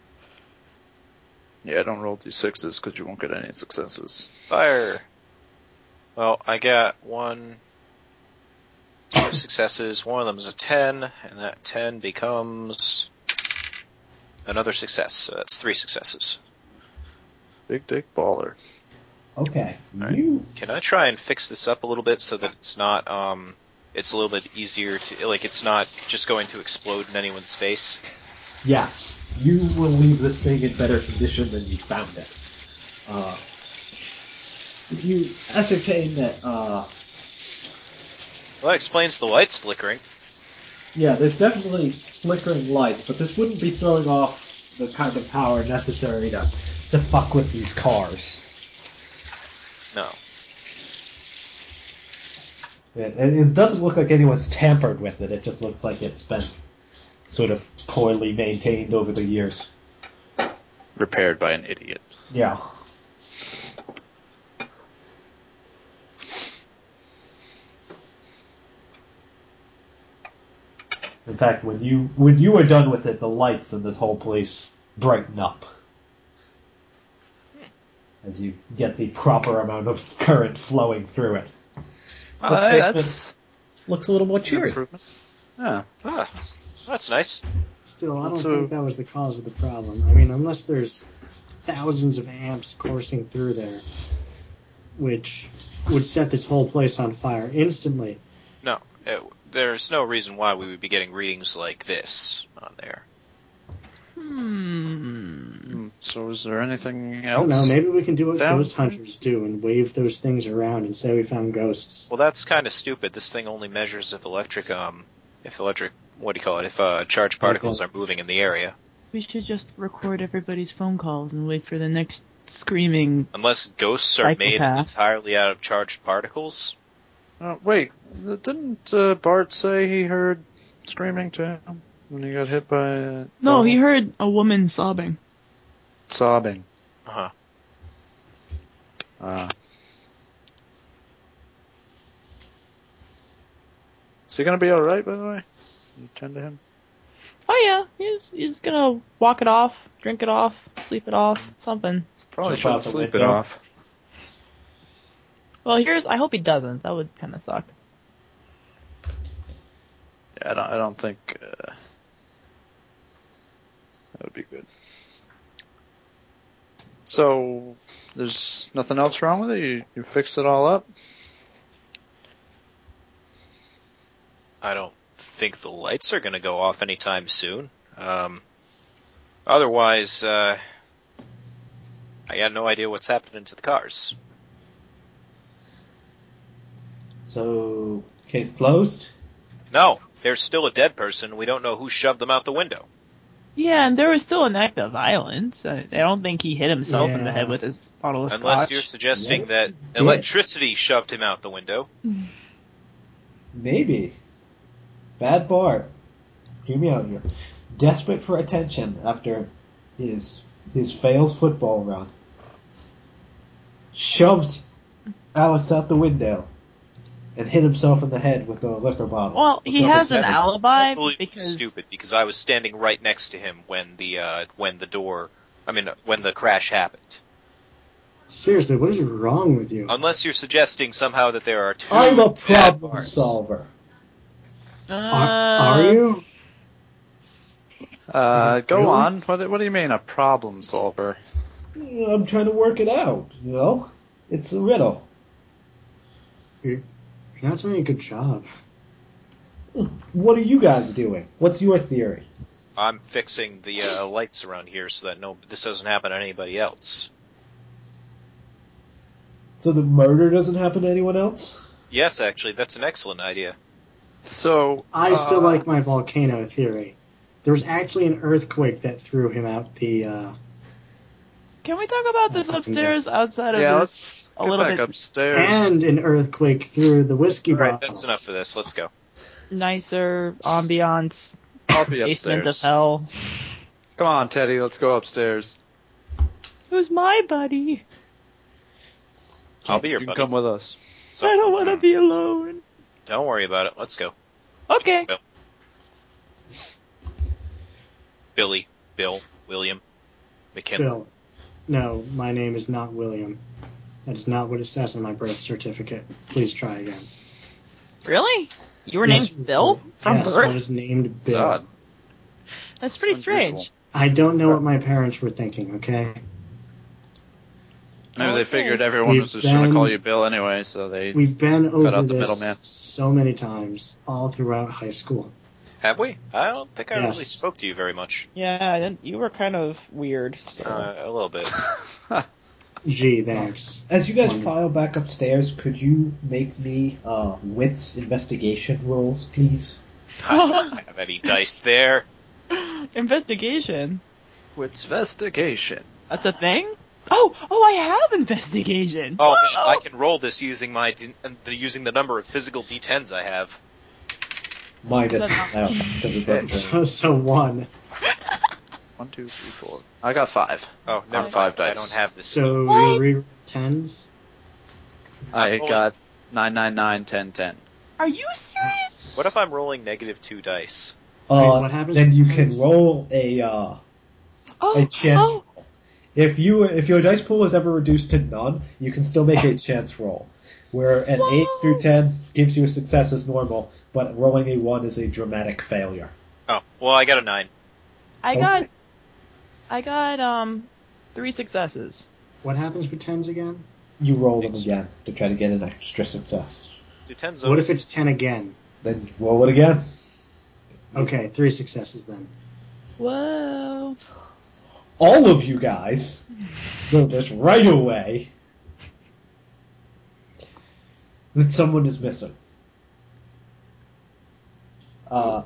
Yeah, don't roll d sixes because you won't get any successes. Fire. Well, I got one, two successes. One of them is a ten, and that ten becomes another success. So that's three successes. Big dick baller. Okay, Alright. you Can I try and fix this up a little bit so that it's not, um, it's a little bit easier to, like, it's not just going to explode in anyone's face? yes, you will leave this thing in better condition than you found it. Uh, you ascertain that uh, Well, that explains the lights flickering. yeah, there's definitely flickering lights, but this wouldn't be throwing off the kind of power necessary to, to fuck with these cars. No. It, it doesn't look like anyone's tampered with it. It just looks like it's been sort of poorly maintained over the years. Repaired by an idiot. Yeah. In fact, when you when you were done with it, the lights in this whole place brighten up as you get the proper amount of current flowing through it. Uh, This basement that's looks a little more an cheery. improvement. Yeah. Ah, that's nice. Still, I don't So- think that was the cause of the problem. I mean, unless there's thousands of amps coursing through there, which would set this whole place on fire instantly. No, it, there's no reason why we would be getting readings like this on there. Hmm. Hmm, So is there anything I don't else? know, maybe we can do what down ghost here? hunters do and wave those things around and say we found ghosts. Well, that's kind of stupid. This thing only measures if electric, um, if electric, what do you call it? If uh, charged particles are moving in the area. We should just record everybody's phone calls and wait for the next screaming. Unless ghosts are made Psychopath. entirely out of charged particles. Uh, wait, didn't uh, Bart say he heard screaming to him when he got hit by uh, No, he heard a woman sobbing. sobbing? Uh huh. Uh, is he gonna be all right? By the way, you tend to him. Oh yeah, he's he's gonna walk it off, drink it off, sleep it off, something. Probably Jump out should the sleep it window. off. Well, here's. I hope he doesn't. That would kind of suck. Yeah, I don't. I don't think uh, that would be good. So, there's nothing else wrong with it. You you fixed it all up. I don't think the lights are going to go off anytime soon. Um, otherwise, uh, I got no idea what's happening to the cars. So, case closed? No, there's still a dead person. We don't know who shoved them out the window. Yeah, and there was still an act of violence. I, I don't think he hit himself in the Yeah. head with his bottle of Unless scotch. you're suggesting What? that Did. electricity shoved him out the window. Maybe. Bad Bart. Hear me out here. Desperate for attention after his his failed football run. Shoved Alex out the window and hit himself in the head with a liquor bottle. Well, he With has an rubber alibi Unbelievably because stupid, because I was standing right next to him when the uh, when the door, I mean, when the crash happened. Seriously, what is wrong with you? Unless you're suggesting somehow that there are two I'm a bad problem parts. solver. uh, Are, are you? Uh, go Really? on. What What do you mean a problem solver? I'm trying to work it out, you know? It's a riddle. You're not doing a good job. What are you guys doing? What's your theory? I'm fixing the uh, lights around here so that no, this doesn't happen to anybody else. So the murder doesn't happen to anyone else? Yes, actually, that's an excellent idea. So I still uh, like my volcano theory. There was actually an earthquake that threw him out the. Uh, Can we talk about this upstairs outside of Yeah, this? let's a get little back bit upstairs. and an earthquake through the whiskey All right, bottle. that's enough for this. Let's go. Nicer ambiance, I'll be basement of upstairs. hell. Come on, Teddy. Let's go upstairs. Who's my buddy? I'll be your You can buddy. come with us. So, I don't want to be alone. Don't worry about it. Let's go. Okay. Bill. Billy, Bill, William, McKinley. Bill. No, my name is not William. That is not what it says on my birth certificate. Please try again. Really? You were Yes, named Bill from yes, I birth? was named It's Bill. odd. That's It's pretty unusual. strange. I don't know what my parents were thinking, okay? Maybe they Okay. figured everyone We've was just going to been- call you Bill anyway, so they. We've been over out the this middleman. so many times, all throughout high school. Have we? I don't think I Yes. really spoke to you very much. Yeah, then you were kind of weird. So. Uh, a little bit. Gee, thanks. As you guys Wonderful. file back upstairs, could you make me uh, wits investigation rolls, please? I don't have any dice there. Investigation. Investigation. That's a thing? Oh, oh, I have investigation. Oh, Wow. man, I can roll this using my d- the, using the number of physical D tens I have. Minus That's now, because it doesn't. So, so one. One, two, three, four. I got five. Oh, never On five mind. I dice. don't have this. So What? you re tens. I rolling- got nine, nine, nine, ten, ten. Are you serious? What if I'm rolling negative two dice? Uh, what happens then to you tens? can roll a uh, Oh, a chance. oh, If you if your dice pool is ever reduced to none, you can still make a chance roll. Where an Whoa. eight through ten gives you a success as normal, but rolling a one is a dramatic failure. Oh, well, I got a nine. I Okay. got, I got um, three successes. What happens with tens again? You roll them again to try to get an extra success. Do tens What always- if it's ten again? Then roll it again. Okay, three successes then. Whoa. All of you guys know this right away that someone is missing. Uh,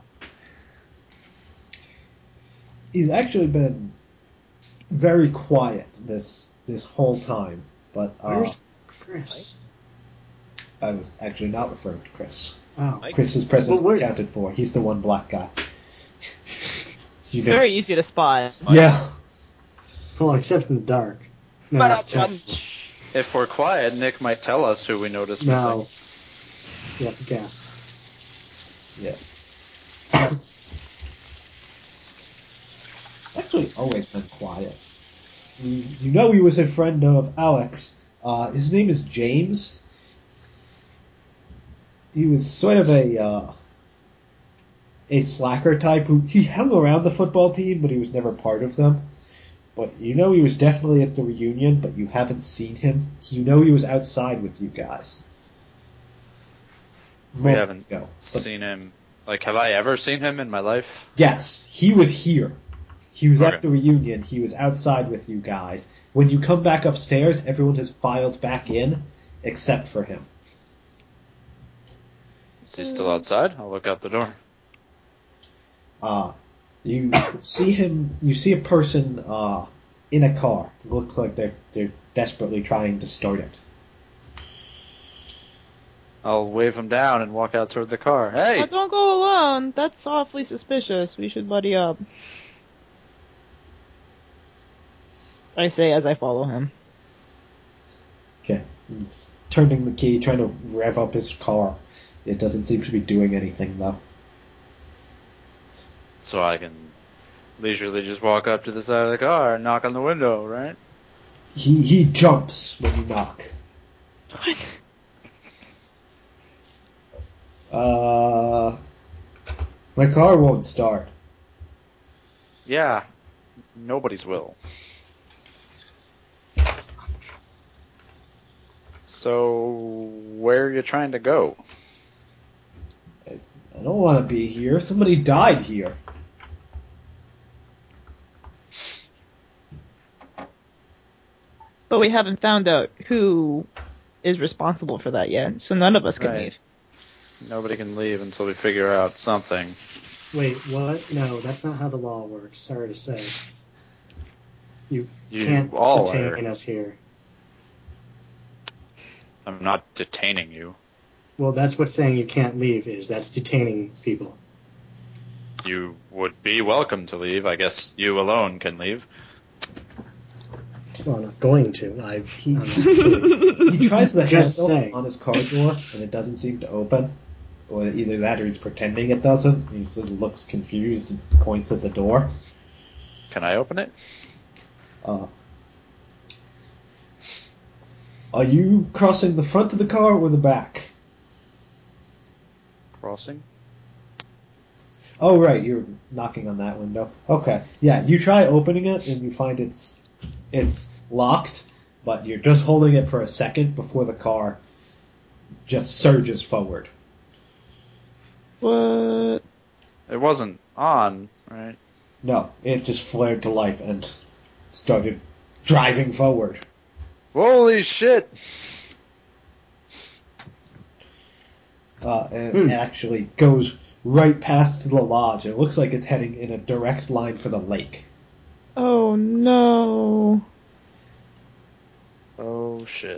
he's actually been very quiet this this whole time, but uh, Where's Chris? I was actually not referring to Chris. Oh, Mike? Chris is present Well, where- accounted for. He's the one black guy. You know- Very easy to spot. Yeah. well, except in the dark. No, But that's uh, terrible. If we're quiet, Nick might tell us who we noticed No. missing. You have to guess. Yeah. Actually, always been quiet. You, you know he was a friend of Alex. Uh, his name is James. He was sort of a uh, a slacker type who he hung around the football team, but he was never part of them. But you know he was definitely at the reunion, but you haven't seen him. You know he was outside with you guys. We Moments haven't ago. But seen him. Like, have I ever seen him in my life? yes, he was here. He was Okay. at the reunion. He was outside with you guys. When you come back upstairs, everyone has filed back in, except for him. Is he still outside? I'll look out the door. Uh, you see him. You see a person uh, in a car. Looks like they're they're desperately trying to start it. I'll wave him down and walk out toward the car. Hey! Oh, don't go alone. That's awfully suspicious. We should buddy up. I say as I follow him. Okay, he's turning the key, trying to rev up his car. It doesn't seem to be doing anything though. So I can leisurely just walk up to the side of the car and knock on the window, right? He he jumps when you knock. What? Uh, my car won't start. Yeah. Nobody's will. So, where are you trying to go? I, I don't want to be here. Somebody died here. But we haven't found out who is responsible for that yet, so none of us can Right. leave. Nobody can leave until we figure out something. Wait, what? No, that's not how the law works. Sorry to say. You, You can't all detain are. us here. I'm not detaining you. Well, that's what saying you can't leave is. That's detaining people. You would be welcome to leave. I guess you alone can leave. Well, I'm not going to. I, He, I'm actually, he tries the Just handle saying. on his car door, and it doesn't seem to open. Or either that or he's pretending it doesn't. He sort of looks confused and points at the door. Can I open it? Uh, are you crossing the front of the car or the back? Crossing? Oh, right, you're knocking on that window. Okay, yeah, you try opening it and you find it's it's locked, but you're just holding it for a second before the car just surges forward. What? It wasn't on, right? No, it just flared to life and started driving forward. Holy shit! Uh, and Hmm. it actually goes right past the lodge. It looks like it's heading in a direct line for the lake. Oh no. Oh shit.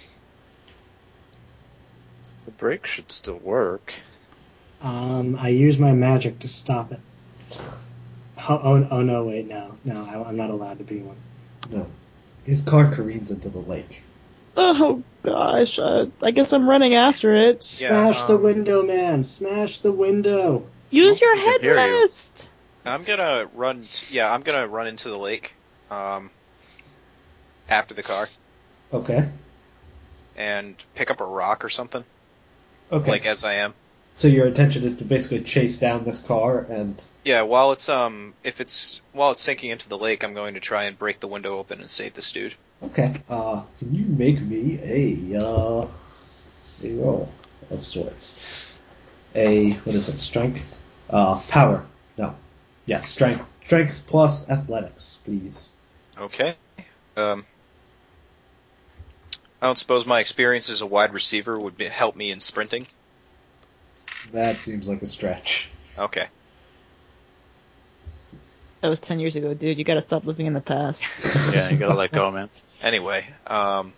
The brake should still work. Um, I use my magic to stop it. Oh, oh, oh no, wait, no. No, I, I'm not allowed to be one. No. His car careens into the lake. Oh gosh, uh, I guess I'm running after it. Smash Yeah, the um, window, man! Smash the window! Use your we can hear you. headrest! I'm gonna run. T- yeah, I'm gonna run into the lake. Um, after the car Okay. and pick up a rock or something. Okay. Like as I am. So your intention is to basically chase down this car and... Yeah, while it's um, if it's while it's sinking into the lake, I'm going to try and break the window open and save this dude. Okay. Uh, can you make me a, uh, a roll of sorts? A, what is it, strength? Uh, power. No. Yes, strength. Strength plus athletics, please. Okay. Um, I don't suppose my experience as a wide receiver would be, help me in sprinting. That seems like a stretch. Okay. That was ten years ago, dude. You gotta stop living in the past. Yeah, you gotta let go, man. Anyway, um,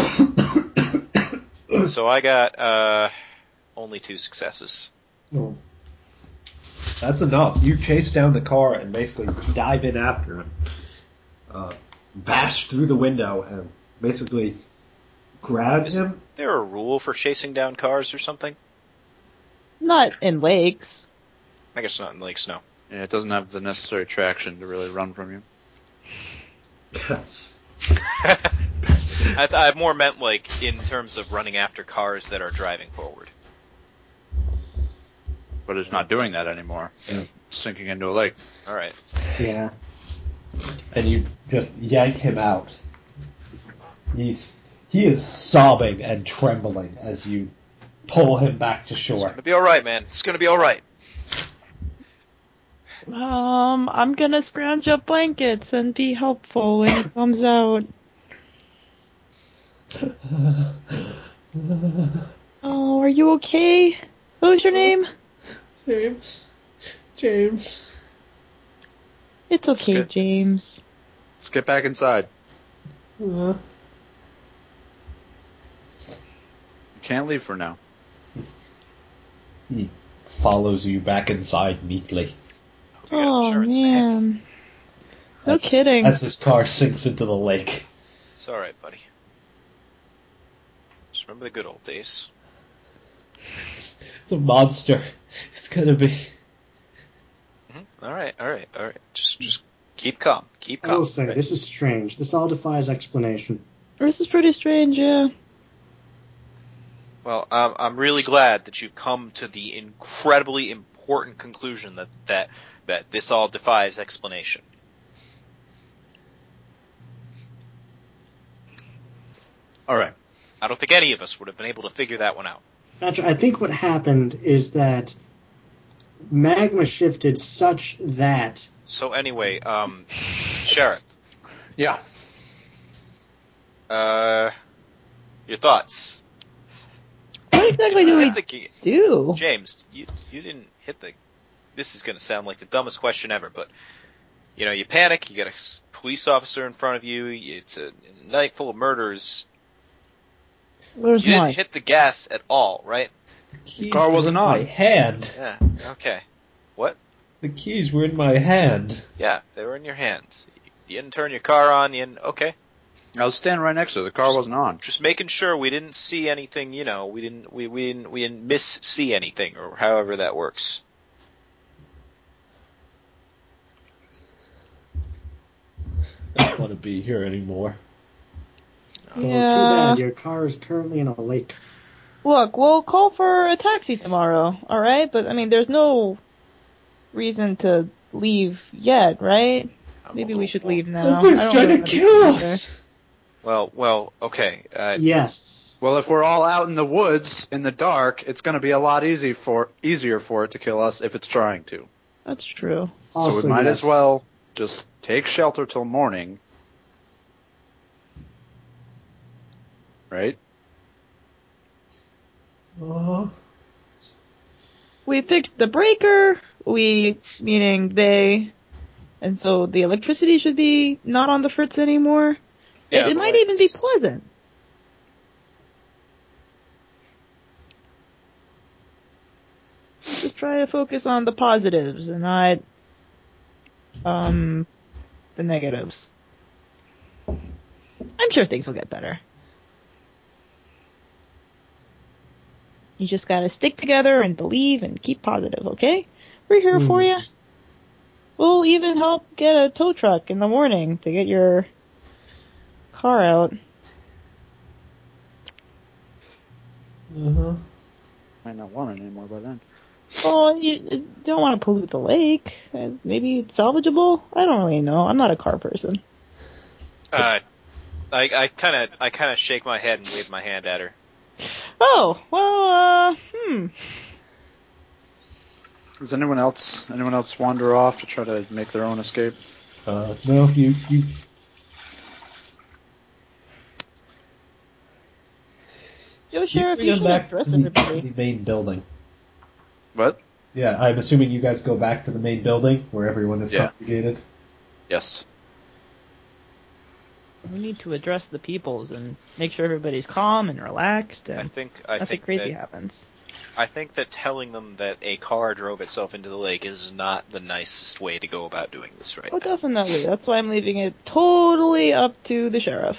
so I got uh, only two successes. Oh. That's enough. You chase down the car and basically dive in after him. Uh, bash through the window and basically grab Is him. there a rule for chasing down cars or something? Not in lakes. I guess not in lakes, no. Yeah, it doesn't have the necessary traction to really run from you. Yes. I, th- I more meant like in terms of running after cars that are driving forward. But it's not doing that anymore. Yeah. It's sinking into a lake. All right. Yeah. And you just yank him out. He's he is sobbing and trembling as you pull him back to It's shore. gonna be all right, man. It's gonna be all right. Um, I'm gonna scrounge up blankets and be helpful when he comes out. Oh, are you okay? What was your name? James. James. It's okay, Skip. James. Let's get back inside. Uh, You can't leave for now. he follows you back inside neatly. We got Oh insurance, man. man. No As- kidding. As his car sinks into the lake. It's all right, buddy. Just remember the good old days. It's, it's a monster. It's gonna be... Mm-hmm. All right, all right, all right. Just, just keep calm. Keep I calm. will say, right? this is strange. This all defies explanation. This is pretty strange, yeah. Well, um, I'm really glad that you've come to the incredibly important conclusion that that that this all defies explanation. All right. I don't think any of us would have been able to figure that one out. Patrick, I think what happened is that magma shifted such that So anyway, um, Sheriff, Yeah. uh, your thoughts? What exactly Did you do we hit the key? do? James, you you didn't hit the. This is going to sound like the dumbest question ever, but you know, you panic. You got a s- police officer in front of you. It's a night full of murders. Where's You didn't mine? hit the gas at all, right? The keys car were wasn't in my on. hand. Yeah. Okay. What? The keys were in my hand. Yeah, they were in your hand. You didn't turn your car on. You didn't. Okay. I was standing right next to it. The car Just- wasn't on. Just making sure we didn't see anything. You know, we didn't. We we didn't. We didn't miss see anything, or however that works. I don't want to be here anymore. well, too Yeah. bad your car is currently in a lake. Look, we'll call for a taxi tomorrow, alright? But, I mean, there's no reason to leave yet, right? I'm Maybe a we little should more- leave now. Something's I don't trying really to wanna be kill stuck us. Well, well, okay. Uh, Yes. Well, if we're all out in the woods in the dark, it's going to be a lot easy for easier for it to kill us if it's trying to. there. That's true. so Also, we might yes. as well just take shelter till morning. Right? Uh, we fixed the breaker. We, meaning they, and so the electricity should be not on the fritz anymore. Yeah, it it the might even be lights. pleasant. Just try to focus on the positives and not, um, the negatives. I'm sure things will get better. You just gotta stick together and believe and keep positive, okay? We're here for Hmm. you. We'll even help get a tow truck in the morning to get your car out. Uh-huh. Might not want it anymore by then. Well, you you don't want to pollute the lake. Uh, Maybe it's salvageable? I don't really know. I'm not a car person. Uh, I I kind of I kind of shake my head and wave my hand at her. Oh, well, uh, hmm. Does anyone else anyone else wander off to try to make their own escape? Uh, no, you, you, Yo, Sheriff, bring you them should back address to the, everybody. the main building. What? Yeah, I'm assuming you guys go back to the main building where everyone is Yeah. congregated. Yes. We need to address the peoples and make sure everybody's calm and relaxed I and think I nothing think crazy that happens. I think that telling them that a car drove itself into the lake is not the nicest way to go about doing this right Oh, now. definitely. That's why I'm leaving it totally up to the sheriff.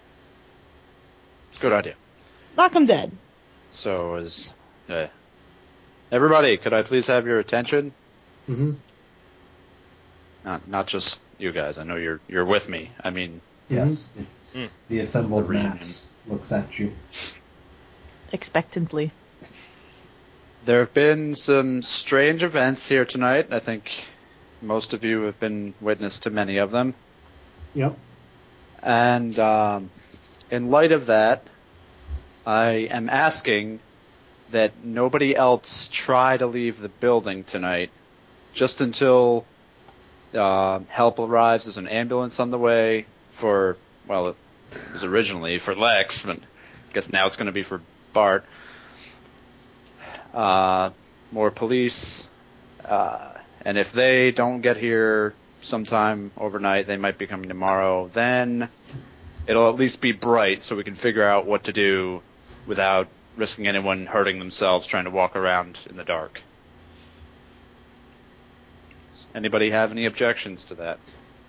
Good idea. Knock him dead. So is uh, everybody, could I please have your attention? hmm Not not just you guys. I know you're you're with me. I mean, Yes, it's Mm. the assembled The reunion. mass looks at you. Expectantly. there have been some strange events here tonight. I think most of you have been witness to many of them. Yep. And um, in light of that, I am asking that nobody else try to leave the building tonight, just until uh, help arrives. There's an ambulance on the way for, well, it was originally for Lex, but I guess now it's going to be for Bart. Uh, more police. Uh, and if they don't get here sometime overnight, they might be coming tomorrow. Then it'll at least be bright so we can figure out what to do without risking anyone hurting themselves trying to walk around in the dark. Does anybody have any objections to that?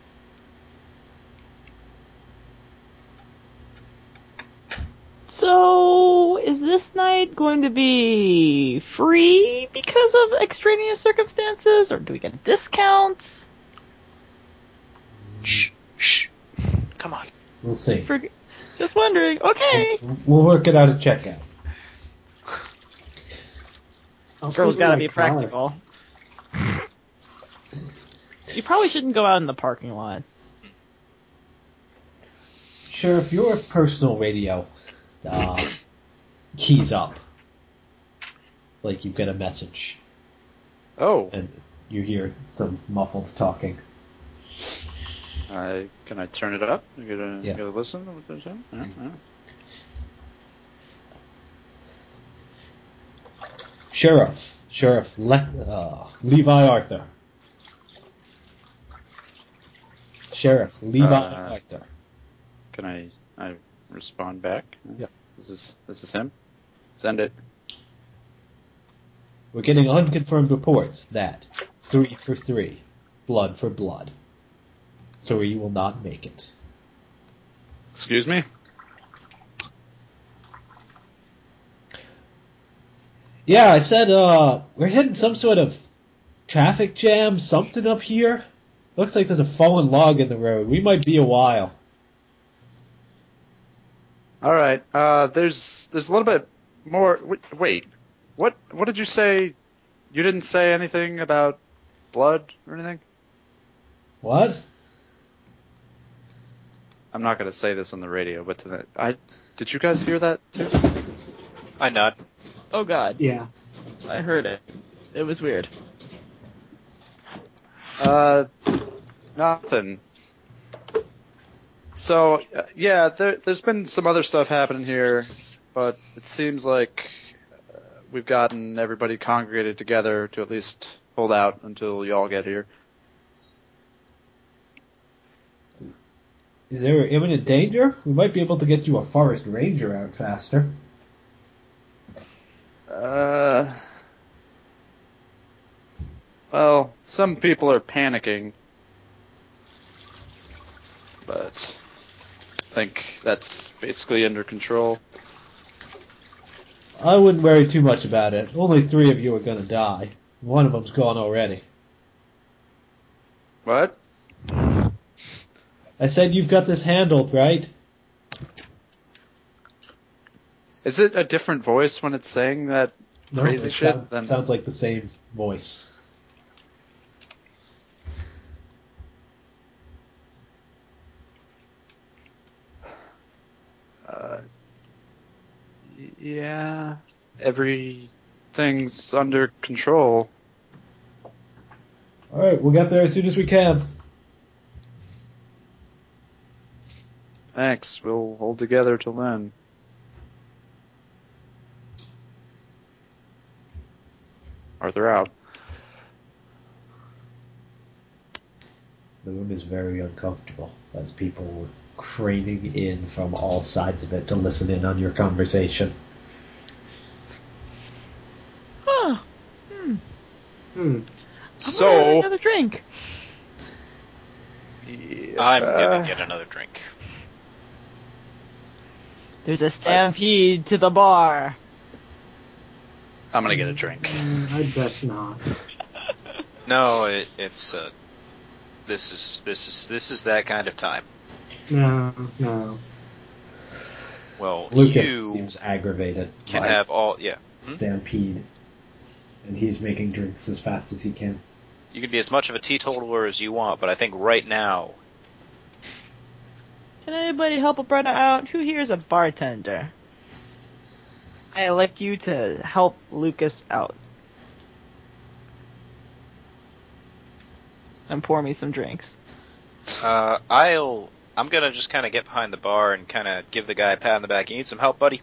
So, is this night going to be free because of extraneous circumstances, or do we get discounts? Shh, shh. Come on. We'll see. For, just wondering. Okay. We'll work it out at checkout. I'll Girl's sleep in gotta my be car. practical. You probably shouldn't go out in the parking lot. Sheriff, your personal radio uh, keys up. Like you get a message, Oh, and you hear some muffled talking. I can I turn it up? You get a, Yeah. get a listen to what they're saying? Yeah, yeah. Sheriff, Sheriff Le- uh, Levi Arthur. Sheriff Levi Uh, Arthur. Can I I respond back? Yeah. This is this is him. Send it. We're getting unconfirmed reports that three for three, blood for blood. Three will not make it. Excuse me? Yeah, I said, uh, we're hitting some sort of traffic jam, something up here. Looks like there's a fallen log in the road. We might be a while. All right. Uh, there's there's a little bit more. Wait, wait. What what did you say? You didn't say anything about blood or anything? What? I'm not going to say this on the radio, but to the, I did you guys hear that too? I nod. Oh god. Yeah. I heard it. It was weird. Uh, nothing. So uh, yeah, there, there's been some other stuff happening here, but it seems like uh, we've gotten everybody congregated together to at least hold out until y'all get here. Is there imminent danger? We might be able to get you a forest ranger out faster. Uh, well, some people are panicking, but I think that's basically under control. I wouldn't worry too much about it. Only three of you are gonna die. One of them's gone already. What? I said you've got this handled, right? Is it a different voice when it's saying that No, crazy it shit? sound- Then sounds like the same voice. Uh, y- yeah, everything's under control. Alright, we'll get there as soon as we can. Thanks. We'll hold together till then. Arthur out. The room is very uncomfortable as people craning in from all sides of it to listen in on your conversation. Huh. Hmm. Hmm. I'm gonna So, have another drink. yeah, I'm uh, gonna get another drink. There's a stampede to the bar. I'm gonna get a drink. Mm, I'd best not. No, it, it's uh, this is this is this is that kind of time. No, no. Well, Lucas you seems aggravated can by have all. Yeah, Hmm? stampede, and he's making drinks as fast as he can. you can be as much of a teetotaler as you want, but I think right now, Can anybody help a brother out? Who here is a bartender? I elect you to help Lucas out. And pour me some drinks. uh, I'll. I'm gonna just kind of get behind the bar and kind of give the guy a pat on the back. You need some help, buddy?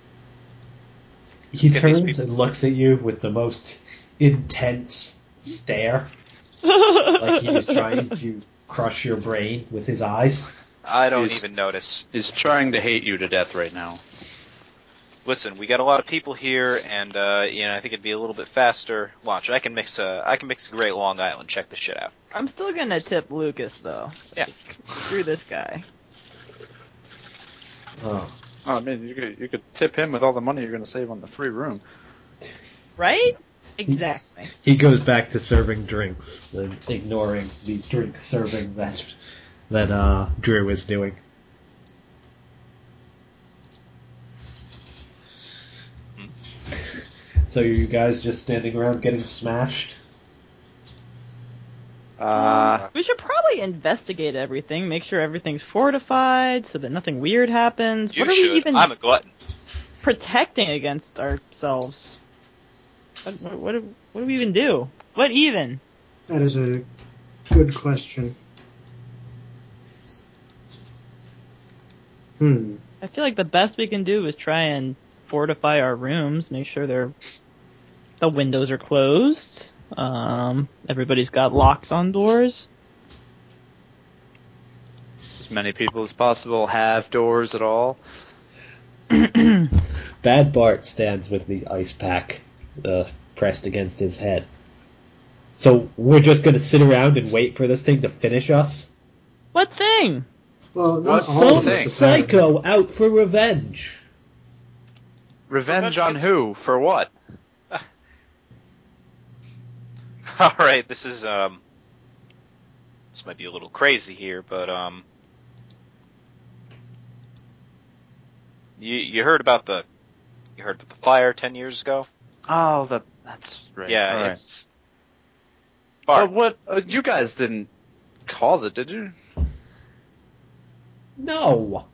He Let's get these turns people- and looks at you with the most intense stare, like he is trying to crush your brain with his eyes. I don't He's- even notice. He's trying to hate you to death right now. Listen, we got a lot of people here, and uh, you know I think it'd be a little bit faster. Watch, I can mix a I can mix a great Long Island. Check this shit out. I'm still gonna tip Lucas, though. Yeah. Screw this guy. Oh. Oh, I mean, you could you could tip him with all the money you're gonna save on the free room. Right? Exactly. He goes back to serving drinks and ignoring the drink serving that that uh, Drew is doing. So you guys just standing around getting smashed? Uh, We should probably investigate everything, make sure everything's fortified so that nothing weird happens. You what are should. we even I'm a glutton. protecting against ourselves? What, what, what, do, what do we even do? What even? That is a good question. Hmm. I feel like the best we can do is try and fortify our rooms, make sure they're the windows are closed. Um, everybody's got locks on doors. as many people as possible have doors at all. Bad Bart stands with the ice pack uh, pressed against his head. So we're just going to sit around and wait for this thing to finish us? What thing? Well, not What's all the of Some us. thing? apparently. psycho out for revenge. Revenge on who? For what? All right, this is um, this might be a little crazy here, but um, you you heard about the you heard about the fire ten years ago? Oh, the that's right. Yeah, all right. it's. Bart, But what? Uh, you guys didn't cause it, did you? No.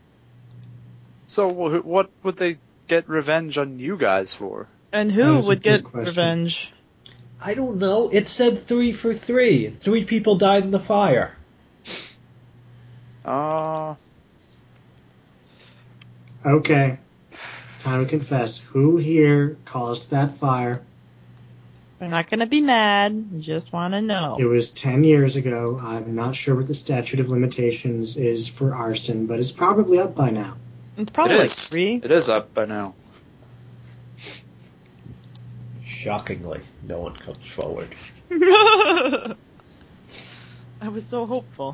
So wh- what would they get revenge on you guys for? And That who is a would good get question. revenge? I don't know. It said three for three. Three people died in the fire. Uh, Okay. time to confess. Who here caused that fire? We're not gonna be mad. We just want to know. It was ten years ago. I'm not sure what the statute of limitations is for arson, but it's probably up by now. It's probably It like is. three. It is up by now. Shockingly, no one comes forward. I was so hopeful.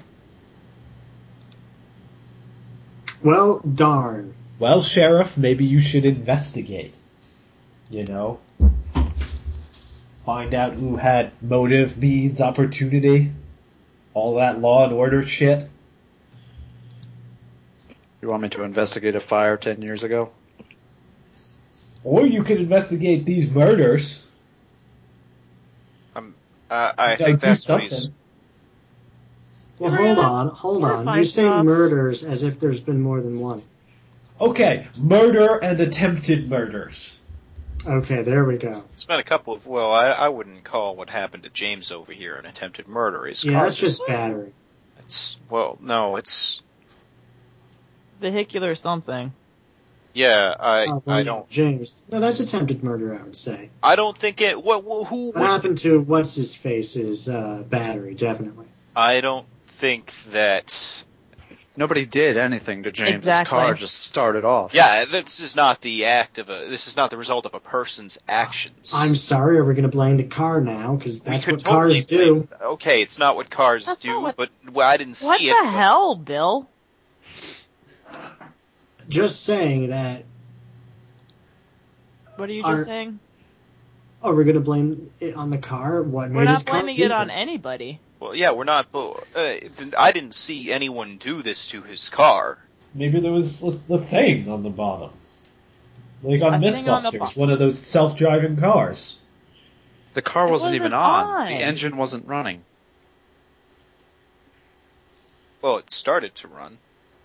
Well, darn. Well, Sheriff, maybe you should investigate. You know? Find out who had motive, means, opportunity. All that law and order shit. You want me to investigate a fire ten years ago? Or you could investigate these murders. Um, uh, I You gotta think do that's what he's. something. Well, We're hold gonna- on, hold we're on. fine, You say Bob. murders as if there's been more than one. Okay, murder and attempted murders. Okay, there we go. It's been a couple of. Well, I, I wouldn't call what happened to James over here an attempted murder. His Yeah, car that's just battery. It's well, no, it's Vehicular something. yeah. I Oh, well, I yeah, don't. James. No, that's attempted murder, I would say. I don't think it. What who? What would- happened to what's his face is uh, battery, definitely. I don't think that. Nobody did anything to James's Exactly. car. Just started off. Yeah, this is not the act of a. This is not the result of a person's actions. I'm sorry, are we going to blame the car now? Because We that's could what cars totally do. blame- Okay, it's not what cars That's do, not what- but well, I didn't What see the it. but- hell, Bill? Just saying that. What are you Are- just saying? Oh, we're going to blame it on the car? What We're made not his car blaming do it on that? anybody. Well, yeah, we're not. Uh, I didn't see anyone do this to his car. Maybe there was a, a thing on the bottom. Like on A thing on the Mythbusters, bo- one of those self-driving cars. The car It wasn't even wasn't on. on. The engine wasn't running. Well, it started to run.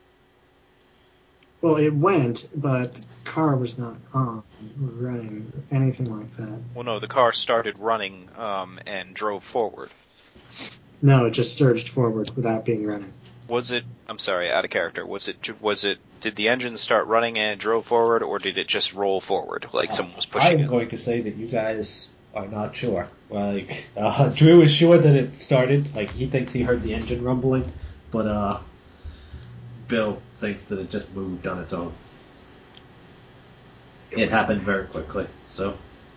Well, it went, but the car was not on or running or anything like that. Well, no, the car started running um, and drove forward. No, it just surged forward without being running. Was it? I'm sorry, out of character. Was it? Was it? Did the engine start running and it drove forward, or did it just roll forward like someone was pushing I'm it? going to say that you guys are not sure. Like, uh, Drew is sure that it started. Like, he thinks he heard the engine rumbling, but uh, Bill thinks that it just moved on its own. It happened very quickly, so.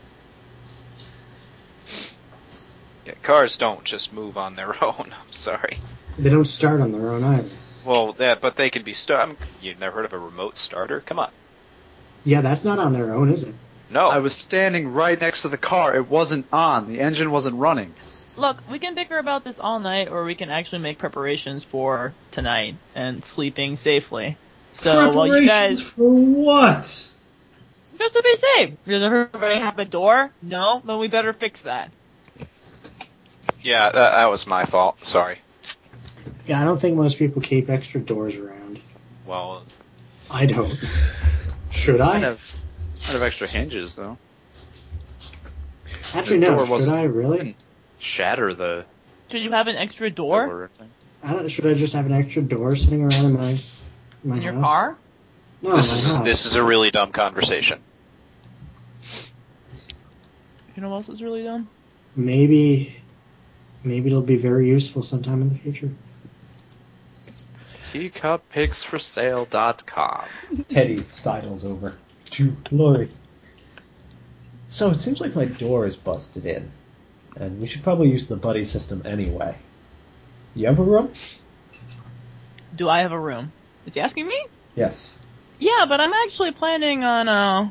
Yeah, cars don't just move on their own. I'm sorry. They don't start on their own either. Well, that but they can be start. You've never heard of a remote starter? Come on. Yeah, that's not on their own, is it? No. I was standing right next to the car. It wasn't on. The engine wasn't running. Look, we can bicker about this all night, or we can actually make preparations for tonight and sleeping safely. So while you Preparations guys, for what? just to be safe, does everybody have a door? No, then we better fix that. Yeah, that, that was my fault. Sorry. Yeah, I don't think most people keep extra doors around. Well, I don't. Should I'd I? have, I'd have extra hinges though. Actually, the no. door Should wasn't- I really? Shatter the Should you have an extra door door. thing. I don't. Should I just have an extra door sitting around in my my in your house? car? No, this my is house. this is a really dumb conversation. You know what else is really dumb? Maybe, maybe it'll be very useful sometime in the future. teacup pigs for sale dot com. Teddy sidles over to Lori. So it seems like my door is busted in, and we should probably use the buddy system anyway. You have a room? Do I have a room? Is he asking me? Yes. Yeah, but I'm actually planning on, uh...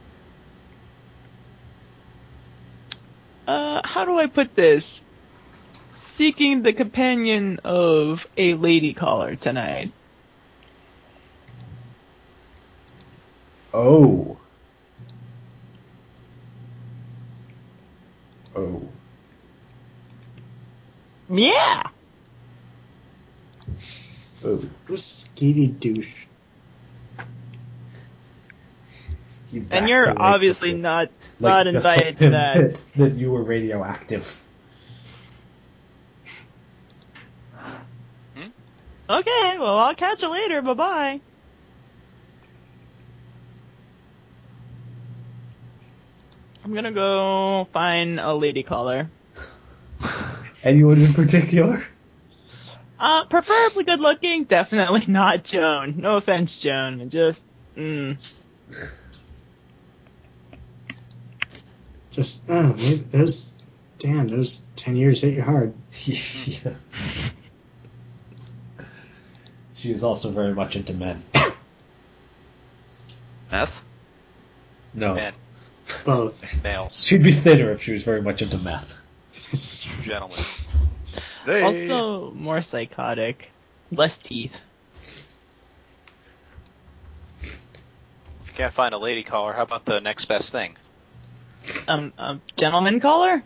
Uh, how do I put this? Seeking the companion of a lady caller tonight. Oh. Oh. Yeah! Oh. What a skeevy douche. He And backs you're away obviously quickly. not, Like, not just told invited to him that. that you were radioactive. Okay, well, I'll catch you later. Bye-bye. I'm gonna go find a lady caller. Anyone in particular? Uh, preferably good looking, definitely not Joan. No offense, Joan. Just, mm. Just, I don't know, maybe those, damn, those ten years hit you hard. Yeah. She is also very much into men. Meth? No. Men, Both. males, She'd be thinner if she was very much into meth. gentlemen. Hey. Also more psychotic. Less teeth. If you can't find a lady caller, how about the next best thing? Um, a gentleman caller?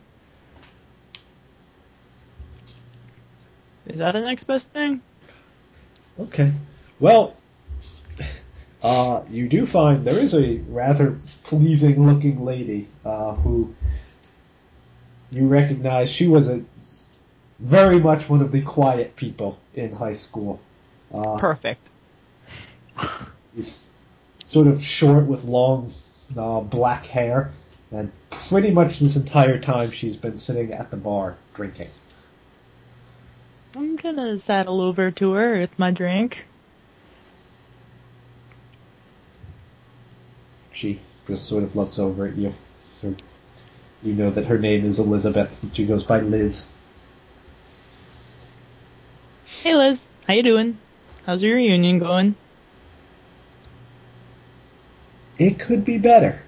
Is that the next best thing? Okay. Well, uh, you do find there is a rather pleasing-looking lady uh, who you recognize. She was a very much one of the quiet people in high school. Uh, Perfect. He's sort of short with long uh, black hair, and pretty much this entire time she's been sitting at the bar drinking. I'm gonna saddle over to her with my drink. She just sort of looks over at you. So you know that her name is Elizabeth, and she goes by Liz. Hey Liz, how you doing? How's your reunion going? It could be better.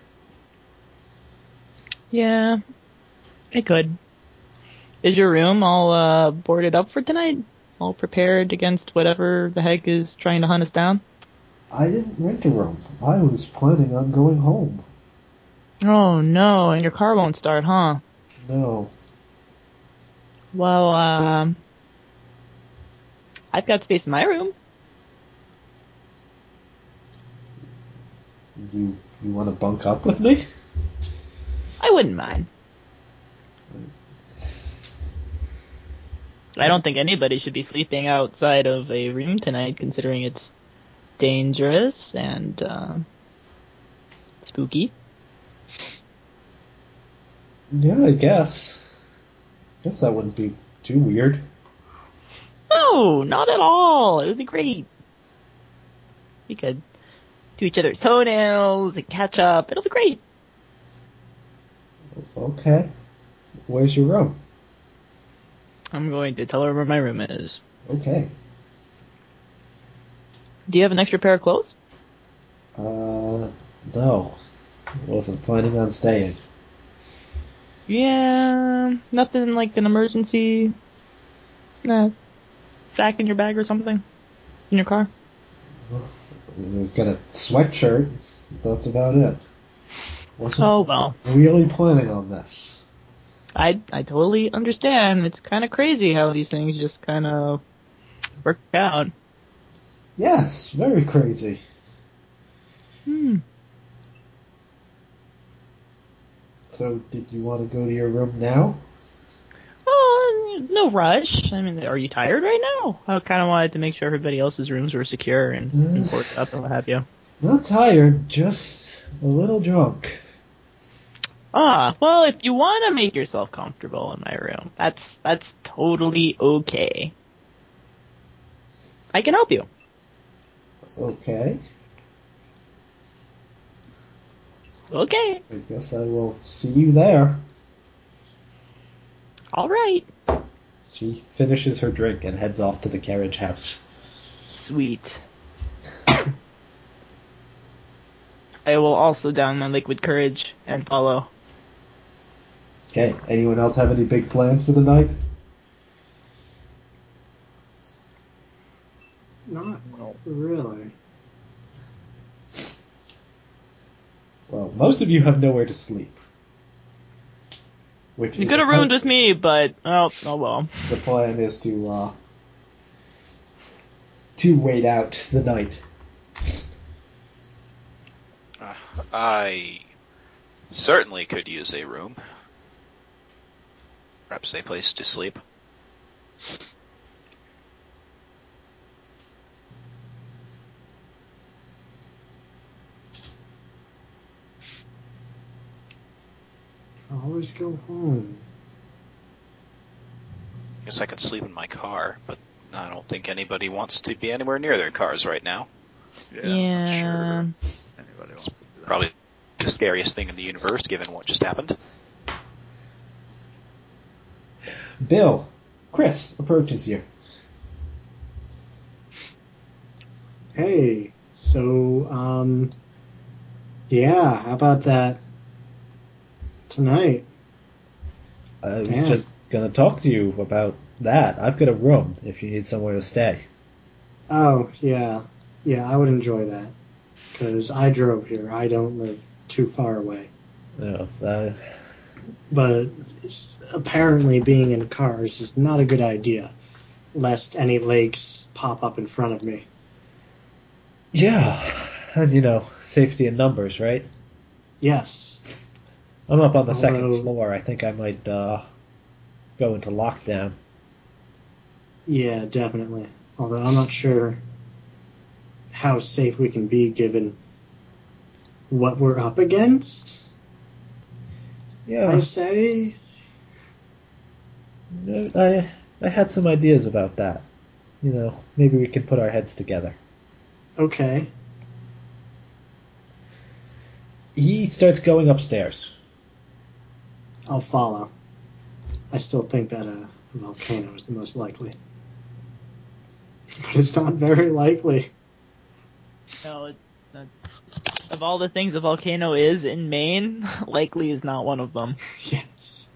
Yeah, it could. Is your room all uh, boarded up for tonight? All prepared against whatever the heck is trying to hunt us down? I didn't rent a room. I was planning on going home. Oh no, and your car won't start, huh? No. Well, um, I've got space in my room. You you want to bunk up with me? I wouldn't mind. I don't think anybody should be sleeping outside of a room tonight, considering it's dangerous and uh, spooky. Yeah, I guess. Guess that wouldn't be too weird. No, not at all. It would be great. We could do each other's toenails and catch up. It'll be great. Okay. Where's your room? I'm going to tell her where my room is. Okay. Do you have an extra pair of clothes? Uh, no. Wasn't planning on staying. Yeah, nothing like an emergency uh, sack in your bag or something in your car. We've got a sweatshirt. That's about it. Wasn't Oh well, really planning on this. I I totally understand. It's kind of crazy how these things just kind of work out. Yes, very crazy. Hmm. So, did you want to go to your room now? Oh, no rush. I mean, are you tired right now? I kind of wanted to make sure everybody else's rooms were secure and, and boarded up and what have you. Not tired, just a little drunk. Ah, well, if you want to make yourself comfortable in my room, that's that's totally okay. I can help you. Okay. Okay. I guess I will see you there. All right. She finishes her drink and heads off to the carriage house. Sweet. I will also down my liquid courage and follow. Okay, anyone else have any big plans for the night? Not really. Well, most of you have nowhere to sleep. Which You is could have the ruined plan- with me, but oh, oh well. The plan is to uh, to wait out the night. Uh, I certainly could use a room. Perhaps a place to sleep. always go home. Guess I could sleep in my car, but I don't think anybody wants to be anywhere near their cars right now. Yeah, I'm not Yeah. sure anybody wants to do that. Probably the scariest thing in the universe, given what just happened. Bill, Chris approaches you. Hey, so, um, yeah, how about that tonight? I was Damn. just gonna talk to you about that. I've got a room if you need somewhere to stay. Oh, yeah. Yeah, I would enjoy that. Because I drove here. I don't live too far away. No, uh, But it's, apparently being in cars is not a good idea, lest any lakes pop up in front of me. yeah, and you know, safety in numbers, right? Yes. I'm up on the second Although- floor. I think I might uh, go into lockdown. Yeah, definitely. Although I'm not sure how safe we can be given what we're up against. Yeah, I say, I I had some ideas about that. You know, maybe we can put our heads together. okay. He starts going upstairs. I'll follow. I still think that a volcano is the most likely. But it's not very likely. No, it's not. Of all the things a volcano is in Maine, likely is not one of them. Yes.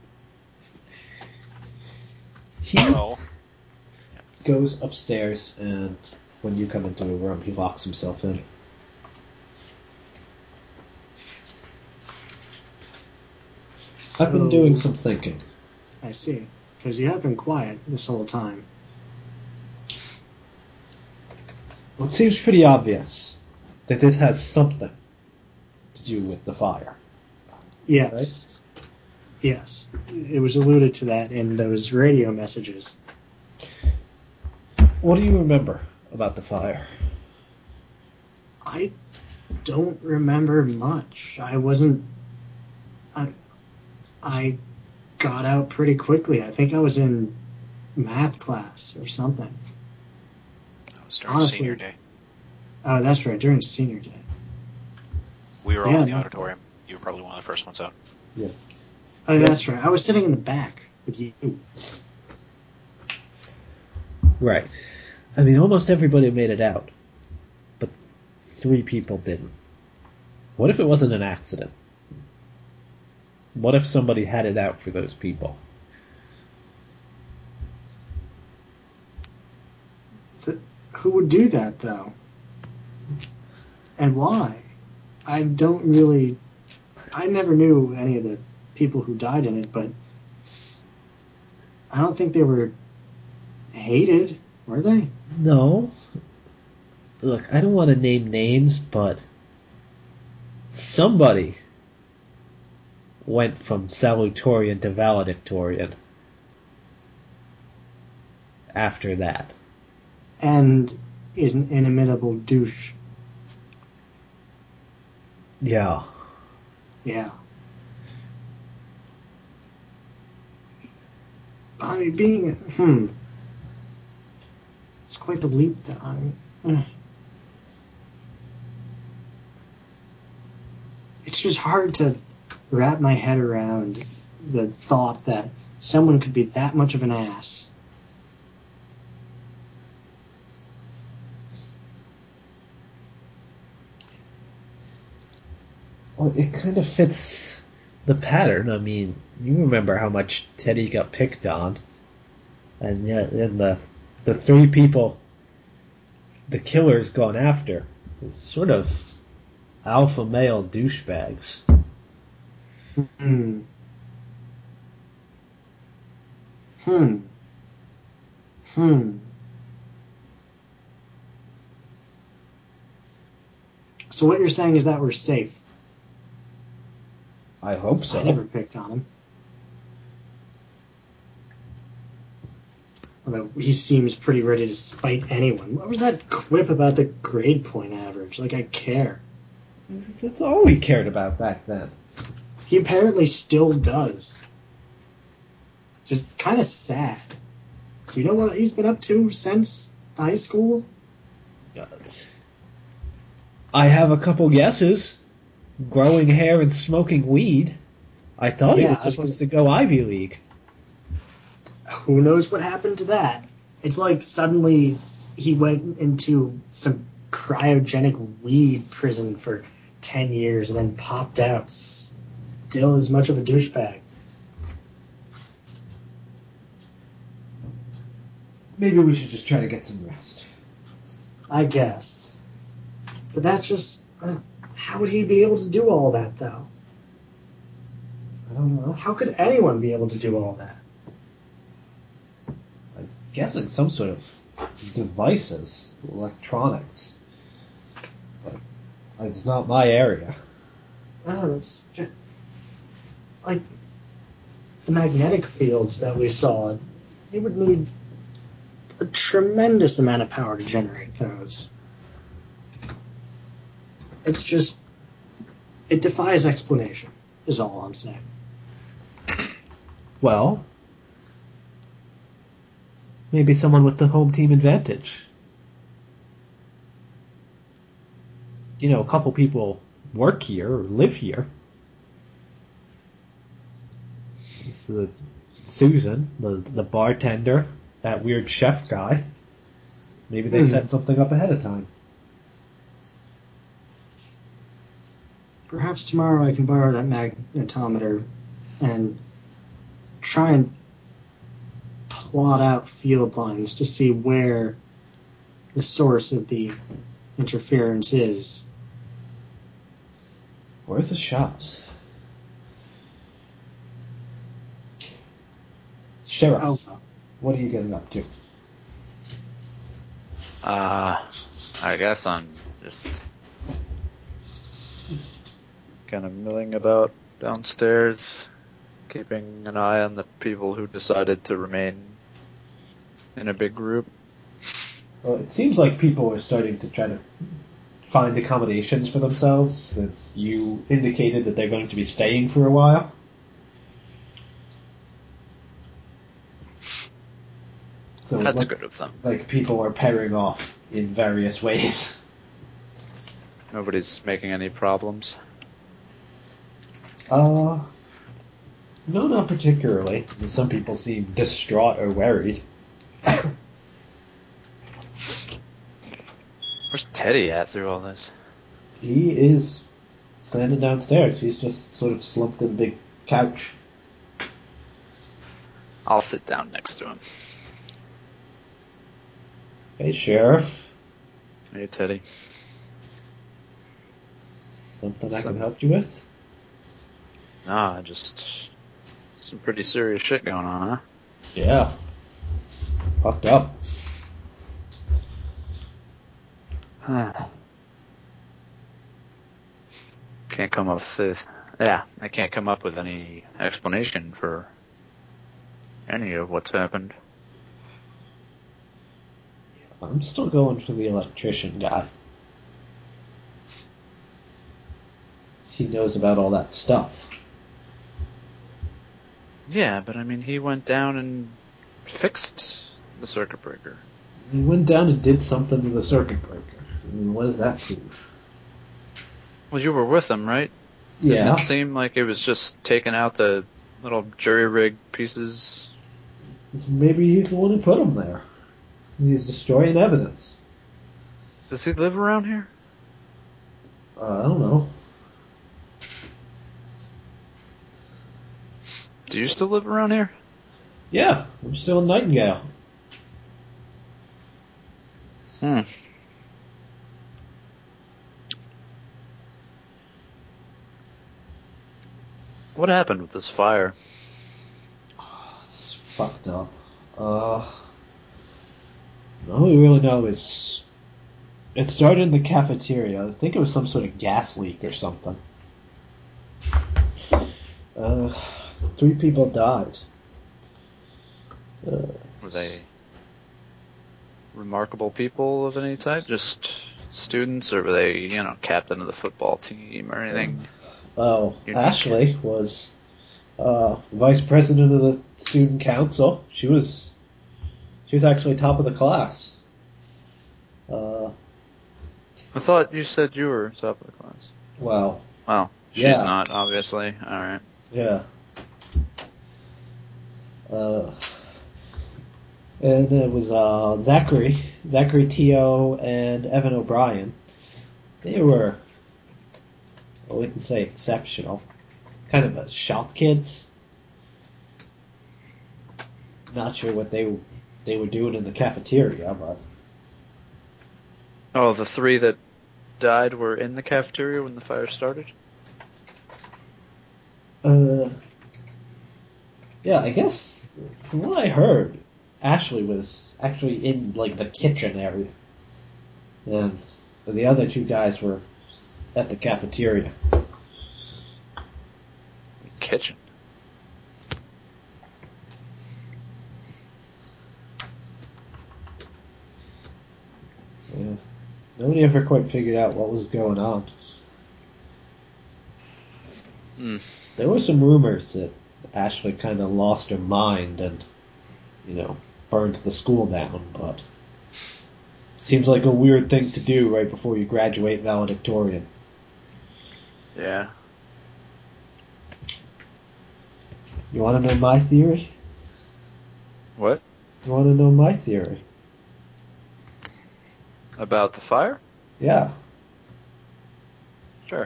He Well, goes upstairs, and when you come into a room, he locks himself in. I've been So- doing some thinking. I see. Because you have been quiet this whole time. Well, it seems pretty obvious that this has something to do with the fire. Yes. Yes. It was alluded to that in those radio messages. What do you remember about the fire? I don't remember much. I wasn't. I, I got out pretty quickly. I think I was in math class or something. that was during Honestly- senior day. Oh, that's right, during senior day. We were all Yeah, in the no. auditorium. You were probably one of the first ones out. Oh, that's right. I was sitting in the back with you. Right. I mean, almost everybody made it out, but three people didn't. What if it wasn't an accident? What if somebody had it out for those people? Th- Who would do that, though? And why? I don't really. I never knew any of the people who died in it, but I don't think they were hated, were they? No. Look, I don't want to name names, but somebody went from salutatorian to valedictorian after that. And is an inimitable douche. Yeah. Yeah. I mean, being. Hmm. It's quite the leap, to, I mean. mm. It's just hard to wrap my head around the thought that someone could be that much of an ass. Well, it kind of fits the pattern. I mean, you remember how much Teddy got picked on, and yet, and the the three people the killer's gone after is sort of alpha male douchebags. Hmm. Hmm. Hmm. So what you're saying is that we're safe. I hope so. I never picked on him. Although he seems pretty ready to spite anyone. What was that quip about the grade point average? Like I care. That's all we cared about back then. He apparently still does. Just kind of sad. Do you know what he's been up to since high school? I have a couple guesses. Growing hair and smoking weed. I thought he Yeah, was supposed to go Ivy League. Who knows what happened to that? It's like suddenly he went into some cryogenic weed prison for ten years and then popped out. Still as much of a douchebag. Maybe we should just try to get some rest. I guess. But that's just... Uh, how would he be able to do all that, though? I don't know. How could anyone be able to do all that? I'm guessing some sort of devices, electronics. But it's not my area. Oh, that's just... Like, the magnetic fields that we saw, they would need a tremendous amount of power to generate those. It's just... It defies explanation, is all I'm saying. Well, maybe someone with the home team advantage. You know, a couple people work here or live here. It's the Susan, the the bartender, that weird chef guy. Maybe they Hmm. set something up ahead of time. Perhaps tomorrow I can borrow that magnetometer and try and plot out field lines to see where the source of the interference is. Worth a shot. Sheriff, Oh, well. what are you getting up to? Uh, I guess I'm just kind of milling about downstairs, keeping an eye on the people who decided to remain in a big group. Well, it seems like people are starting to try to find accommodations for themselves, since you indicated that they're going to be staying for a while. So it That's looks good of them. like people are pairing off in various ways. Nobody's making any problems. Uh, no, not particularly. Some people seem distraught or worried. Where's Teddy at through all this? He is standing downstairs. He's just sort of slumped in a big couch. I'll sit down next to him. Hey, Sheriff. Hey, Teddy. Something I Some- can help you with? Nah, just some pretty serious shit going on, huh? Yeah. Fucked up. Can't come up with, yeah, I can't come up with any explanation for any of what's happened. I'm still going for the electrician guy. He knows about all that stuff. Yeah, but I mean, he went down and fixed the circuit breaker. He went down and did something to the circuit breaker. I mean, what does that prove? Well, you were with him, right? Yeah. Didn't it seem like it was just taking out the little jury-rig pieces? Maybe he's the one who put him there. He's destroying evidence. Does he live around here? Uh, I don't know. Do you still live around here? Yeah, I'm still in Nightingale. Hmm. What happened with this fire? It's fucked up. Uh, all we really know is it started in the cafeteria. I think it was some sort of gas leak or something. Uh, three people died. Uh, Were they remarkable people of any type? Just students, or were they, you know, captain of the football team or anything? Oh, Unique. Ashley was uh, vice president of the student council. She was she was actually top of the class. Uh, I thought you said you were top of the class. well, Well, she's Yeah. not, obviously. Alright. yeah. Uh, and it was uh, Zachary, Zachary Teo, and Evan O'Brien. They were, I wouldn't say exceptional, kind of a shop kids. Not sure what they they were doing in the cafeteria, but Oh, the three that died were in the cafeteria when the fire started? uh, yeah, I guess from what I heard, Ashley was actually in like the kitchen area, and the other two guys were at the cafeteria. Kitchen. Yeah. Nobody ever quite figured out what was going on. Hmm. There were some rumors that Ashley kind of lost her mind and, you know, burned the school down, but it seems like a weird thing to do right before you graduate valedictorian. Yeah. You want to know my theory? What? You want to know my theory? About the fire? Yeah. Sure.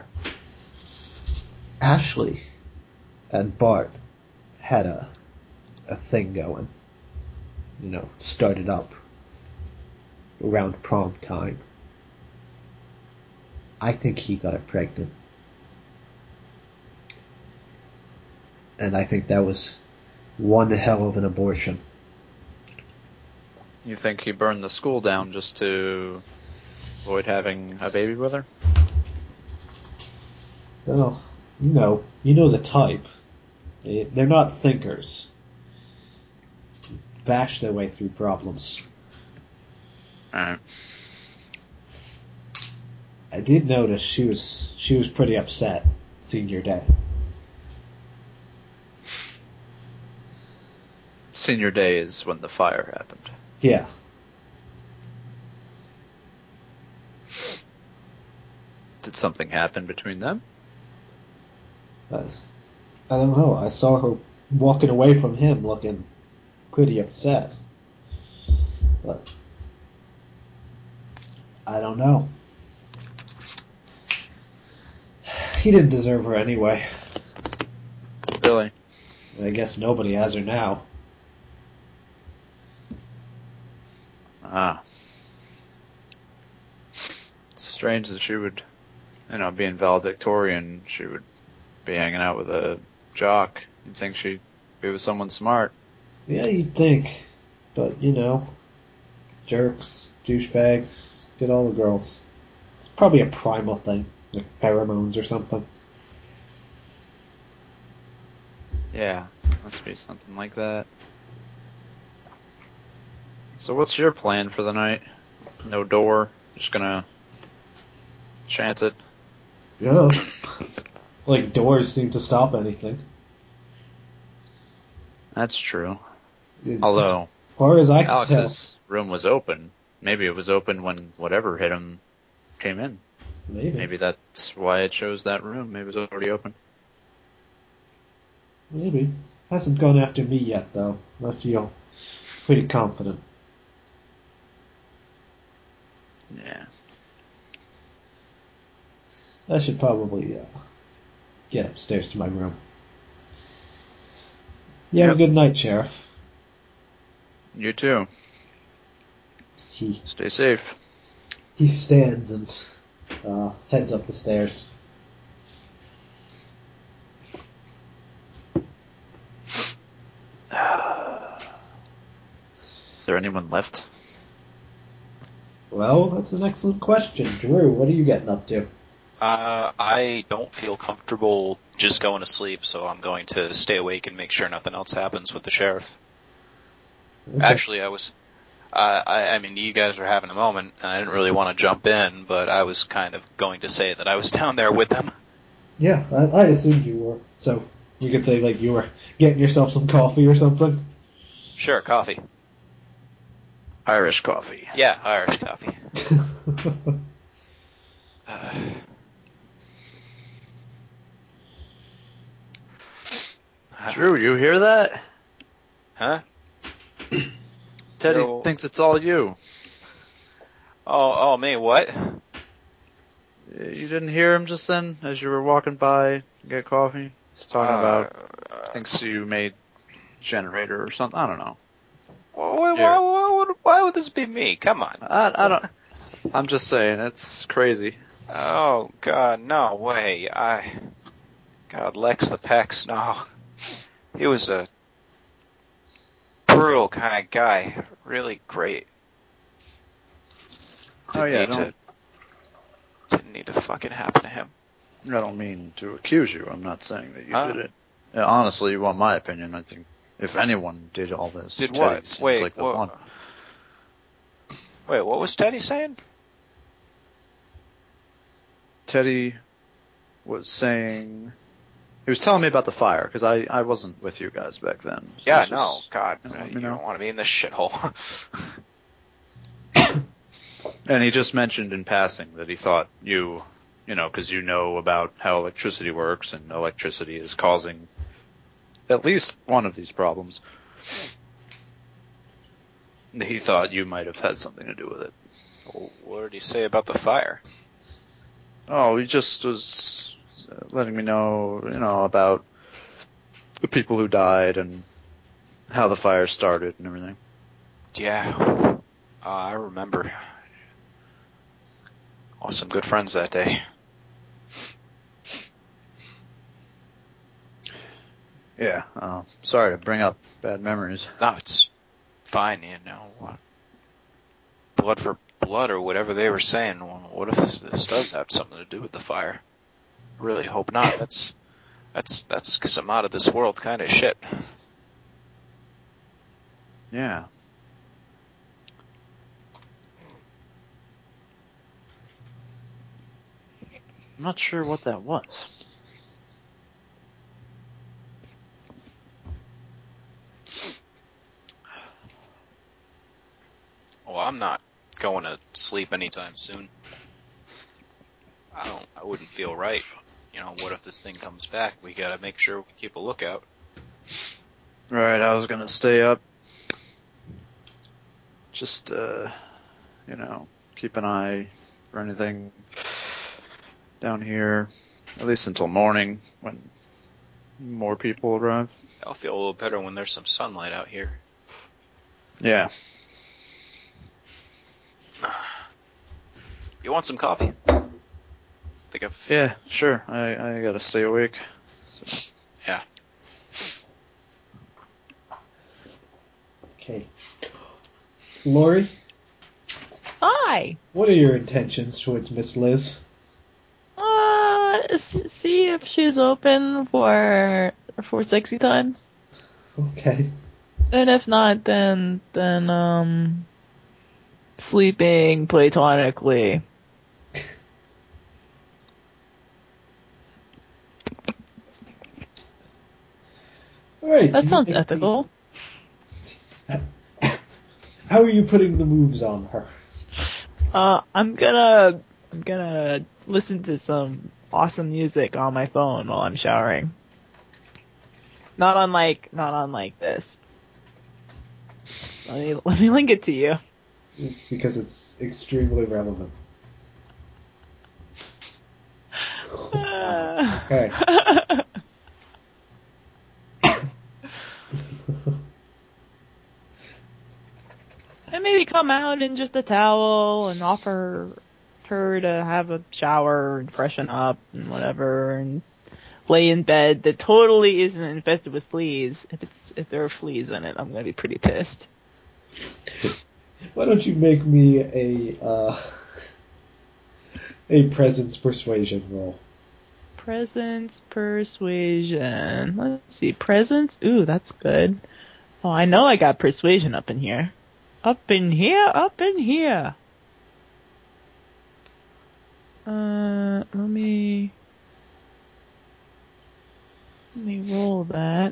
Ashley and Bart had a a thing going. You know, started up around prom time. I think he got her pregnant. And I think that was one hell of an abortion. You think he burned the school down just to avoid having a baby with her? Well, you know, you know the type. They- They're not thinkers. Bash their way through problems. Alright. I did notice she was she was pretty upset senior day. Senior day is when the fire happened. Yeah. Did something happen between them? I, I don't know. I saw her walking away from him looking pretty upset. But I don't know. He didn't deserve her anyway. Really? I guess nobody has her now. Ah. It's strange that she would, you know, being valedictorian, she would be hanging out with a jock. You'd think she'd be with someone smart. Yeah, you'd think. But, you know, jerks, douchebags, get all the girls. It's probably a primal thing, like pheromones or something. Yeah, must be something like that. So what's your plan for the night? No door, just gonna chance it. Yeah. Like, doors seem to stop anything. That's true. It- Although, as far as I can Alex's room was open. Maybe it was open when whatever hit him came in. tell, maybe. Maybe that's why it chose that room. Maybe it was already open. Maybe. Hasn't gone after me yet, though. I feel pretty confident. Yeah. I should probably uh, get upstairs to my room. You have a Yep. good night, Sheriff. You too. He Stay safe. he stands and uh, heads up the stairs. Is there anyone left? Well, that's an excellent question. Drew, what are you getting up to? Uh, I don't feel comfortable just going to sleep, so I'm going to stay awake and make sure nothing else happens with the sheriff. Okay. Actually, I was, uh, I, I mean, you guys were having a moment. I didn't really want to jump in, but I was kind of going to say that I was down there with them. Yeah, I, I assumed you were. So you could say like you were getting yourself some coffee or something. Sure, coffee. Irish coffee. Yeah, Irish coffee. Uh, Drew, you hear that? huh? Teddy No. thinks it's all you. Oh, oh, me, what? You didn't hear him just then as you were walking by to get coffee? He's talking Uh, about uh, thinks you made generator or something. I don't know. why, Here. why, why, would, why would this be me? Come on. I, I don't. I'm just saying it's crazy. Oh, God, no way. I. God, Lex the Pex, no. He was a brutal kind of guy. Really great. Oh Didn't yeah, need don't. to. Didn't need to fucking happen to him. I don't mean to accuse you. I'm not saying that you Huh? did it. Yeah, honestly, you want my opinion? I think if anyone did all this, Did Teddy what? seems Wait, like the what? one. Wait, what was Teddy saying? Teddy was saying he was telling me about the fire because I, I wasn't with you guys back then. So Yeah, it's no, just, God, you know, you, let me know. don't want to be in this shithole. And he just mentioned in passing that he thought you, you know, because you know about how electricity works and electricity is causing at least one of these problems. He thought you might have had something to do with it. What did he say about the fire? Oh, he just was letting me know, you know, about the people who died and how the fire started and everything. Yeah, uh, I remember. Lost some good friends that day. Yeah, uh, sorry to bring up bad memories. No, it's fine, you know. Blood for blood or whatever they were saying. Well, what if this, this does have something to do with the fire? I really hope not. That's that's that's some out of this world kind of shit. Yeah. I'm not sure what that was. Well, I'm not going to sleep anytime soon. I don't. I wouldn't feel right. You know, what if this thing comes back? We gotta make sure we keep a lookout. Right, I was gonna stay up. Just, uh, you know, keep an eye for anything down here, at least until morning when more people arrive. I'll feel a little better when there's some sunlight out here. Yeah. You want some coffee? Think of Yeah, sure. I, I gotta stay awake. So. yeah. Okay. Lori, Hi. what are your intentions towards Miss Liz? Uh, s- see if she's open for for sexy times, Okay. and if not, then then um, sleeping platonically. All right. That can you sounds make me- ethical. How are you putting the moves on her? Uh, I'm gonna I'm gonna listen to some awesome music on my phone while I'm showering. Not unlike not unlike this. Let me let me link it to you. Because it's extremely relevant. Wow. Okay. And maybe come out in just a towel and offer her to have a shower and freshen up and whatever, and lay in bed that totally isn't infested with fleas. If it's if there are fleas in it, I'm gonna be pretty pissed. Why don't you make me a uh, a presence persuasion roll? Presence persuasion. Let's see, presence. Ooh, that's good. Oh, I know I got persuasion up in here. Up in here, up in here. Uh, let me. Let me roll that.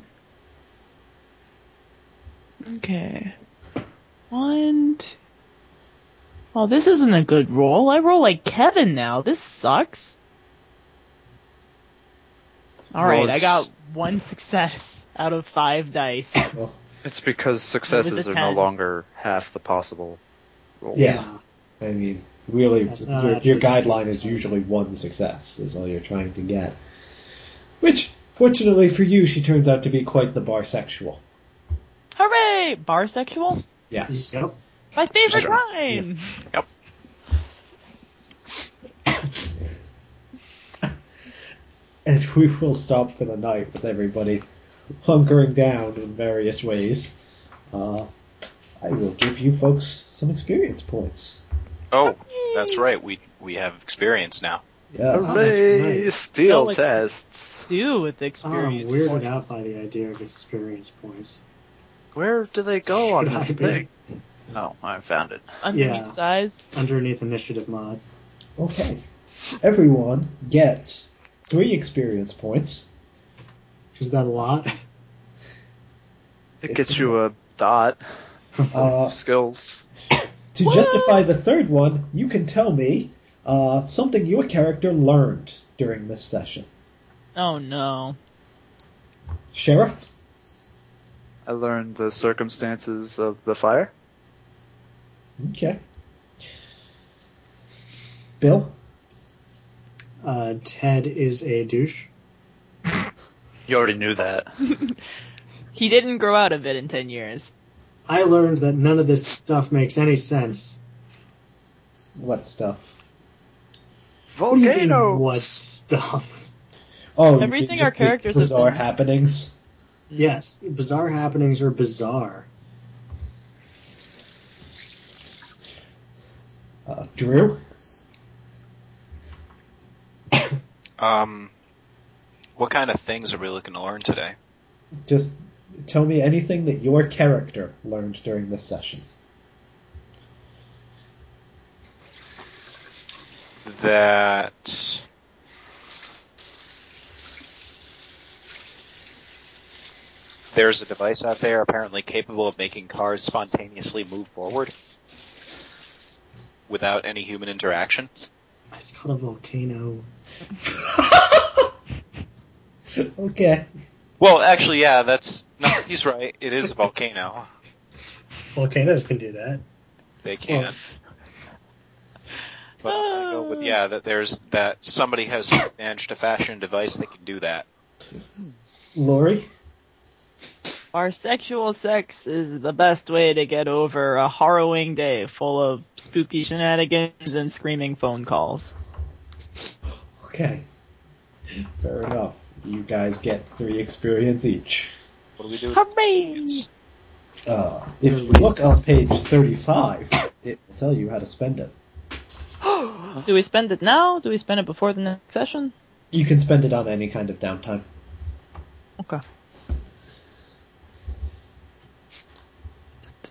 Okay. One, two. Oh, this isn't a good roll. I roll like Kevin now. This sucks. Alright, Well, I it's- got one success out of five dice. Well, It's because successes a are no ten. longer half the possible rolls. yeah. I mean, really, That's not your, your actually guideline the is same. usually one success, is all you're trying to get. Which, fortunately for you, she turns out to be quite the barsexual. Hooray! Barsexual? Yes. Yep. My favorite Sure. kind! And we will stop for the night with everybody hunkering down in various ways. Uh, I will give you folks some experience points. Oh, that's right. We we have experience now. Yeah. Hooray! right. Steel Felt like- tests. Do with Oh, I'm experience weirded points. out by the idea of experience points. Where do they go on Should this I be? thing? Oh, I found it. Underneath Yeah. size. Underneath initiative mod. Okay. Everyone gets three experience points. Is that a lot? It It's gets you a dot Uh, of skills. to justify the third one, you can tell me uh, something your character learned during this session. Oh no. Sheriff? I learned the circumstances of the fire. Okay. Bill? Uh, Ted is a douche. You already knew that. He didn't grow out of it in ten years. I learned that none of this stuff makes any sense. What stuff? What do you mean, Volcano. what stuff? Oh, Everything just our the characters have bizarre been- happenings. Yes, bizarre happenings are bizarre. Uh, Drew? Um, what kind of things are we looking to learn today? Just tell me anything that your character learned during this session. That there's a device out there apparently capable of making cars spontaneously move forward without any human interaction. It's called a volcano. Okay. Well, actually, yeah, that's no, he's right. It is a volcano. Volcanoes can do that. They can. But I'm gonna go with yeah that there's that somebody has managed to fashion a device that can do that. Lori? Our sexual sex is the best way to get over a harrowing day full of spooky shenanigans and screaming phone calls. Okay. Fair enough. You guys get three experience each. What do we do? With Hooray! experience? Uh, if you look on page thirty-five, it will tell you how to spend it. Do we spend it now? Do we spend it before the next session? You can spend it on any kind of downtime. Okay.